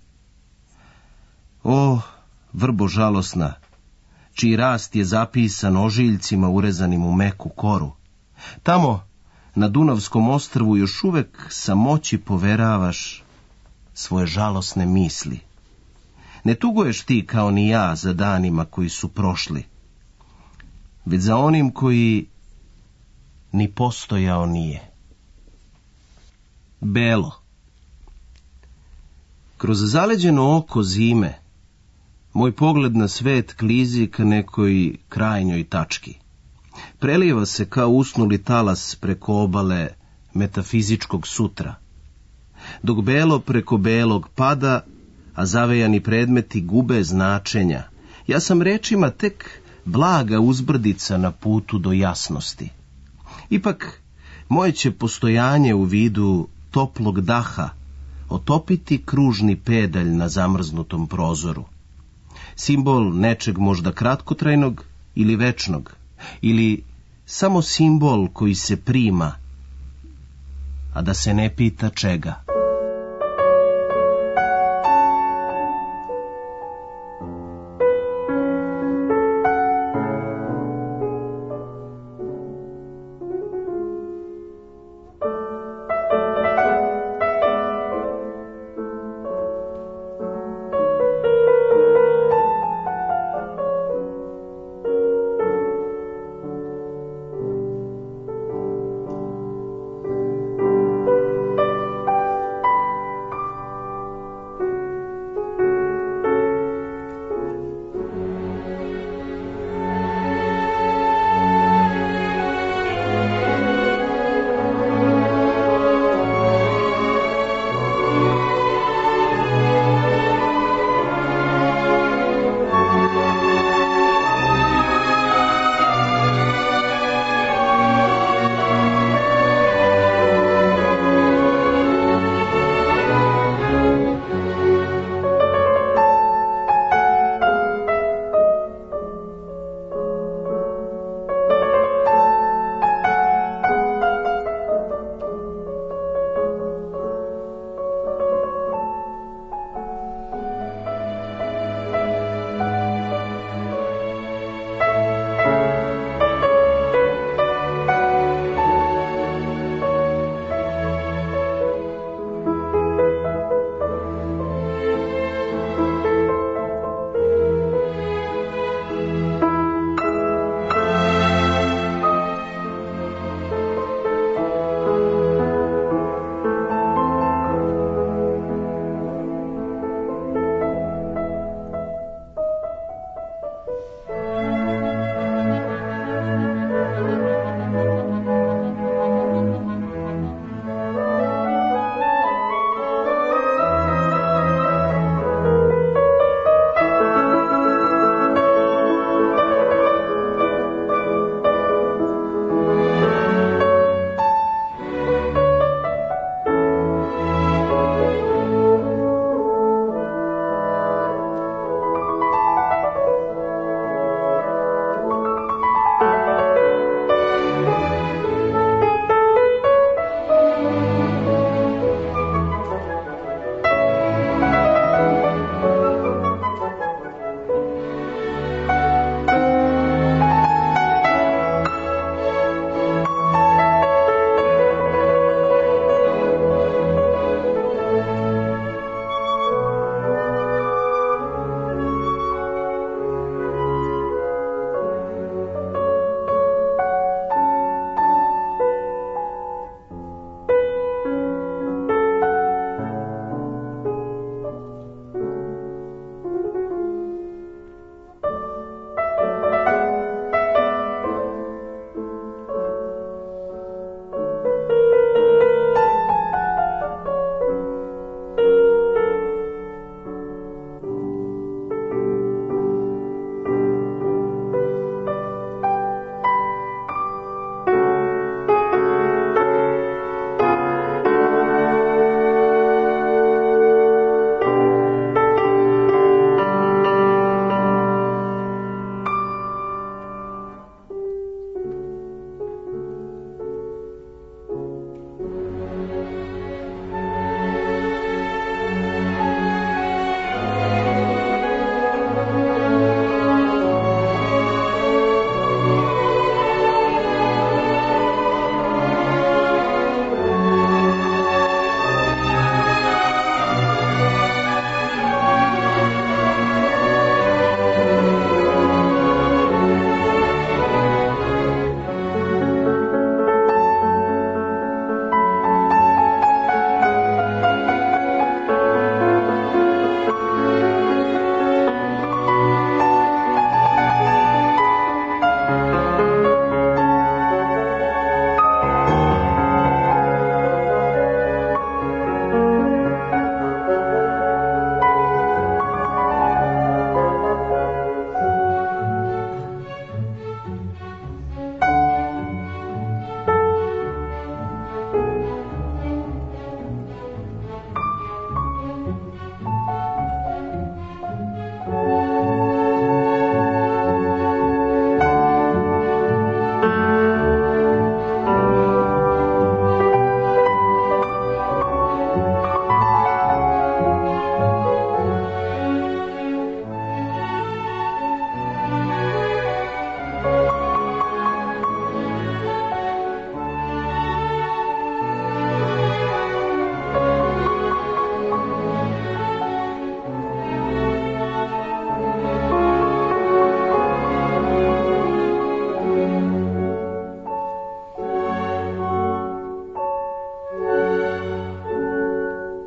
O, vrbo žalosna, čiji rast je zapisan ožiljcima urezanim u meku koru. Tamo, na Dunavskom ostrvu, još uvek samoći poveravaš svoje žalosne misli. Ne tuguješ ti kao ni ja za danima koji su prošli, već za onim koji ni postojao nije. Belo. Kroz zaleđeno oko zime, moj pogled na svet klizi ka nekoj krajnjoj tački. Prelijeva se kao usnuli talas preko obale metafizičkog sutra. Dok belo preko belog pada, a zavejani predmeti gube značenja, ja sam rečima tek blaga uzbrdica na putu do jasnosti. Ipak, moje će postojanje u vidu toplog daha otopiti kružni pedalj na zamrznutom prozoru. Simbol nečeg možda kratkotrajnog ili večnog, ili samo simbol koji se prima, a da se ne pita čega.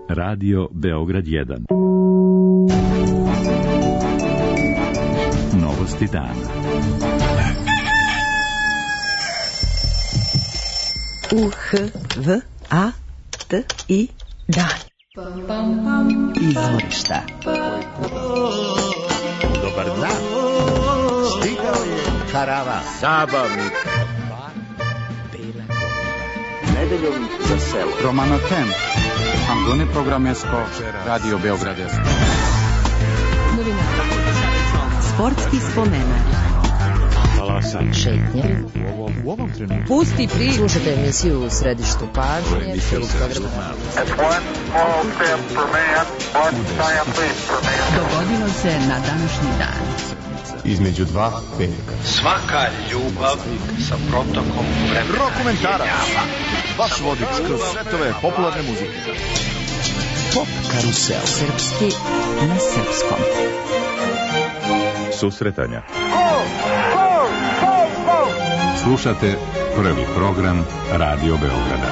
Radio Beograd 1. Novosti dana. UHVATI dan. Izvorišta. Dobar dan. Stigao je karava zabavnik. Nedeljom za selo. Romana Tem. Ambone programesko Radio Beograd 1. Novina. Sportski spomenak. Alasan. Šetnje. U ovom trenutku. Pusti pri. Slušajte emisiju u središtu pažnje. Dogodilo se na današnji dan. Između dva petka. Svaka ljubav sa protokom vremena. Rokomentarac. Vaš vodič kroz svetove popularne muzike. Pop karusel. Srpski na srpskom. Susretanja. Slušate prvi program Radio Beograda.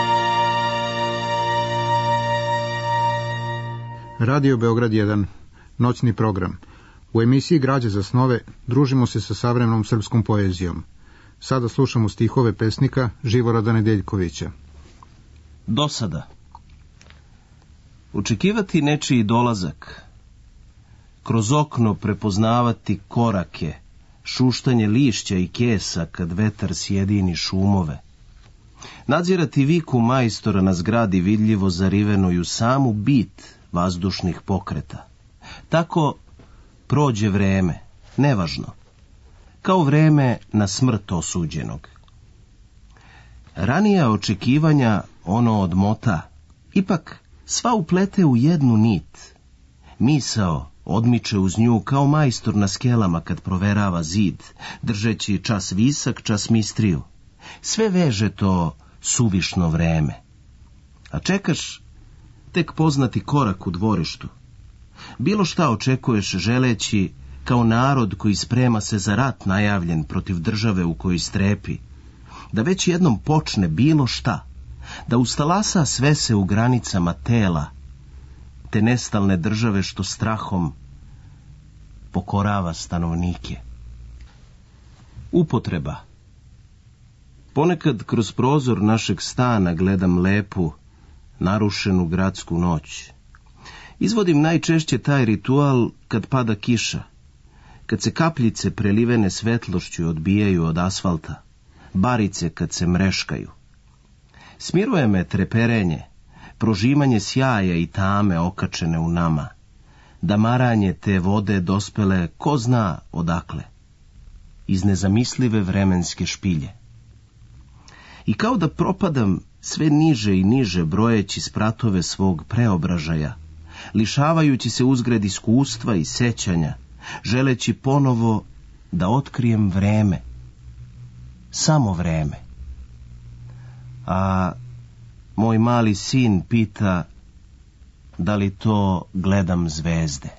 Radio Beograd 1. Noćni program. U emisiji Građe za snove družimo se sa savremenom srpskom poezijom. Sada slušamo stihove pesnika Živorada Nedeljkovića. Dosada. Očekivati nečiji dolazak, kroz okno prepoznavati korake, šuštanje lišća i kesa kad vetar sjedini šumove, nadzirati viku majstora na zgradi vidljivo zariveno i u samu bit vazdušnih pokreta. Tako prođe vreme, nevažno, kao vreme na smrt osuđenog. Ranija očekivanja ono odmota, ipak sva uplete u jednu nit. Misao odmiče uz nju kao majstor na skelama kad proverava zid, držeći čas visak, čas mistriju. Sve veže to suvišno vreme. A čekaš tek poznati korak u dvorištu. Bilo šta očekuješ želeći kao narod koji sprema se za rat najavljen protiv države u kojoj strepi. Da već jednom počne bilo šta, da ustalasa sve se u granicama tela, te nestalne države što strahom pokorava stanovnike. Upotreba. Ponekad kroz prozor našeg stana gledam lepu, narušenu gradsku noć. Izvodim najčešće taj ritual kad pada kiša, kad se kapljice prelivene svetlošću odbijaju od asfalta, barice kad se mreškaju. Smiruje me treperenje, prožimanje sjaja i tame okačene u nama, damaranje te vode dospele ko zna odakle, iz nezamislive vremenske špilje. I kao da propadam sve niže i niže brojeći spratove svog preobražaja, lišavajući se uzgred iskustva i sećanja, želeći ponovo da otkrijem vreme, samo vreme. A moj mali sin pita da li to gledam zvezde.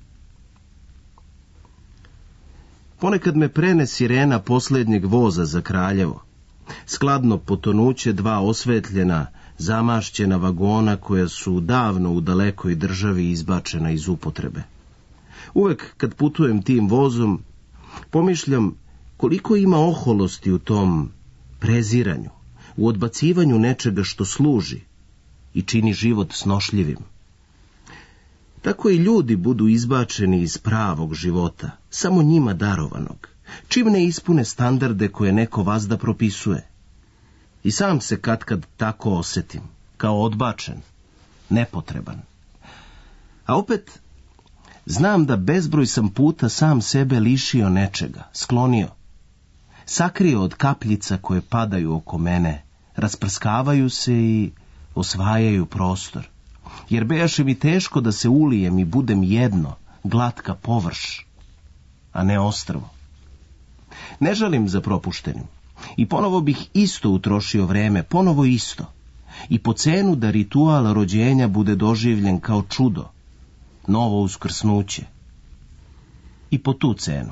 Ponekad me prene sirena posljednjeg voza za Kraljevo, skladno potonuće dva osvetljena, zamašćena vagona koja su davno u dalekoj državi izbačena iz upotrebe. Uvek kad putujem tim vozom, pomišljam koliko ima oholosti u tom preziranju, u odbacivanju nečega što služi i čini život snošljivim. Tako i ljudi budu izbačeni iz pravog života, samo njima darovanog, čim ne ispune standarde koje neko vazda propisuje. I sam se katkad tako osetim, kao odbačen, nepotreban. A opet, znam da bezbroj sam puta sam sebe lišio nečega, sklonio, sakrio od kapljica koje padaju oko mene, rasprskavaju se i osvajaju prostor. Jer bejaše mi teško da se ulijem i budem jedno, glatka površ, a ne ostrvo. Ne žalim za propuštenim. I ponovo bih isto utrošio vreme, ponovo isto. I po cenu da ritual rođenja bude doživljen kao čudo, novo uskrsnuće. I po tu cenu.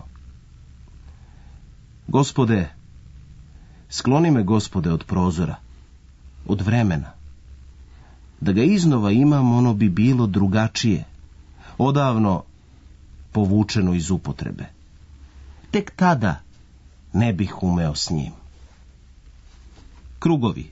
Gospode, skloni me, Gospode, od prozora, od vremena. Da ga iznova imam, ono bi bilo drugačije, odavno povučeno iz upotrebe. Tek tada ne bih umeo s njim. Krugovi.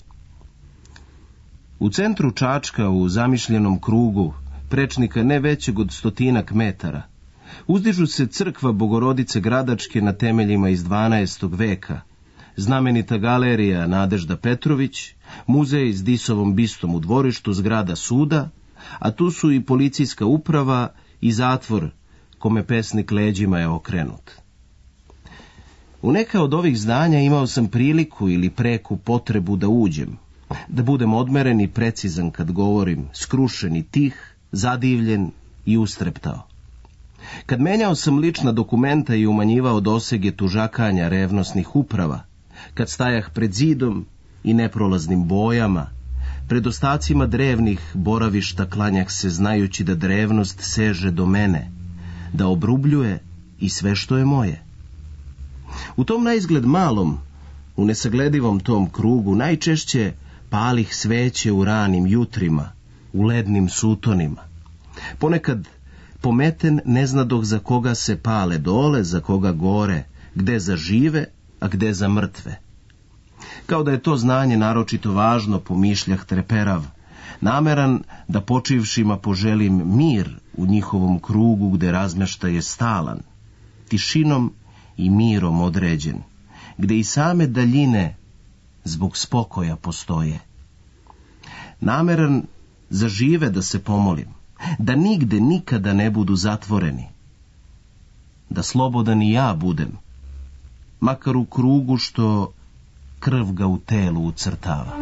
U centru Čačka, u zamišljenom krugu, prečnika ne većeg od 100 metara, uzdižu se crkva Bogorodice Gradačke na temeljima iz 12. veka, znamenita galerija Nadežda Petrović, muzej s Disovom bistom u dvorištu zgrada suda, a tu su i policijska uprava i zatvor kome pesnik leđima je okrenut. U neka od ovih zdanja imao sam priliku ili preku potrebu da uđem, da budem odmeren i precizan kad govorim, skrušen i tih, zadivljen i ustreptao. Kad menjao sam lična dokumenta i umanjivao dosege tužakanja revnosnih uprava, kad stajah pred zidom i neprolaznim bojama, pred ostacima drevnih boravišta klanjah se znajući da drevnost seže do mene, da obrubljuje i sve što je moje. U tom naizgled malom, u nesagledivom tom krugu najčešće palih sveće u ranim jutrima, u lednim sutonima. Ponekad Pometen ne znadoh za koga se pale dole, za koga gore, gde za žive, a gde za mrtve. Kao da je to znanje naročito važno, pomišljah treperav, nameran da počivšima poželim mir u njihovom krugu gde razmeštaj je stalan, tišinom i mirom određen, gde i same daljine zbog spokoja postoje. Nameran za žive da se pomolim, da nigde nikada ne budu zatvoreni, da slobodan i ja budem, makar u krugu što krv ga u telu ucrtava.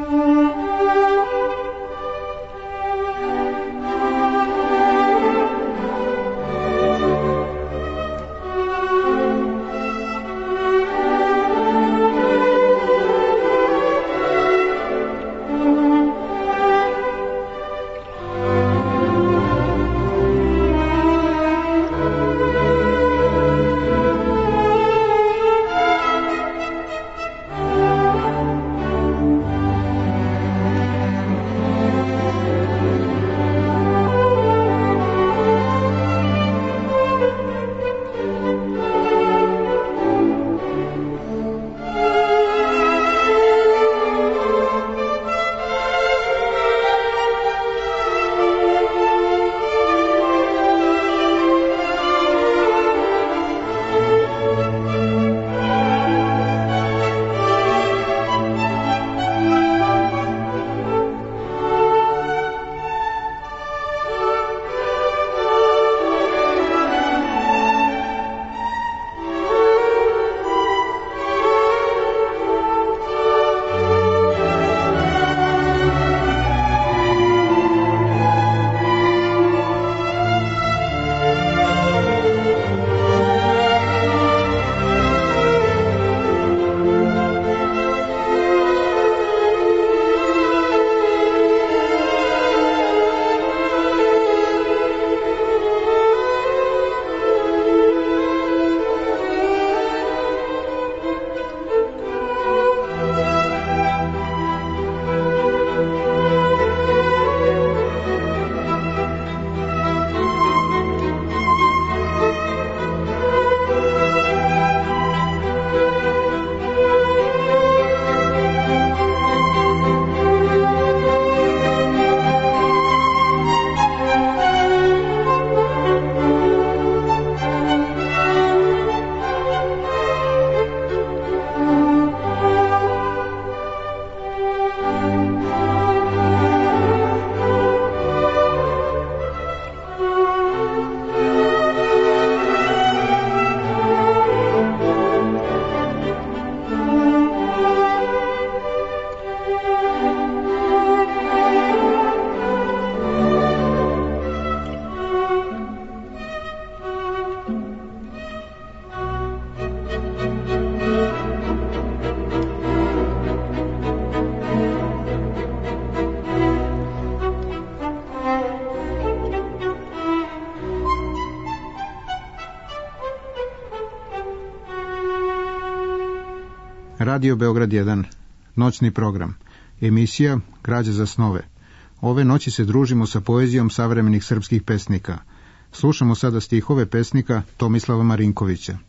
Radio Beograd 1, noćni program, emisija Građa za snove. Ove noći se družimo sa poezijom savremenih srpskih pesnika. Slušamo sada stihove pesnika Tomislava Marinkovića.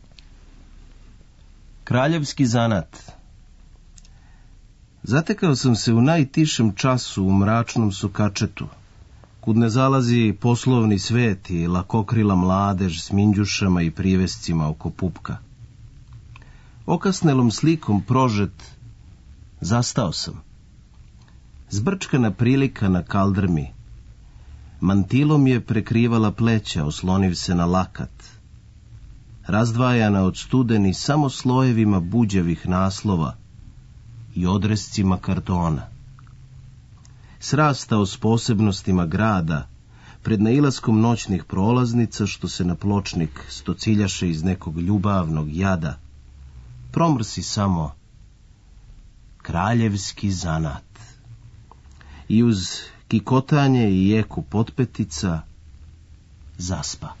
Kraljevski zanat. Zatekao sam se u najtišem času u mračnom sukačetu, kud ne zalazi poslovni svet i lakokrila mladež s minđušama i privescima oko pupka. Okasnelom slikom prožet, zastao sam. Zbrčkana prilika na kaldrmi. Mantilom je prekrivala pleća, osloniv se na lakat. Razdvajana od studeni samo slojevima buđavih naslova i odrescima kartona. Srastao s posebnostima grada, pred nailaskom noćnih prolaznica što se na pločnik stociljaše iz nekog ljubavnog jada, promrsi samo kraljevski zanat. I uz kikotanje i jeku potpetica zaspa.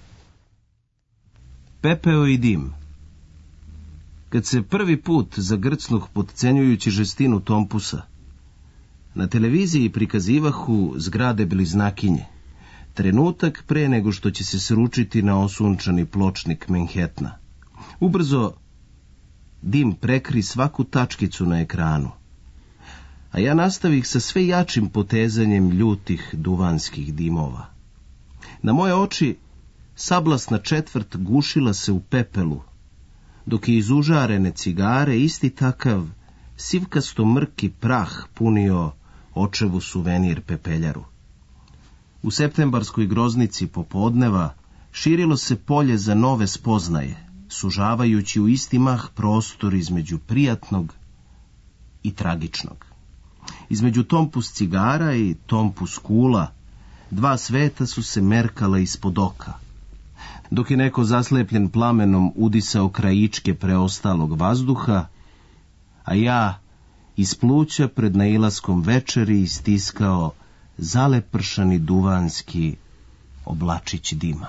Pepeo i dim. Kad se prvi put zagrcnuh potcenjujući žestinu tompusa, na televiziji prikazivahu zgrade bliznakinje, trenutak pre nego što će se sručiti na osunčani pločnik Manhattana. Ubrzo dim prekri svaku tačkicu na ekranu, a ja nastavih sa sve jačim potezanjem ljutih duvanskih dimova. Na moje oči sablasna četvrt gušila se u pepelu, dok je iz užarene cigare isti takav sivkasto mrki prah punio očevu suvenir pepeljaru. U septembarskoj groznici popodneva širilo se polje za nove spoznaje, sužavajući u isti mah prostor između prijatnog i tragičnog. Između tompus cigara i tompus kula dva sveta su se merkala ispod oka, dok je neko zaslepljen plamenom udisao krajičke preostalog vazduha, a ja iz pluća pred nailaskom večeri istiskao zalepršani duvanski oblačić dima.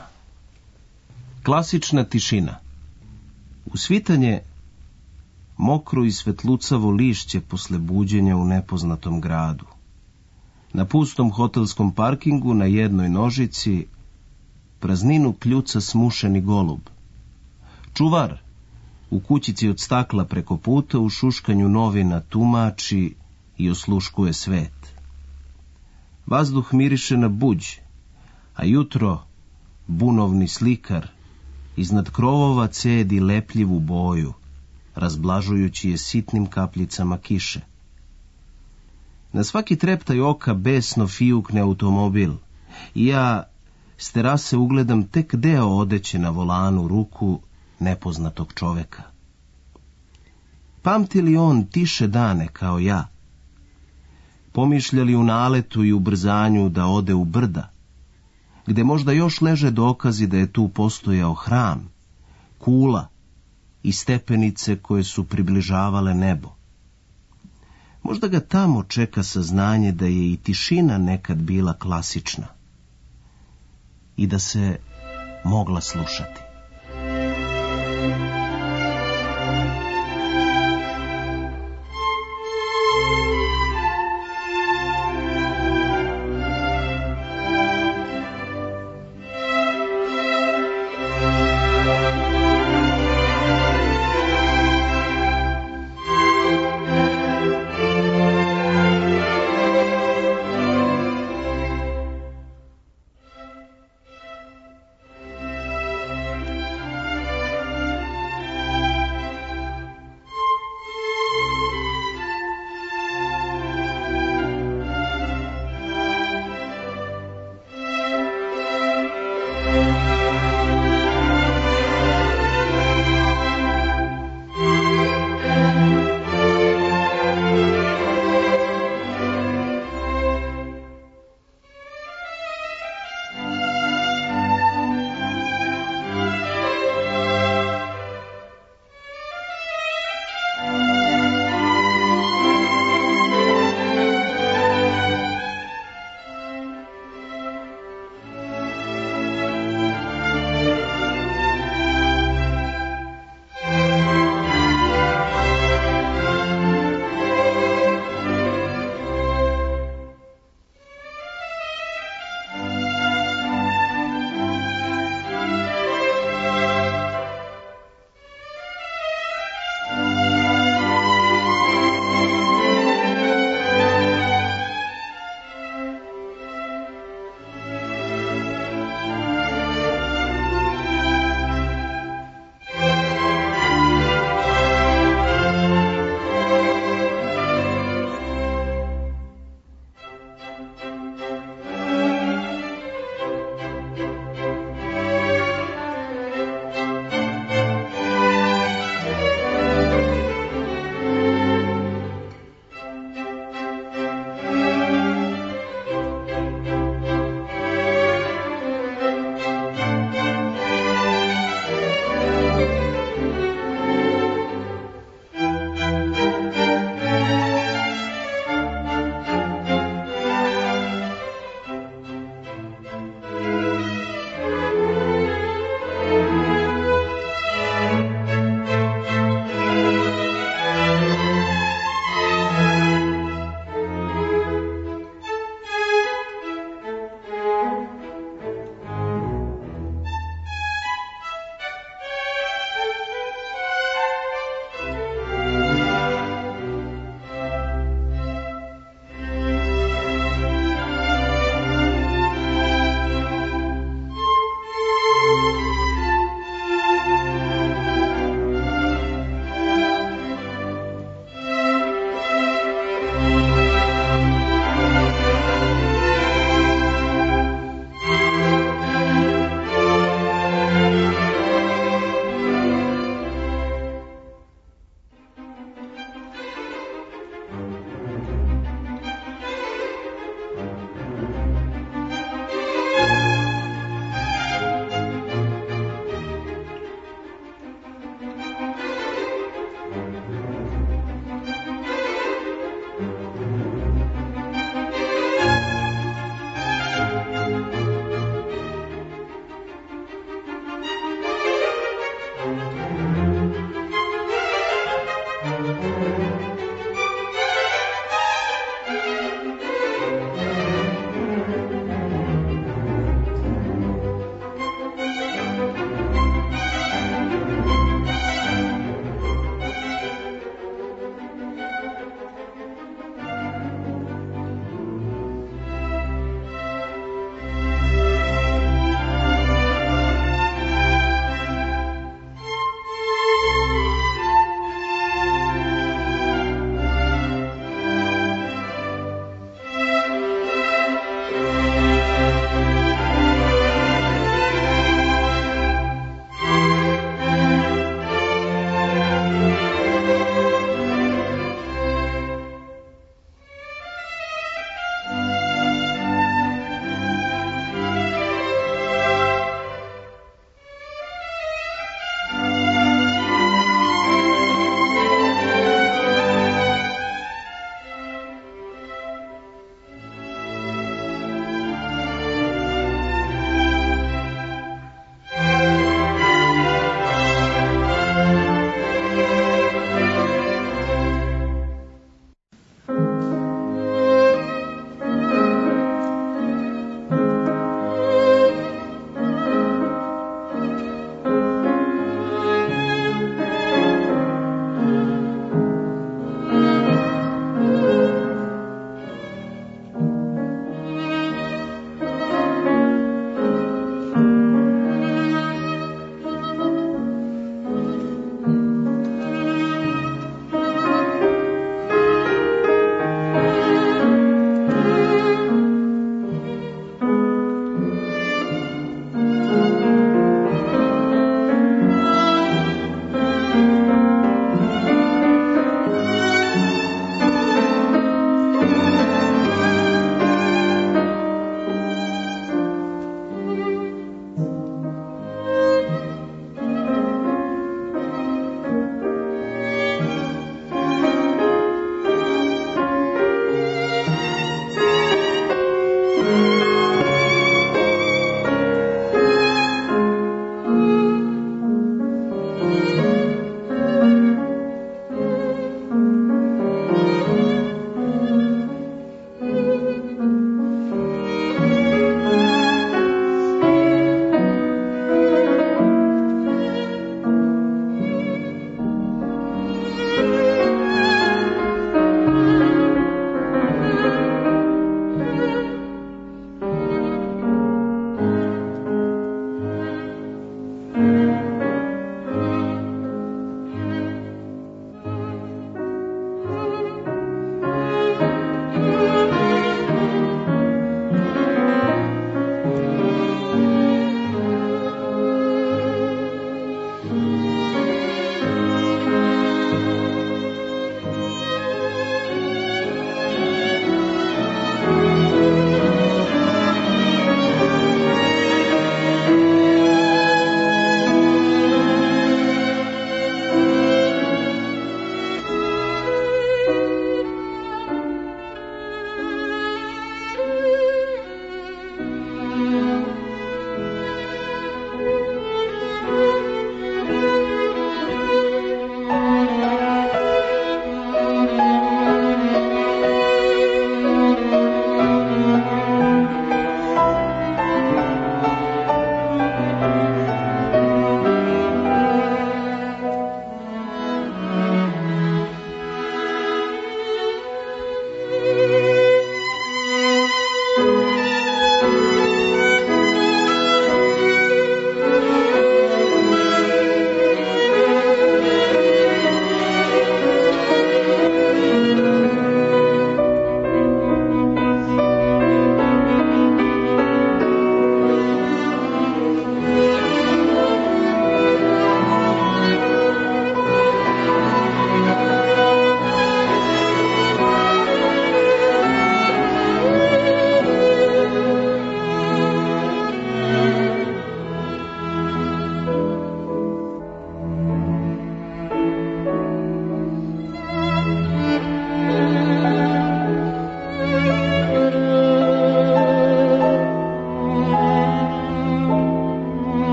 Klasična tišina. Usvitanje mokro i svetlucavo lišće posle buđenja u nepoznatom gradu. Na pustom hotelskom parkingu na jednoj nožici prazninu kljuca smušeni golub. Čuvar u kućici od stakla preko puta u šuškanju novina tumači i osluškuje svet. Vazduh miriše na buđ, a jutro bunovni slikar iznad krovova cedi lepljivu boju, razblažujući je sitnim kapljicama kiše. Na svaki treptaj oka besno fijukne automobil i ja s terase ugledam tek deo odeće na volanu ruku nepoznatog čoveka. Pamti li on tiše dane kao ja? Pomišlja li u naletu i ubrzanju da ode u brda, gde možda još leže dokazi da je tu postojao hram, kula i stepenice koje su približavale nebo? Možda ga tamo čeka saznanje da je i tišina nekad bila klasična i da se mogla slušati.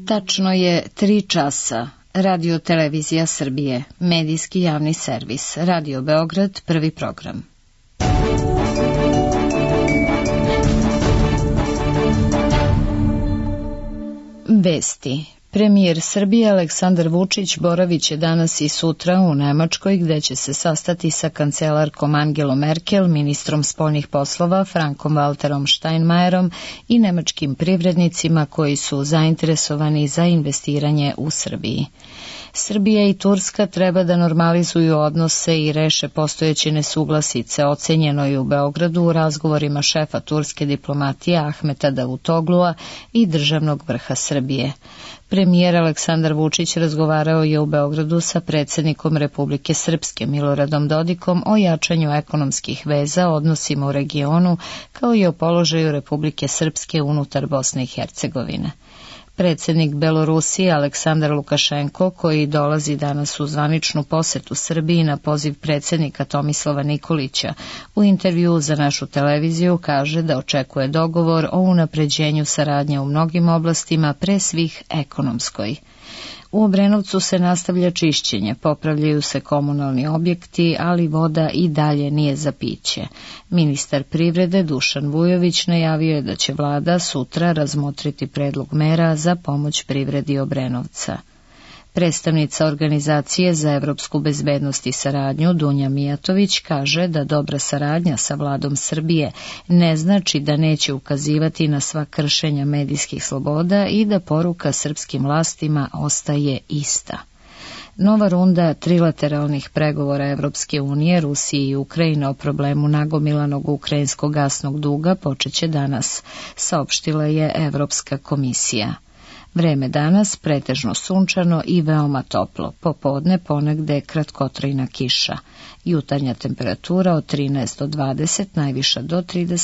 Tačno je 3 časa. Radio Televizija Srbije, medijski javni servis, Radio Beograd, prvi program. Vesti. Premijer Srbije Aleksandar Vučić boraviće danas i sutra u Nemačkoj, gde će se sastati sa kancelarkom Angelom Merkel, ministrom spoljnih poslova Frankom Walterom Steinmeierom i nemačkim privrednicima koji su zainteresovani za investiranje u Srbiji. Srbija i Turska treba da normalizuju odnose i reše postojeće nesuglasice, ocenjeno je u Beogradu u razgovorima šefa turske diplomatije Ahmeta Davutoglua i državnog vrha Srbije. Premijer Aleksandar Vučić razgovarao je u Beogradu sa predsjednikom Republike Srpske Miloradom Dodikom o jačanju ekonomskih veza, odnosima u regionu, kao i o položaju Republike Srpske unutar Bosne i Hercegovine. Predsjednik Belorusije Aleksandar Lukašenko, koji dolazi danas u zvaničnu posetu Srbiji na poziv predsjednika Tomislava Nikolića, u intervjuu za našu televiziju kaže da očekuje dogovor o unapređenju saradnje u mnogim oblastima, pre svih ekonomskoj. U Obrenovcu se nastavlja čišćenje, popravljaju se komunalni objekti, ali voda i dalje nije za piće. Ministar privrede Dušan Vujović najavio je da će vlada sutra razmotriti predlog mera za pomoć privredi Obrenovca. Predstavnica Organizacije za evropsku bezbednost i saradnju Dunja Mijatović kaže da dobra saradnja sa vladom Srbije ne znači da neće ukazivati na sva kršenja medijskih sloboda i da poruka srpskim vlastima ostaje ista. Nova runda trilateralnih pregovora Evropske unije, Rusije i Ukrajine o problemu nagomilanog ukrajinskog gasnog duga počeće danas, saopštila je Evropska komisija. Vreme danas pretežno sunčano i veoma toplo, popodne ponegde kratkotrajna kiša. Jutarnja temperatura od 13 do 20, najviša do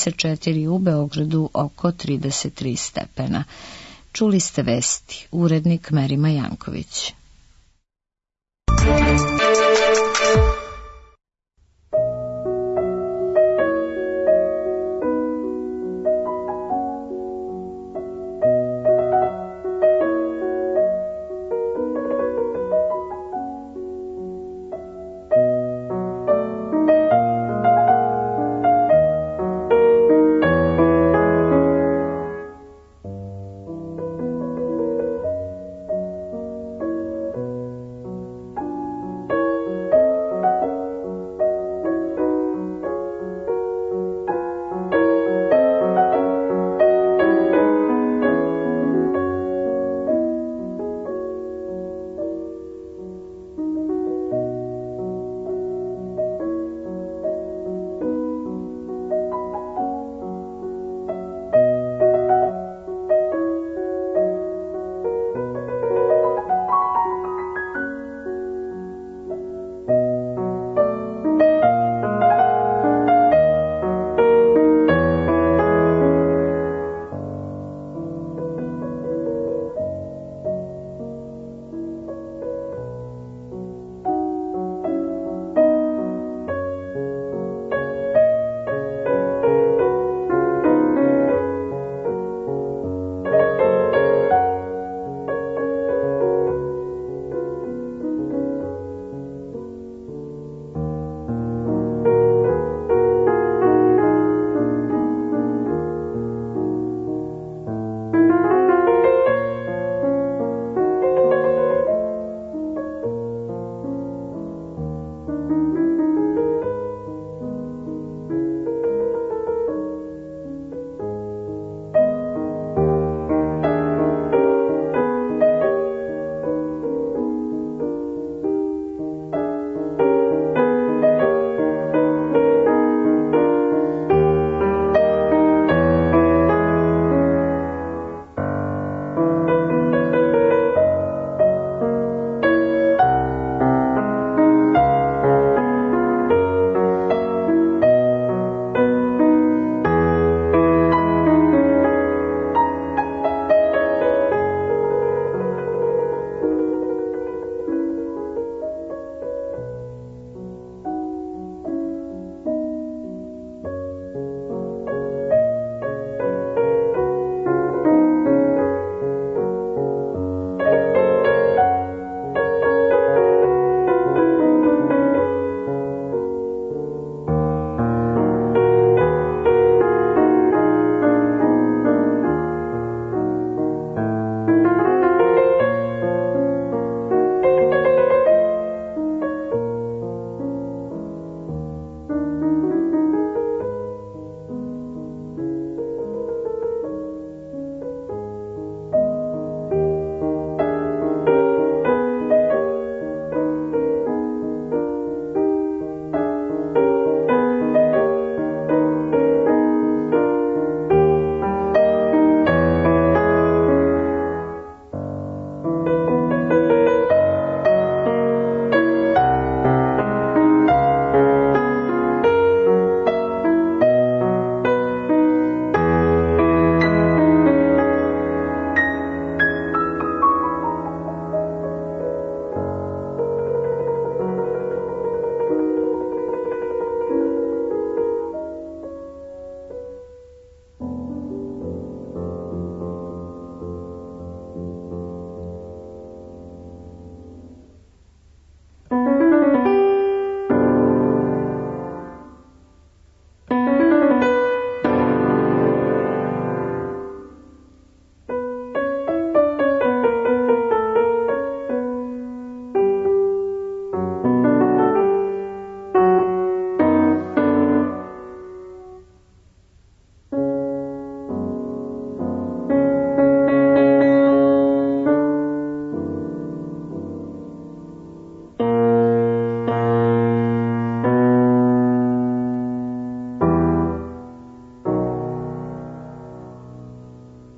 34, u Beogradu oko 33 stepena. Čuli ste vesti, urednik Merima Janković.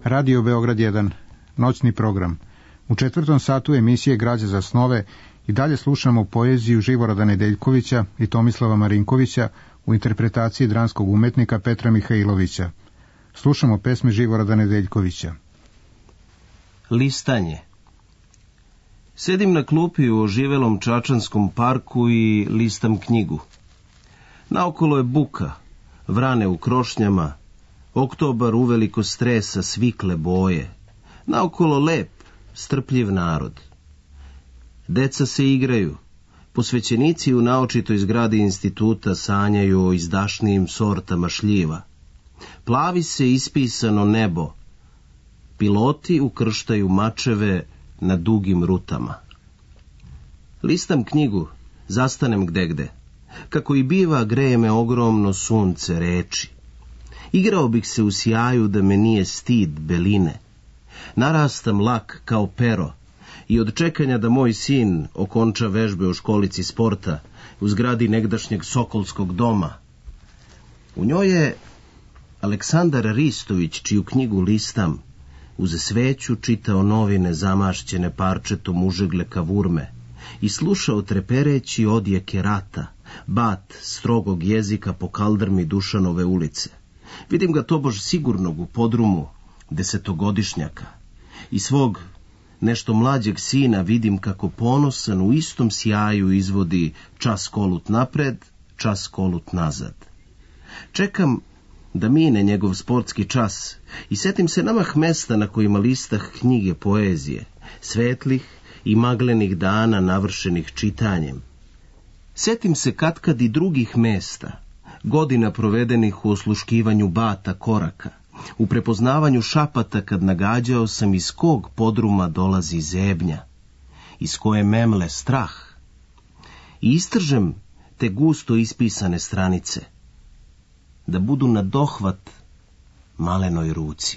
Radio Beograd 1, noćni program. U 4. satu emisije Građa za snove i dalje slušamo poeziju Živoroda Nedeljkovića i Tomislava Marinkovića u interpretaciji dramskog umetnika Petra Mihajlovića. Slušamo pesme Živoroda Nedeljkovića. Listanje. Sedim na klupi u oživelom Čačanskom parku i listam knjigu. Naokolo je buka, vrane u krošnjama, oktobar uveliko stresa svikle boje. Naokolo lep, strpljiv narod. Deca se igraju. Posvećenici u naočitoj zgradi instituta sanjaju o izdašnijim sortama šljiva. Plavi se ispisano nebo. Piloti ukrštaju mačeve na dugim rutama. Listam knjigu, zastanem gdegde. Kako i biva, greje me ogromno sunce reči. Igrao bih se u sjaju da me nije stid beline. Narastam lak kao pero i od čekanja da moj sin okonča vežbe u školici sporta u zgradi negdašnjeg Sokolskog doma. U njoj je Aleksandar Ristović, čiju knjigu listam, uz sveću čitao novine zamašćene parčetom užegle kavurme i slušao trepereći odjeke rata, bat strogog jezika po kaldrmi Dušanove ulice. Vidim ga tobož sigurnog u podrumu, 10-godišnjaka, i svog nešto mlađeg sina vidim kako ponosan u istom sjaju izvodi čas kolut napred, čas kolut nazad. Čekam da mine njegov sportski čas i setim se namah mesta na kojima listah knjige poezije, svetlih i maglenih dana navršenih čitanjem. Setim se katkad i drugih mesta, godina provedenih u osluškivanju bata koraka, u prepoznavanju šapata kad nagađao sam iz kog podruma dolazi zebnja, iz koje memle strah. I istržem te gusto ispisane stranice, da budu na dohvat malenoj ruci.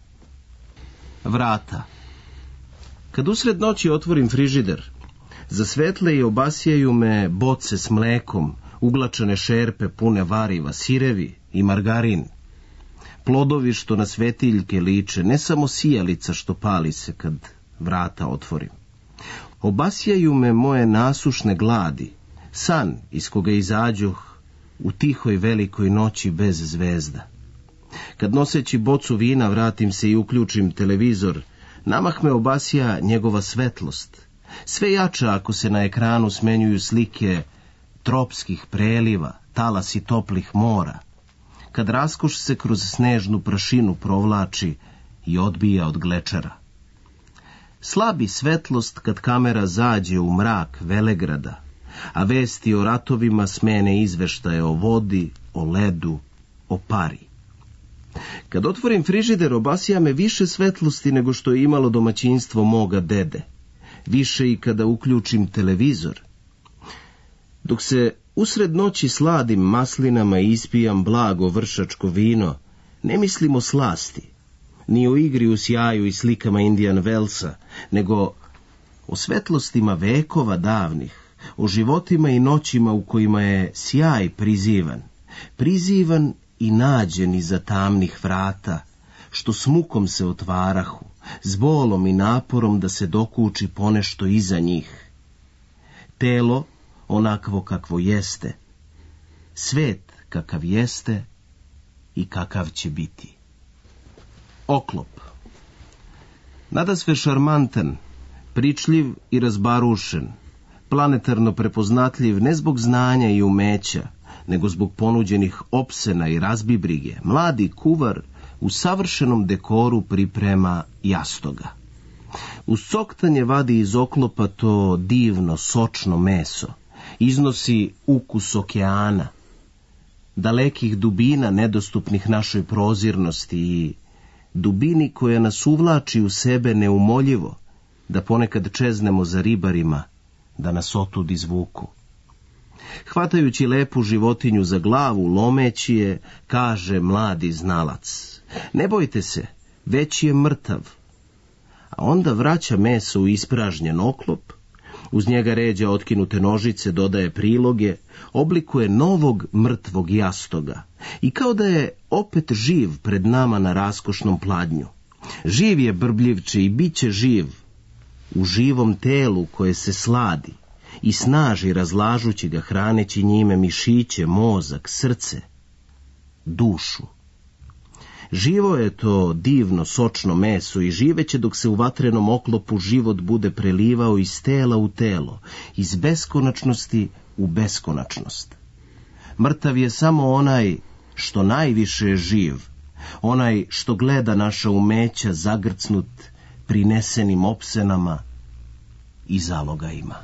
Vrata. Kad usred noći otvorim frižider, zasvetle i obasjaju me boce s mlekom, uglačane šerpe pune variva, sirevi i margarin. Plodovi što na svetiljke liče, ne samo sijalica što pali se kad vrata otvorim. Obasjaju me moje nasušne gladi, san iz koga izađoh u tihoj velikoj noći bez zvezda. Kad noseći bocu vina vratim se i uključim televizor, namah me obasja njegova svetlost. Sve jača ako se na ekranu smenjuju slike tropskih preliva, talasi toplih mora. Kad raskoš se kroz snežnu prašinu provlači i odbija od glečera. Slabi svetlost kad kamera zađe u mrak velegrada, a vesti o ratovima smene izveštaje o vodi, o ledu, o pari. Kad otvorim frižider, obasja me više svetlosti nego što je imalo domaćinstvo moga dede. Više i kada uključim televizor. Dok se usred noći sladim maslinama i ispijam blago vršačko vino, ne mislim o slasti, ni o igri u sjaju i slikama Indian Wellsa, nego o svetlostima vekova davnih, o životima i noćima u kojima je sjaj prizivan i nađen iza tamnih vrata, što s mukom se otvarahu, s bolom i naporom da se dokuči ponešto iza njih. Telo onakvo kakvo jeste, svet kakav jeste i kakav će biti. Oklop. Nadasve šarmantan, pričljiv i razbarušen, planetarno prepoznatljiv ne zbog znanja i umeća, nego zbog ponuđenih opsena i razbibrige, mladi kuvar u savršenom dekoru priprema jastoga. Uz coktanje vadi iz oklopa to divno, sočno meso, iznosi ukus okeana, dalekih dubina nedostupnih našoj prozirnosti i dubini koja nas uvlači u sebe neumoljivo, da ponekad čeznemo za ribarima, da nas otud izvuku. Hvatajući lepu životinju za glavu, lomeći je, kaže mladi znalac: ne bojte se, već je mrtav. A onda vraća meso u ispražnjen oklop, uz njega ređa otkinute nožice, dodaje priloge, oblikuje novog mrtvog jastoga i kao da je opet živ pred nama na raskošnom pladnju. Živ je brbljivče i bit će živ u živom telu koje se sladi i snaži razlažući ga, hraneći njime mišiće, mozak, srce, dušu. Živo je to divno sočno meso i živeće dok se u vatrenom oklopu život bude prelivao iz tela u telo, iz beskonačnosti u beskonačnost. Mrtav je samo onaj što najviše je živ, onaj što gleda naša umeća zagrcnut prinesenim opsenama i zalogajima.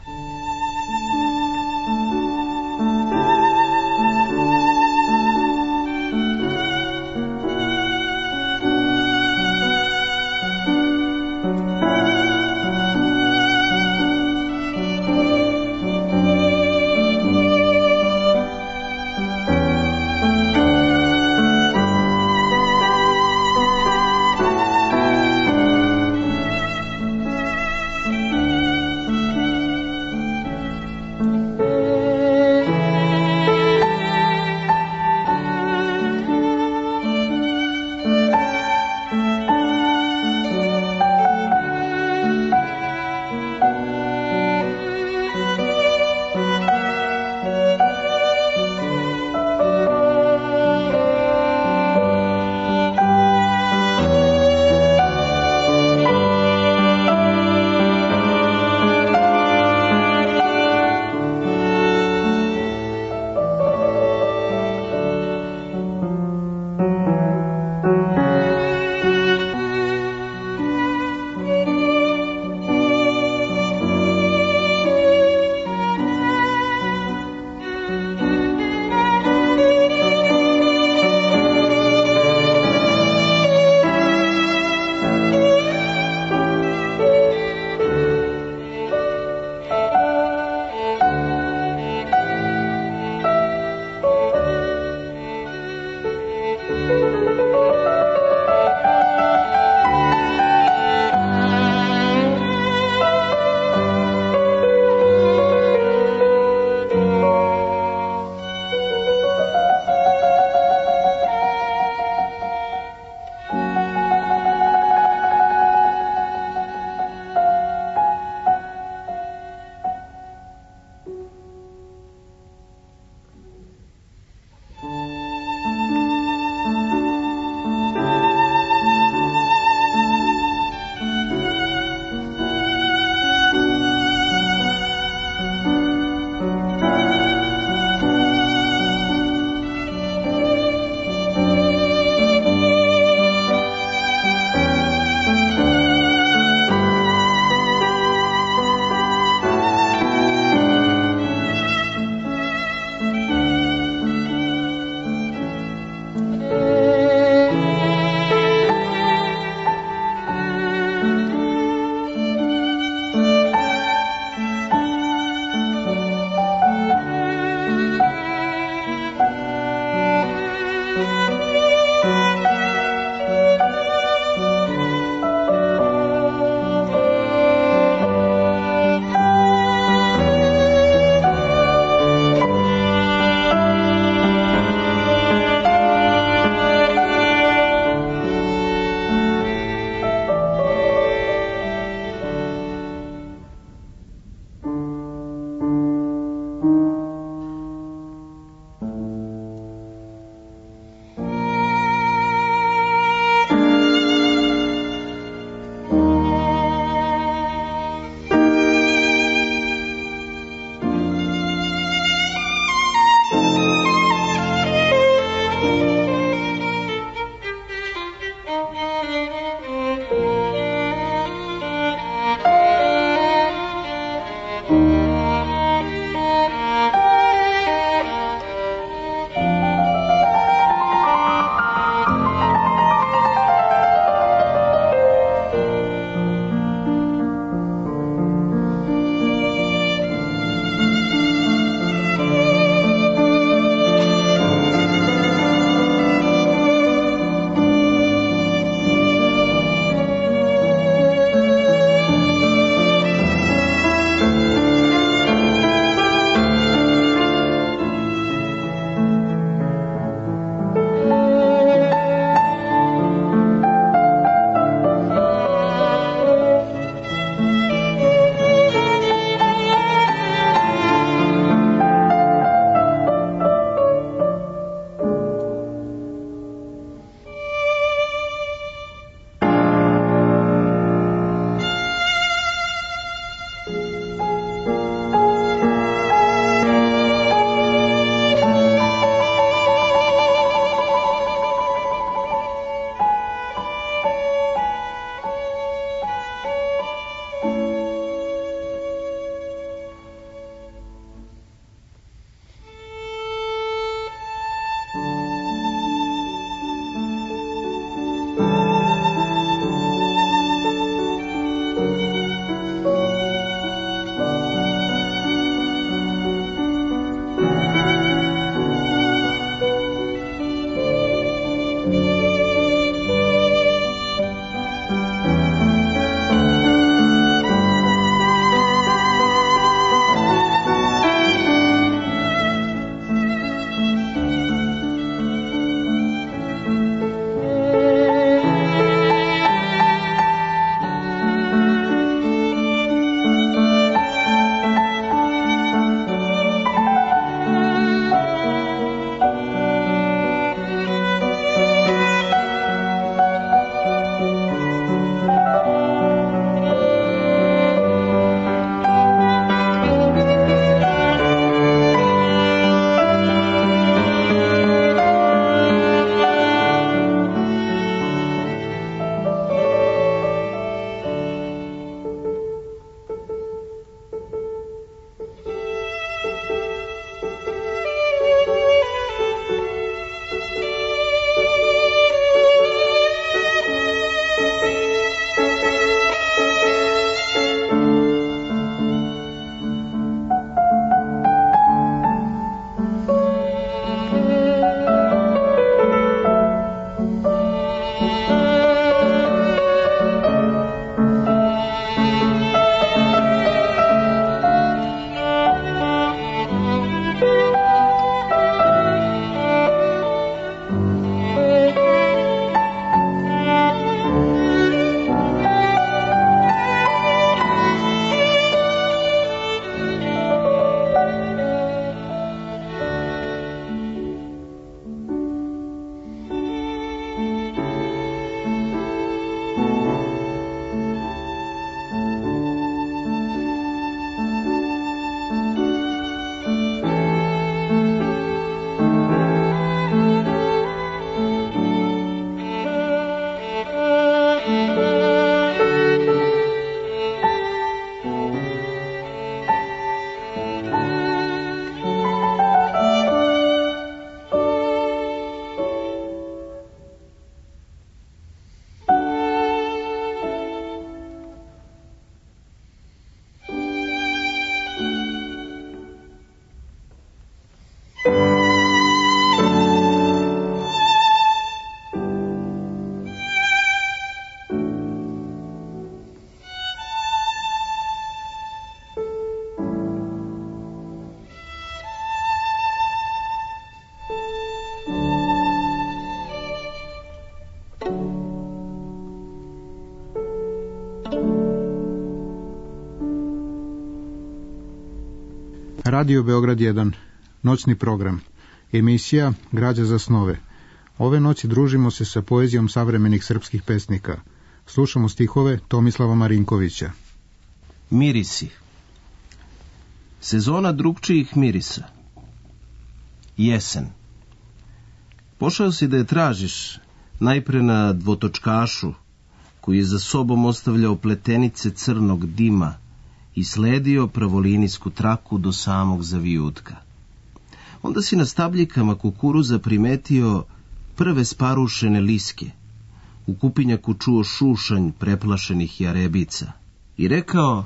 Radio Beograd 1, noćni program, emisija Građa za snove. Ove noći družimo se sa poezijom savremenih srpskih pesnika. Slušamo stihove Tomislava Marinkovića. Mirisi. Sezona drugčijih mirisa. Jesen. Pošao si da je tražiš, najpre na dvotočkašu, koji je za sobom ostavljao pletenice crnog dima i sledio pravolinijsku traku do samog zavijutka. Onda si na stabljikama kukuruza primetio prve sparušene liske, u kupinjaku čuo šušanj preplašenih jarebica i rekao: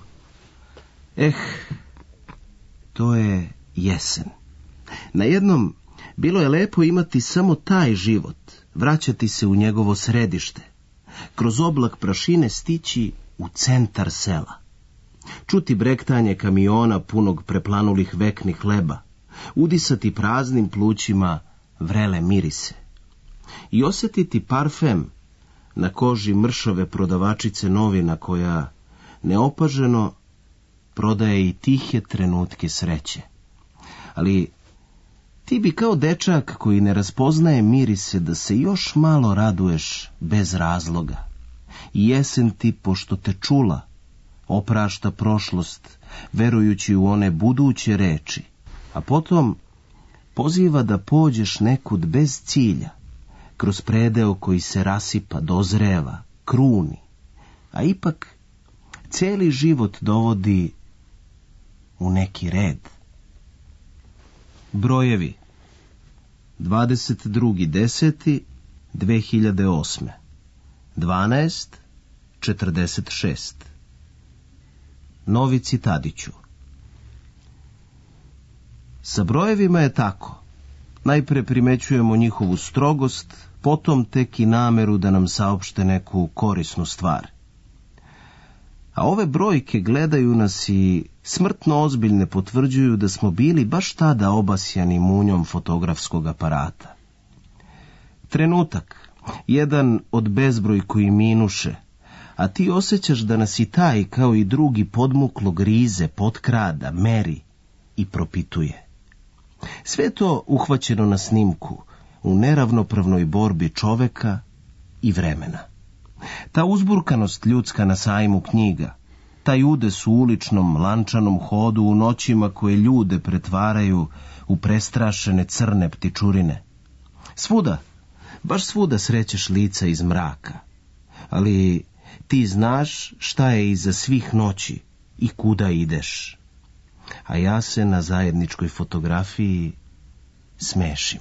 to je jesen. Na jednom bilo je lepo imati samo taj život, vraćati se u njegovo središte, kroz oblak prašine stići u centar sela, čuti brektanje kamiona punog preplanulih veknih hleba, udisati praznim plućima vrele mirise i osjetiti parfem na koži mršave prodavačice novina koja neopaženo prodaje i tihe trenutke sreće. Ali ti bi kao dečak koji ne raspoznaje mirise da se još malo raduješ bez razloga. I jesen ti, pošto te čula, oprašta prošlost, verujući u one buduće reči, a potom poziva da pođeš nekud bez cilja, kroz predeo koji se rasipa, dozreva, kruni, a ipak cijeli život dovodi u neki red. Brojevi 22.10.2008 12.46. Novici Tadiću. Sa brojevima je tako. Najpre primećujemo njihovu strogost, potom tek i nameru da nam saopšte neku korisnu stvar. A ove brojke gledaju nas i smrtno ozbiljne potvrđuju da smo bili baš tada obasjani munjom fotografskog aparata. Trenutak, jedan od bezbroj koji minuše, a ti osjećaš da nas i taj kao i drugi podmuklo grize, potkrada, meri i propituje. Sve to uhvaćeno na snimku, u neravnopravnoj borbi čoveka i vremena. Ta uzburkanost ljudska na sajmu knjiga, taj udes u uličnom lančanom hodu u noćima koje ljude pretvaraju u prestrašene crne ptičurine. Svuda, baš svuda srećeš lica iz mraka, ali ti znaš šta je iza svih noći i kuda ideš. A ja se na zajedničkoj fotografiji smešim.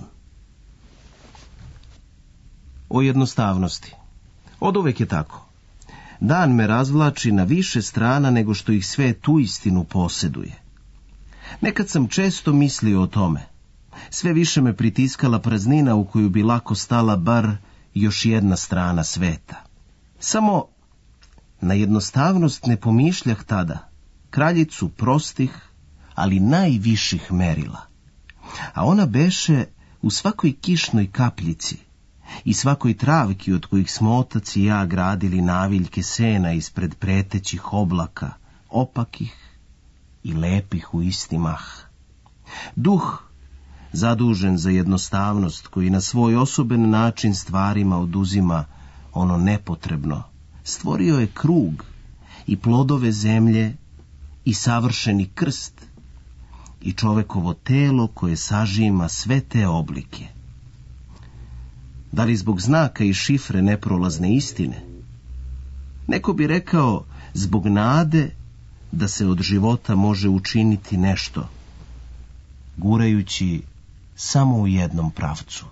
O jednostavnosti. Oduvek je tako. Dan me razvlači na više strana nego što ih svet uistinu posjeduje. Nekad sam često mislio o tome. Sve više me pritiskala praznina u koju bi lako stala bar još jedna strana sveta. Samo na jednostavnost ne pomišljah tada, kraljicu prostih, ali najviših merila. A ona beše u svakoj kišnoj kapljici i svakoj travki od kojih smo otac i ja gradili naviljke sena ispred pretećih oblaka, opakih i lepih u isti mah. Duh, zadužen za jednostavnost, koji na svoj osoben način stvarima oduzima ono nepotrebno, stvorio je krug i plodove zemlje i savršeni krst i čovekovo telo koje sažima sve te oblike. Da li zbog znaka i šifre neprolazne istine? Neko bi rekao zbog nade da se od života može učiniti nešto, gurajući samo u jednom pravcu.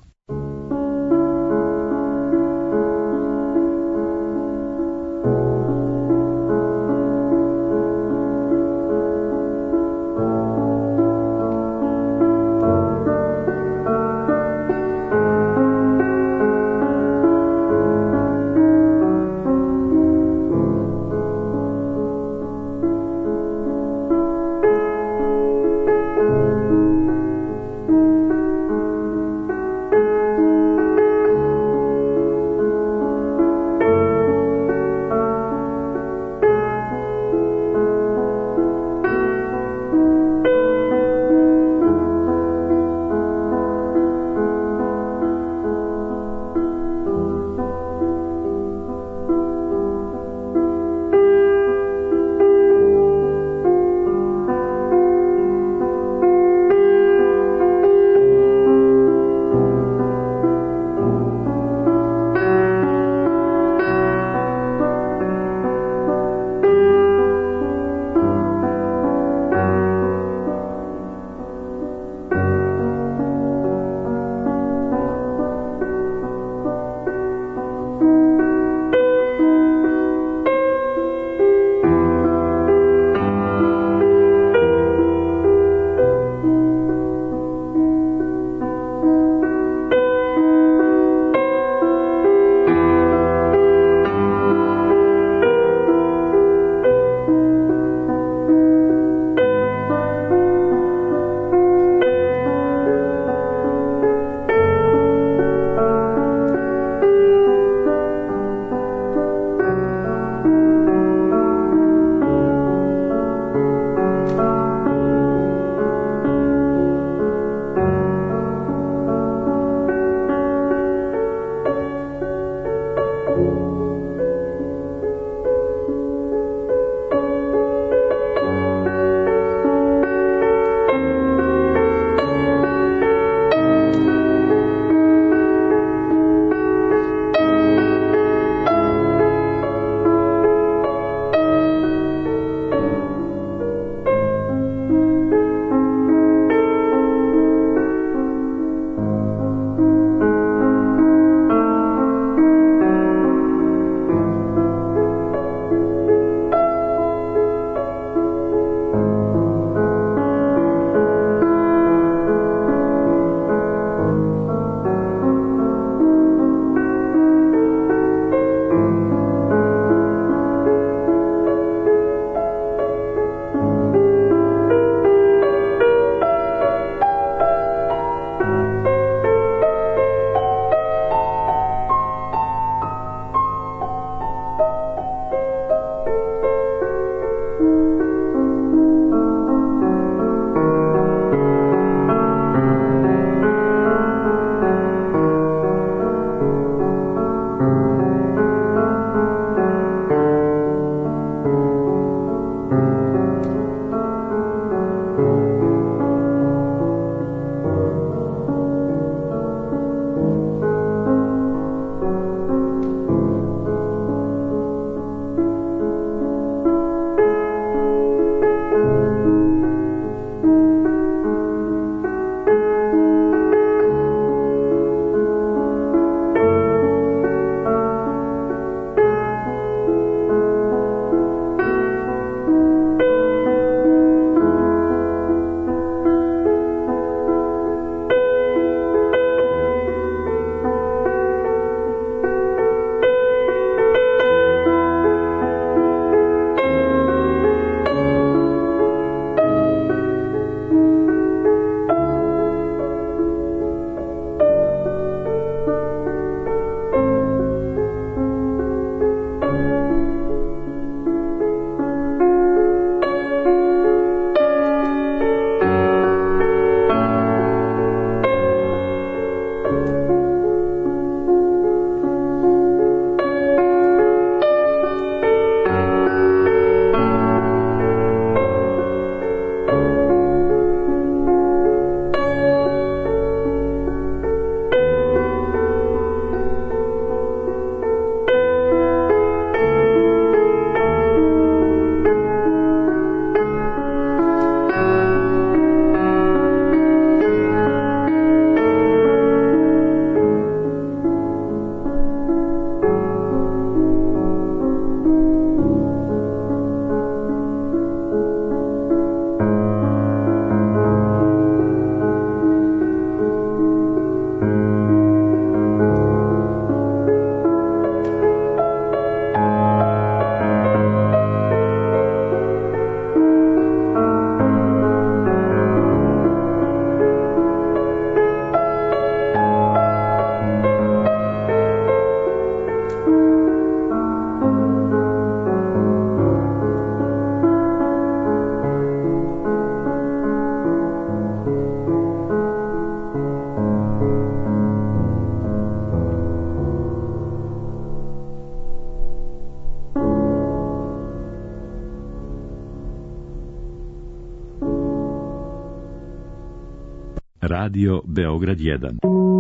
Radio Beograd 1.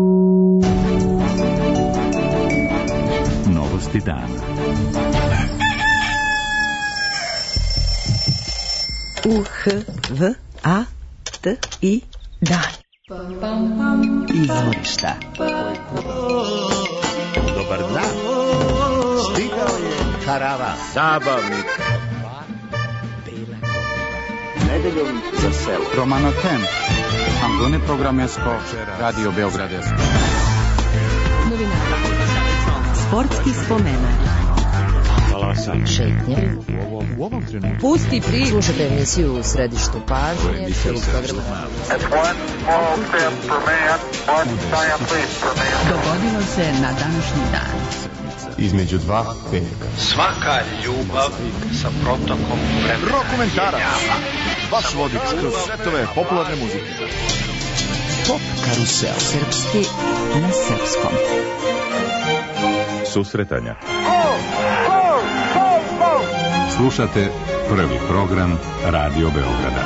Novosti dana. UHVATI dan. Izvorišta. Dobar dan. Stigao je karavan. Zabavnik. Nedeljom za selo. Romana Tem. Angone programesko. Radio Beograd 1. Novinari. Sportski spomenak. Šetnje. U ovom trenutku. Pusti priču. Slušajte emisiju u središtu pažnje. Dogodilo se na današnji dan. Između dva veka. Svaka ljubav sa protokom vremena. Rokomentarac. Vaš vodič kroz svetove popularne muzike. Pop karusel. Srpski na srpskom. Susretanja. Slušate prvi program Radio Beograda.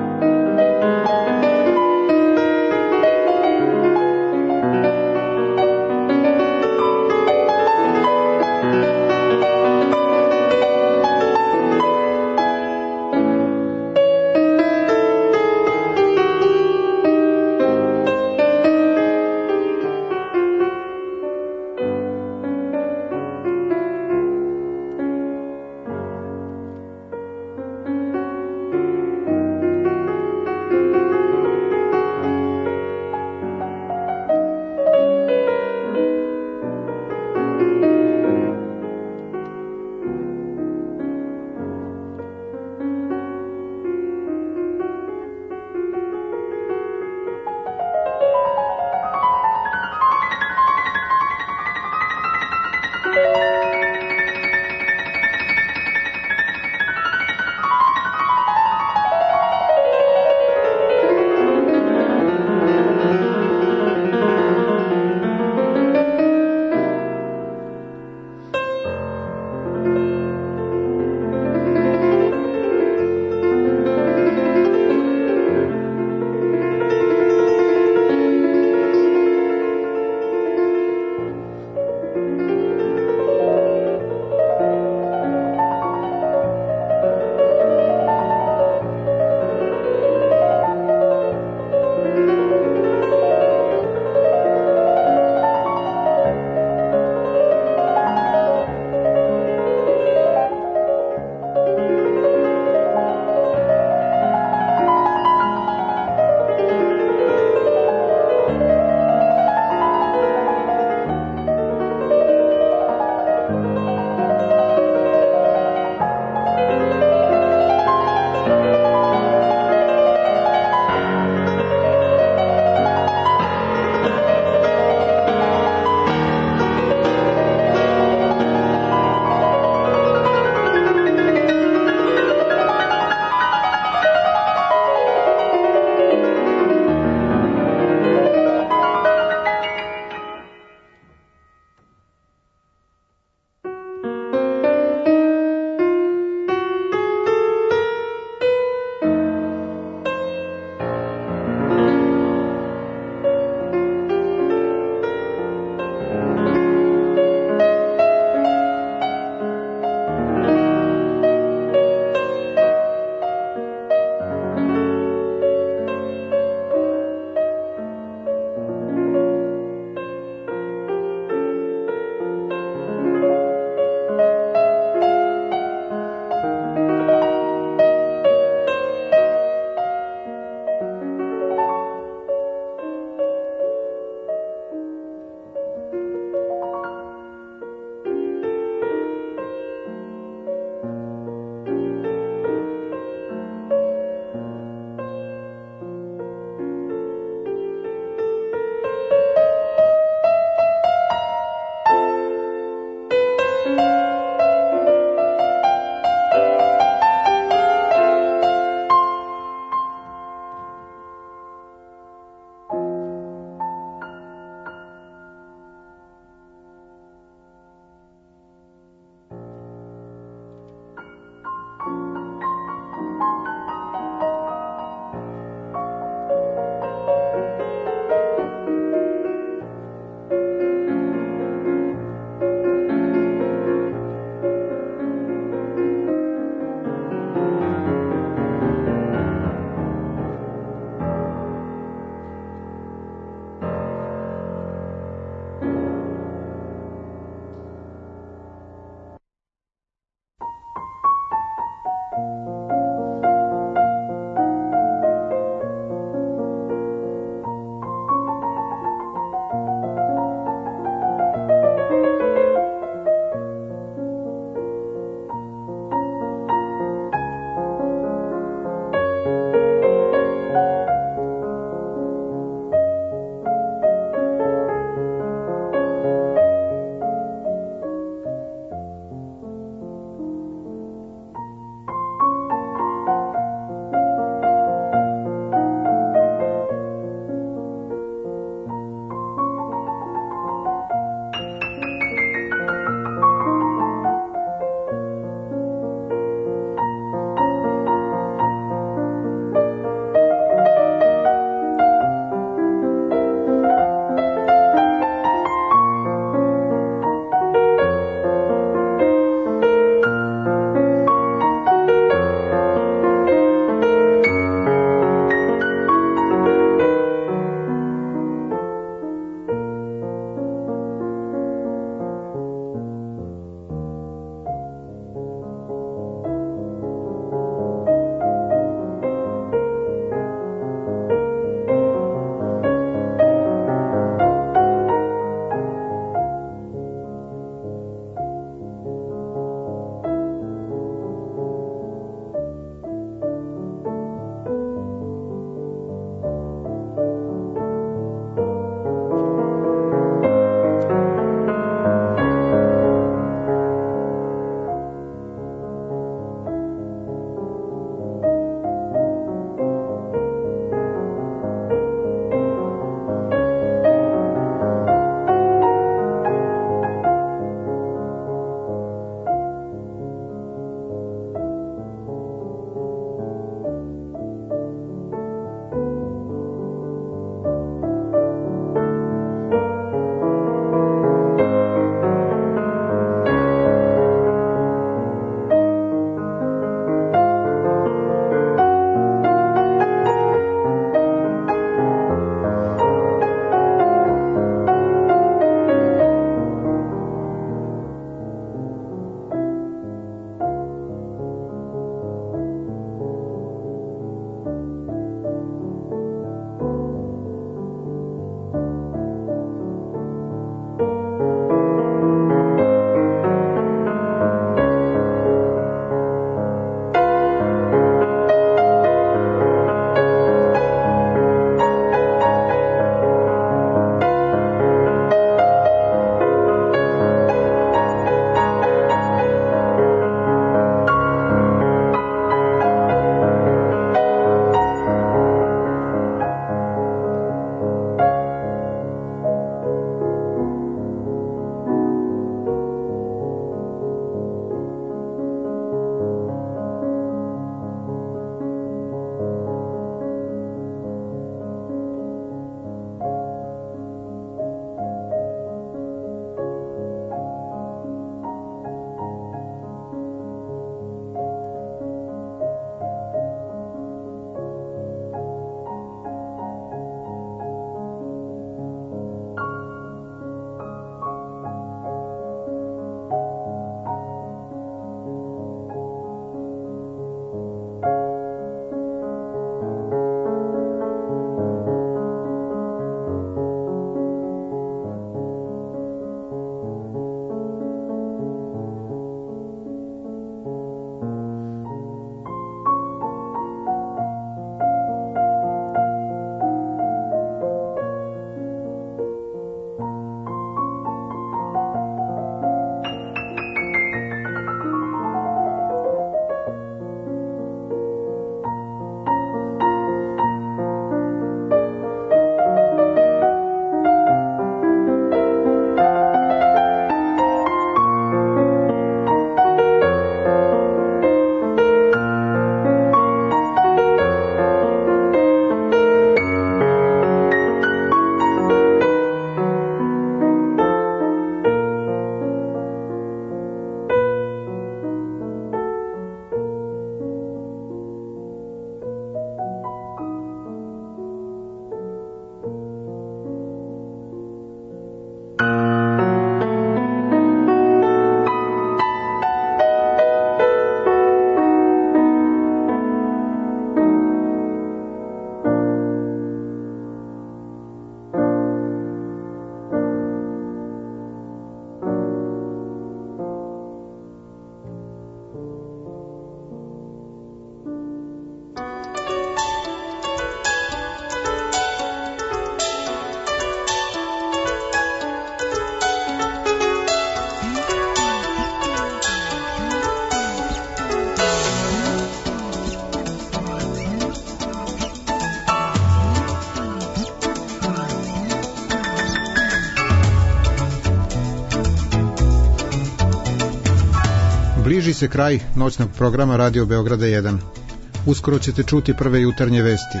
Bliži se kraj noćnog programa Radio Beograda 1. Uskoro ćete čuti prve jutarnje vesti.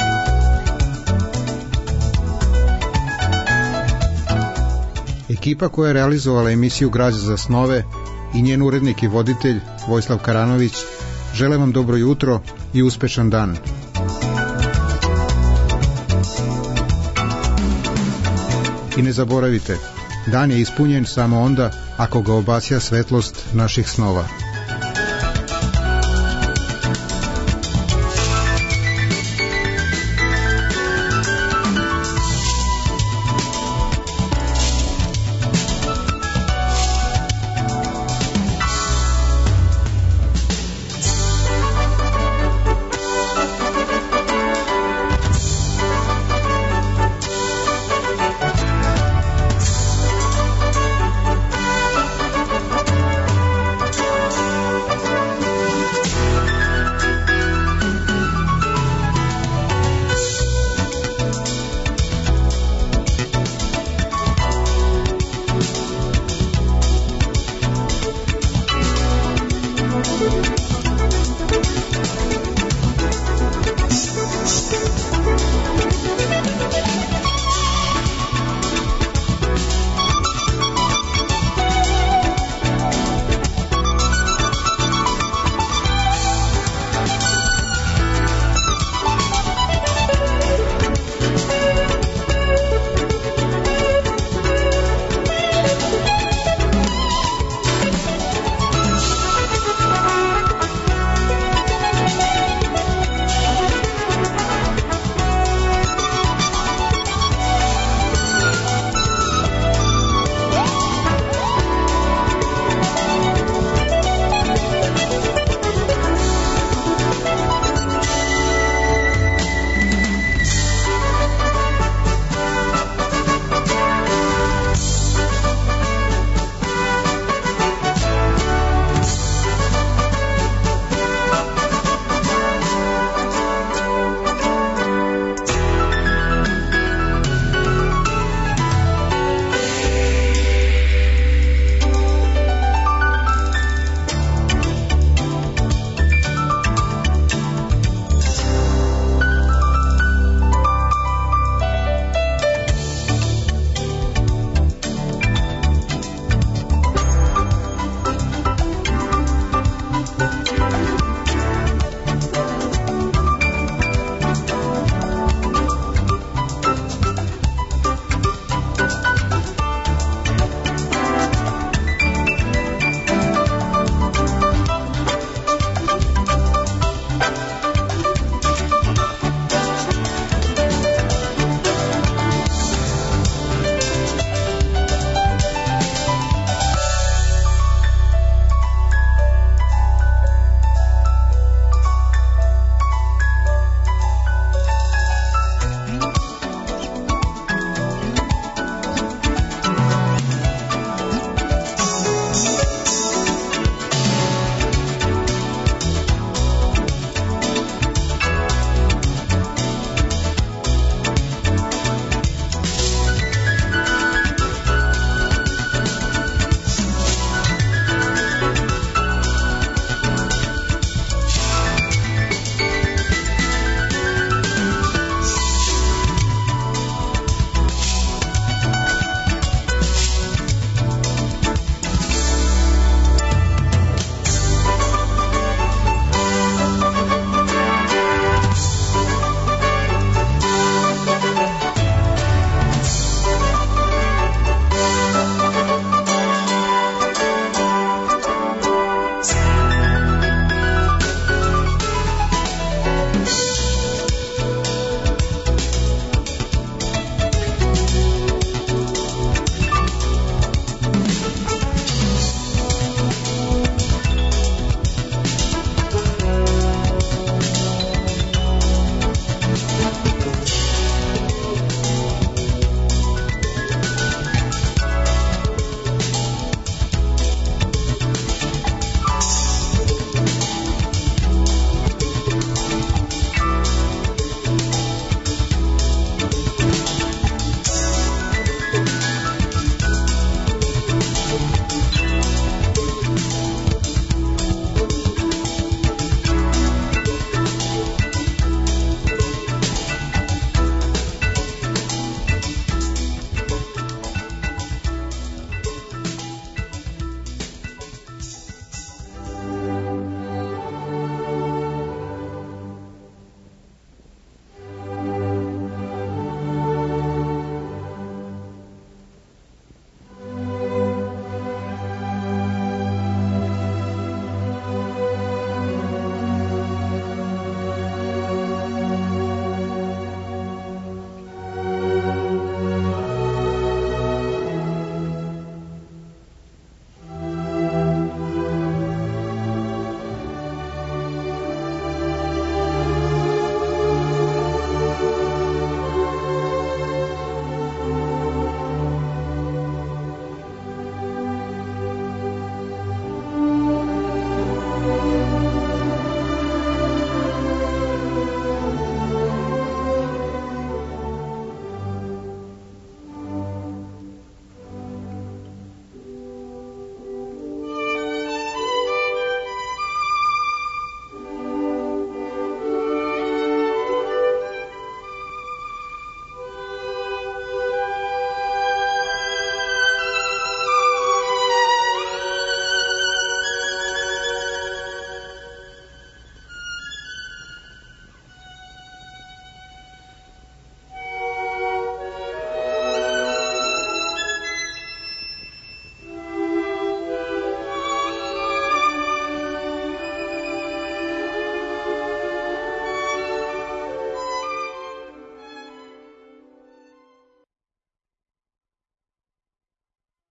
Ekipa koja je realizovala emisiju Građa za snove i njen urednik i voditelj Vojislav Karanović žele vam dobro jutro i uspešan dan. I ne zaboravite, dan je ispunjen samo onda ako ga obasja svetlost naših snova.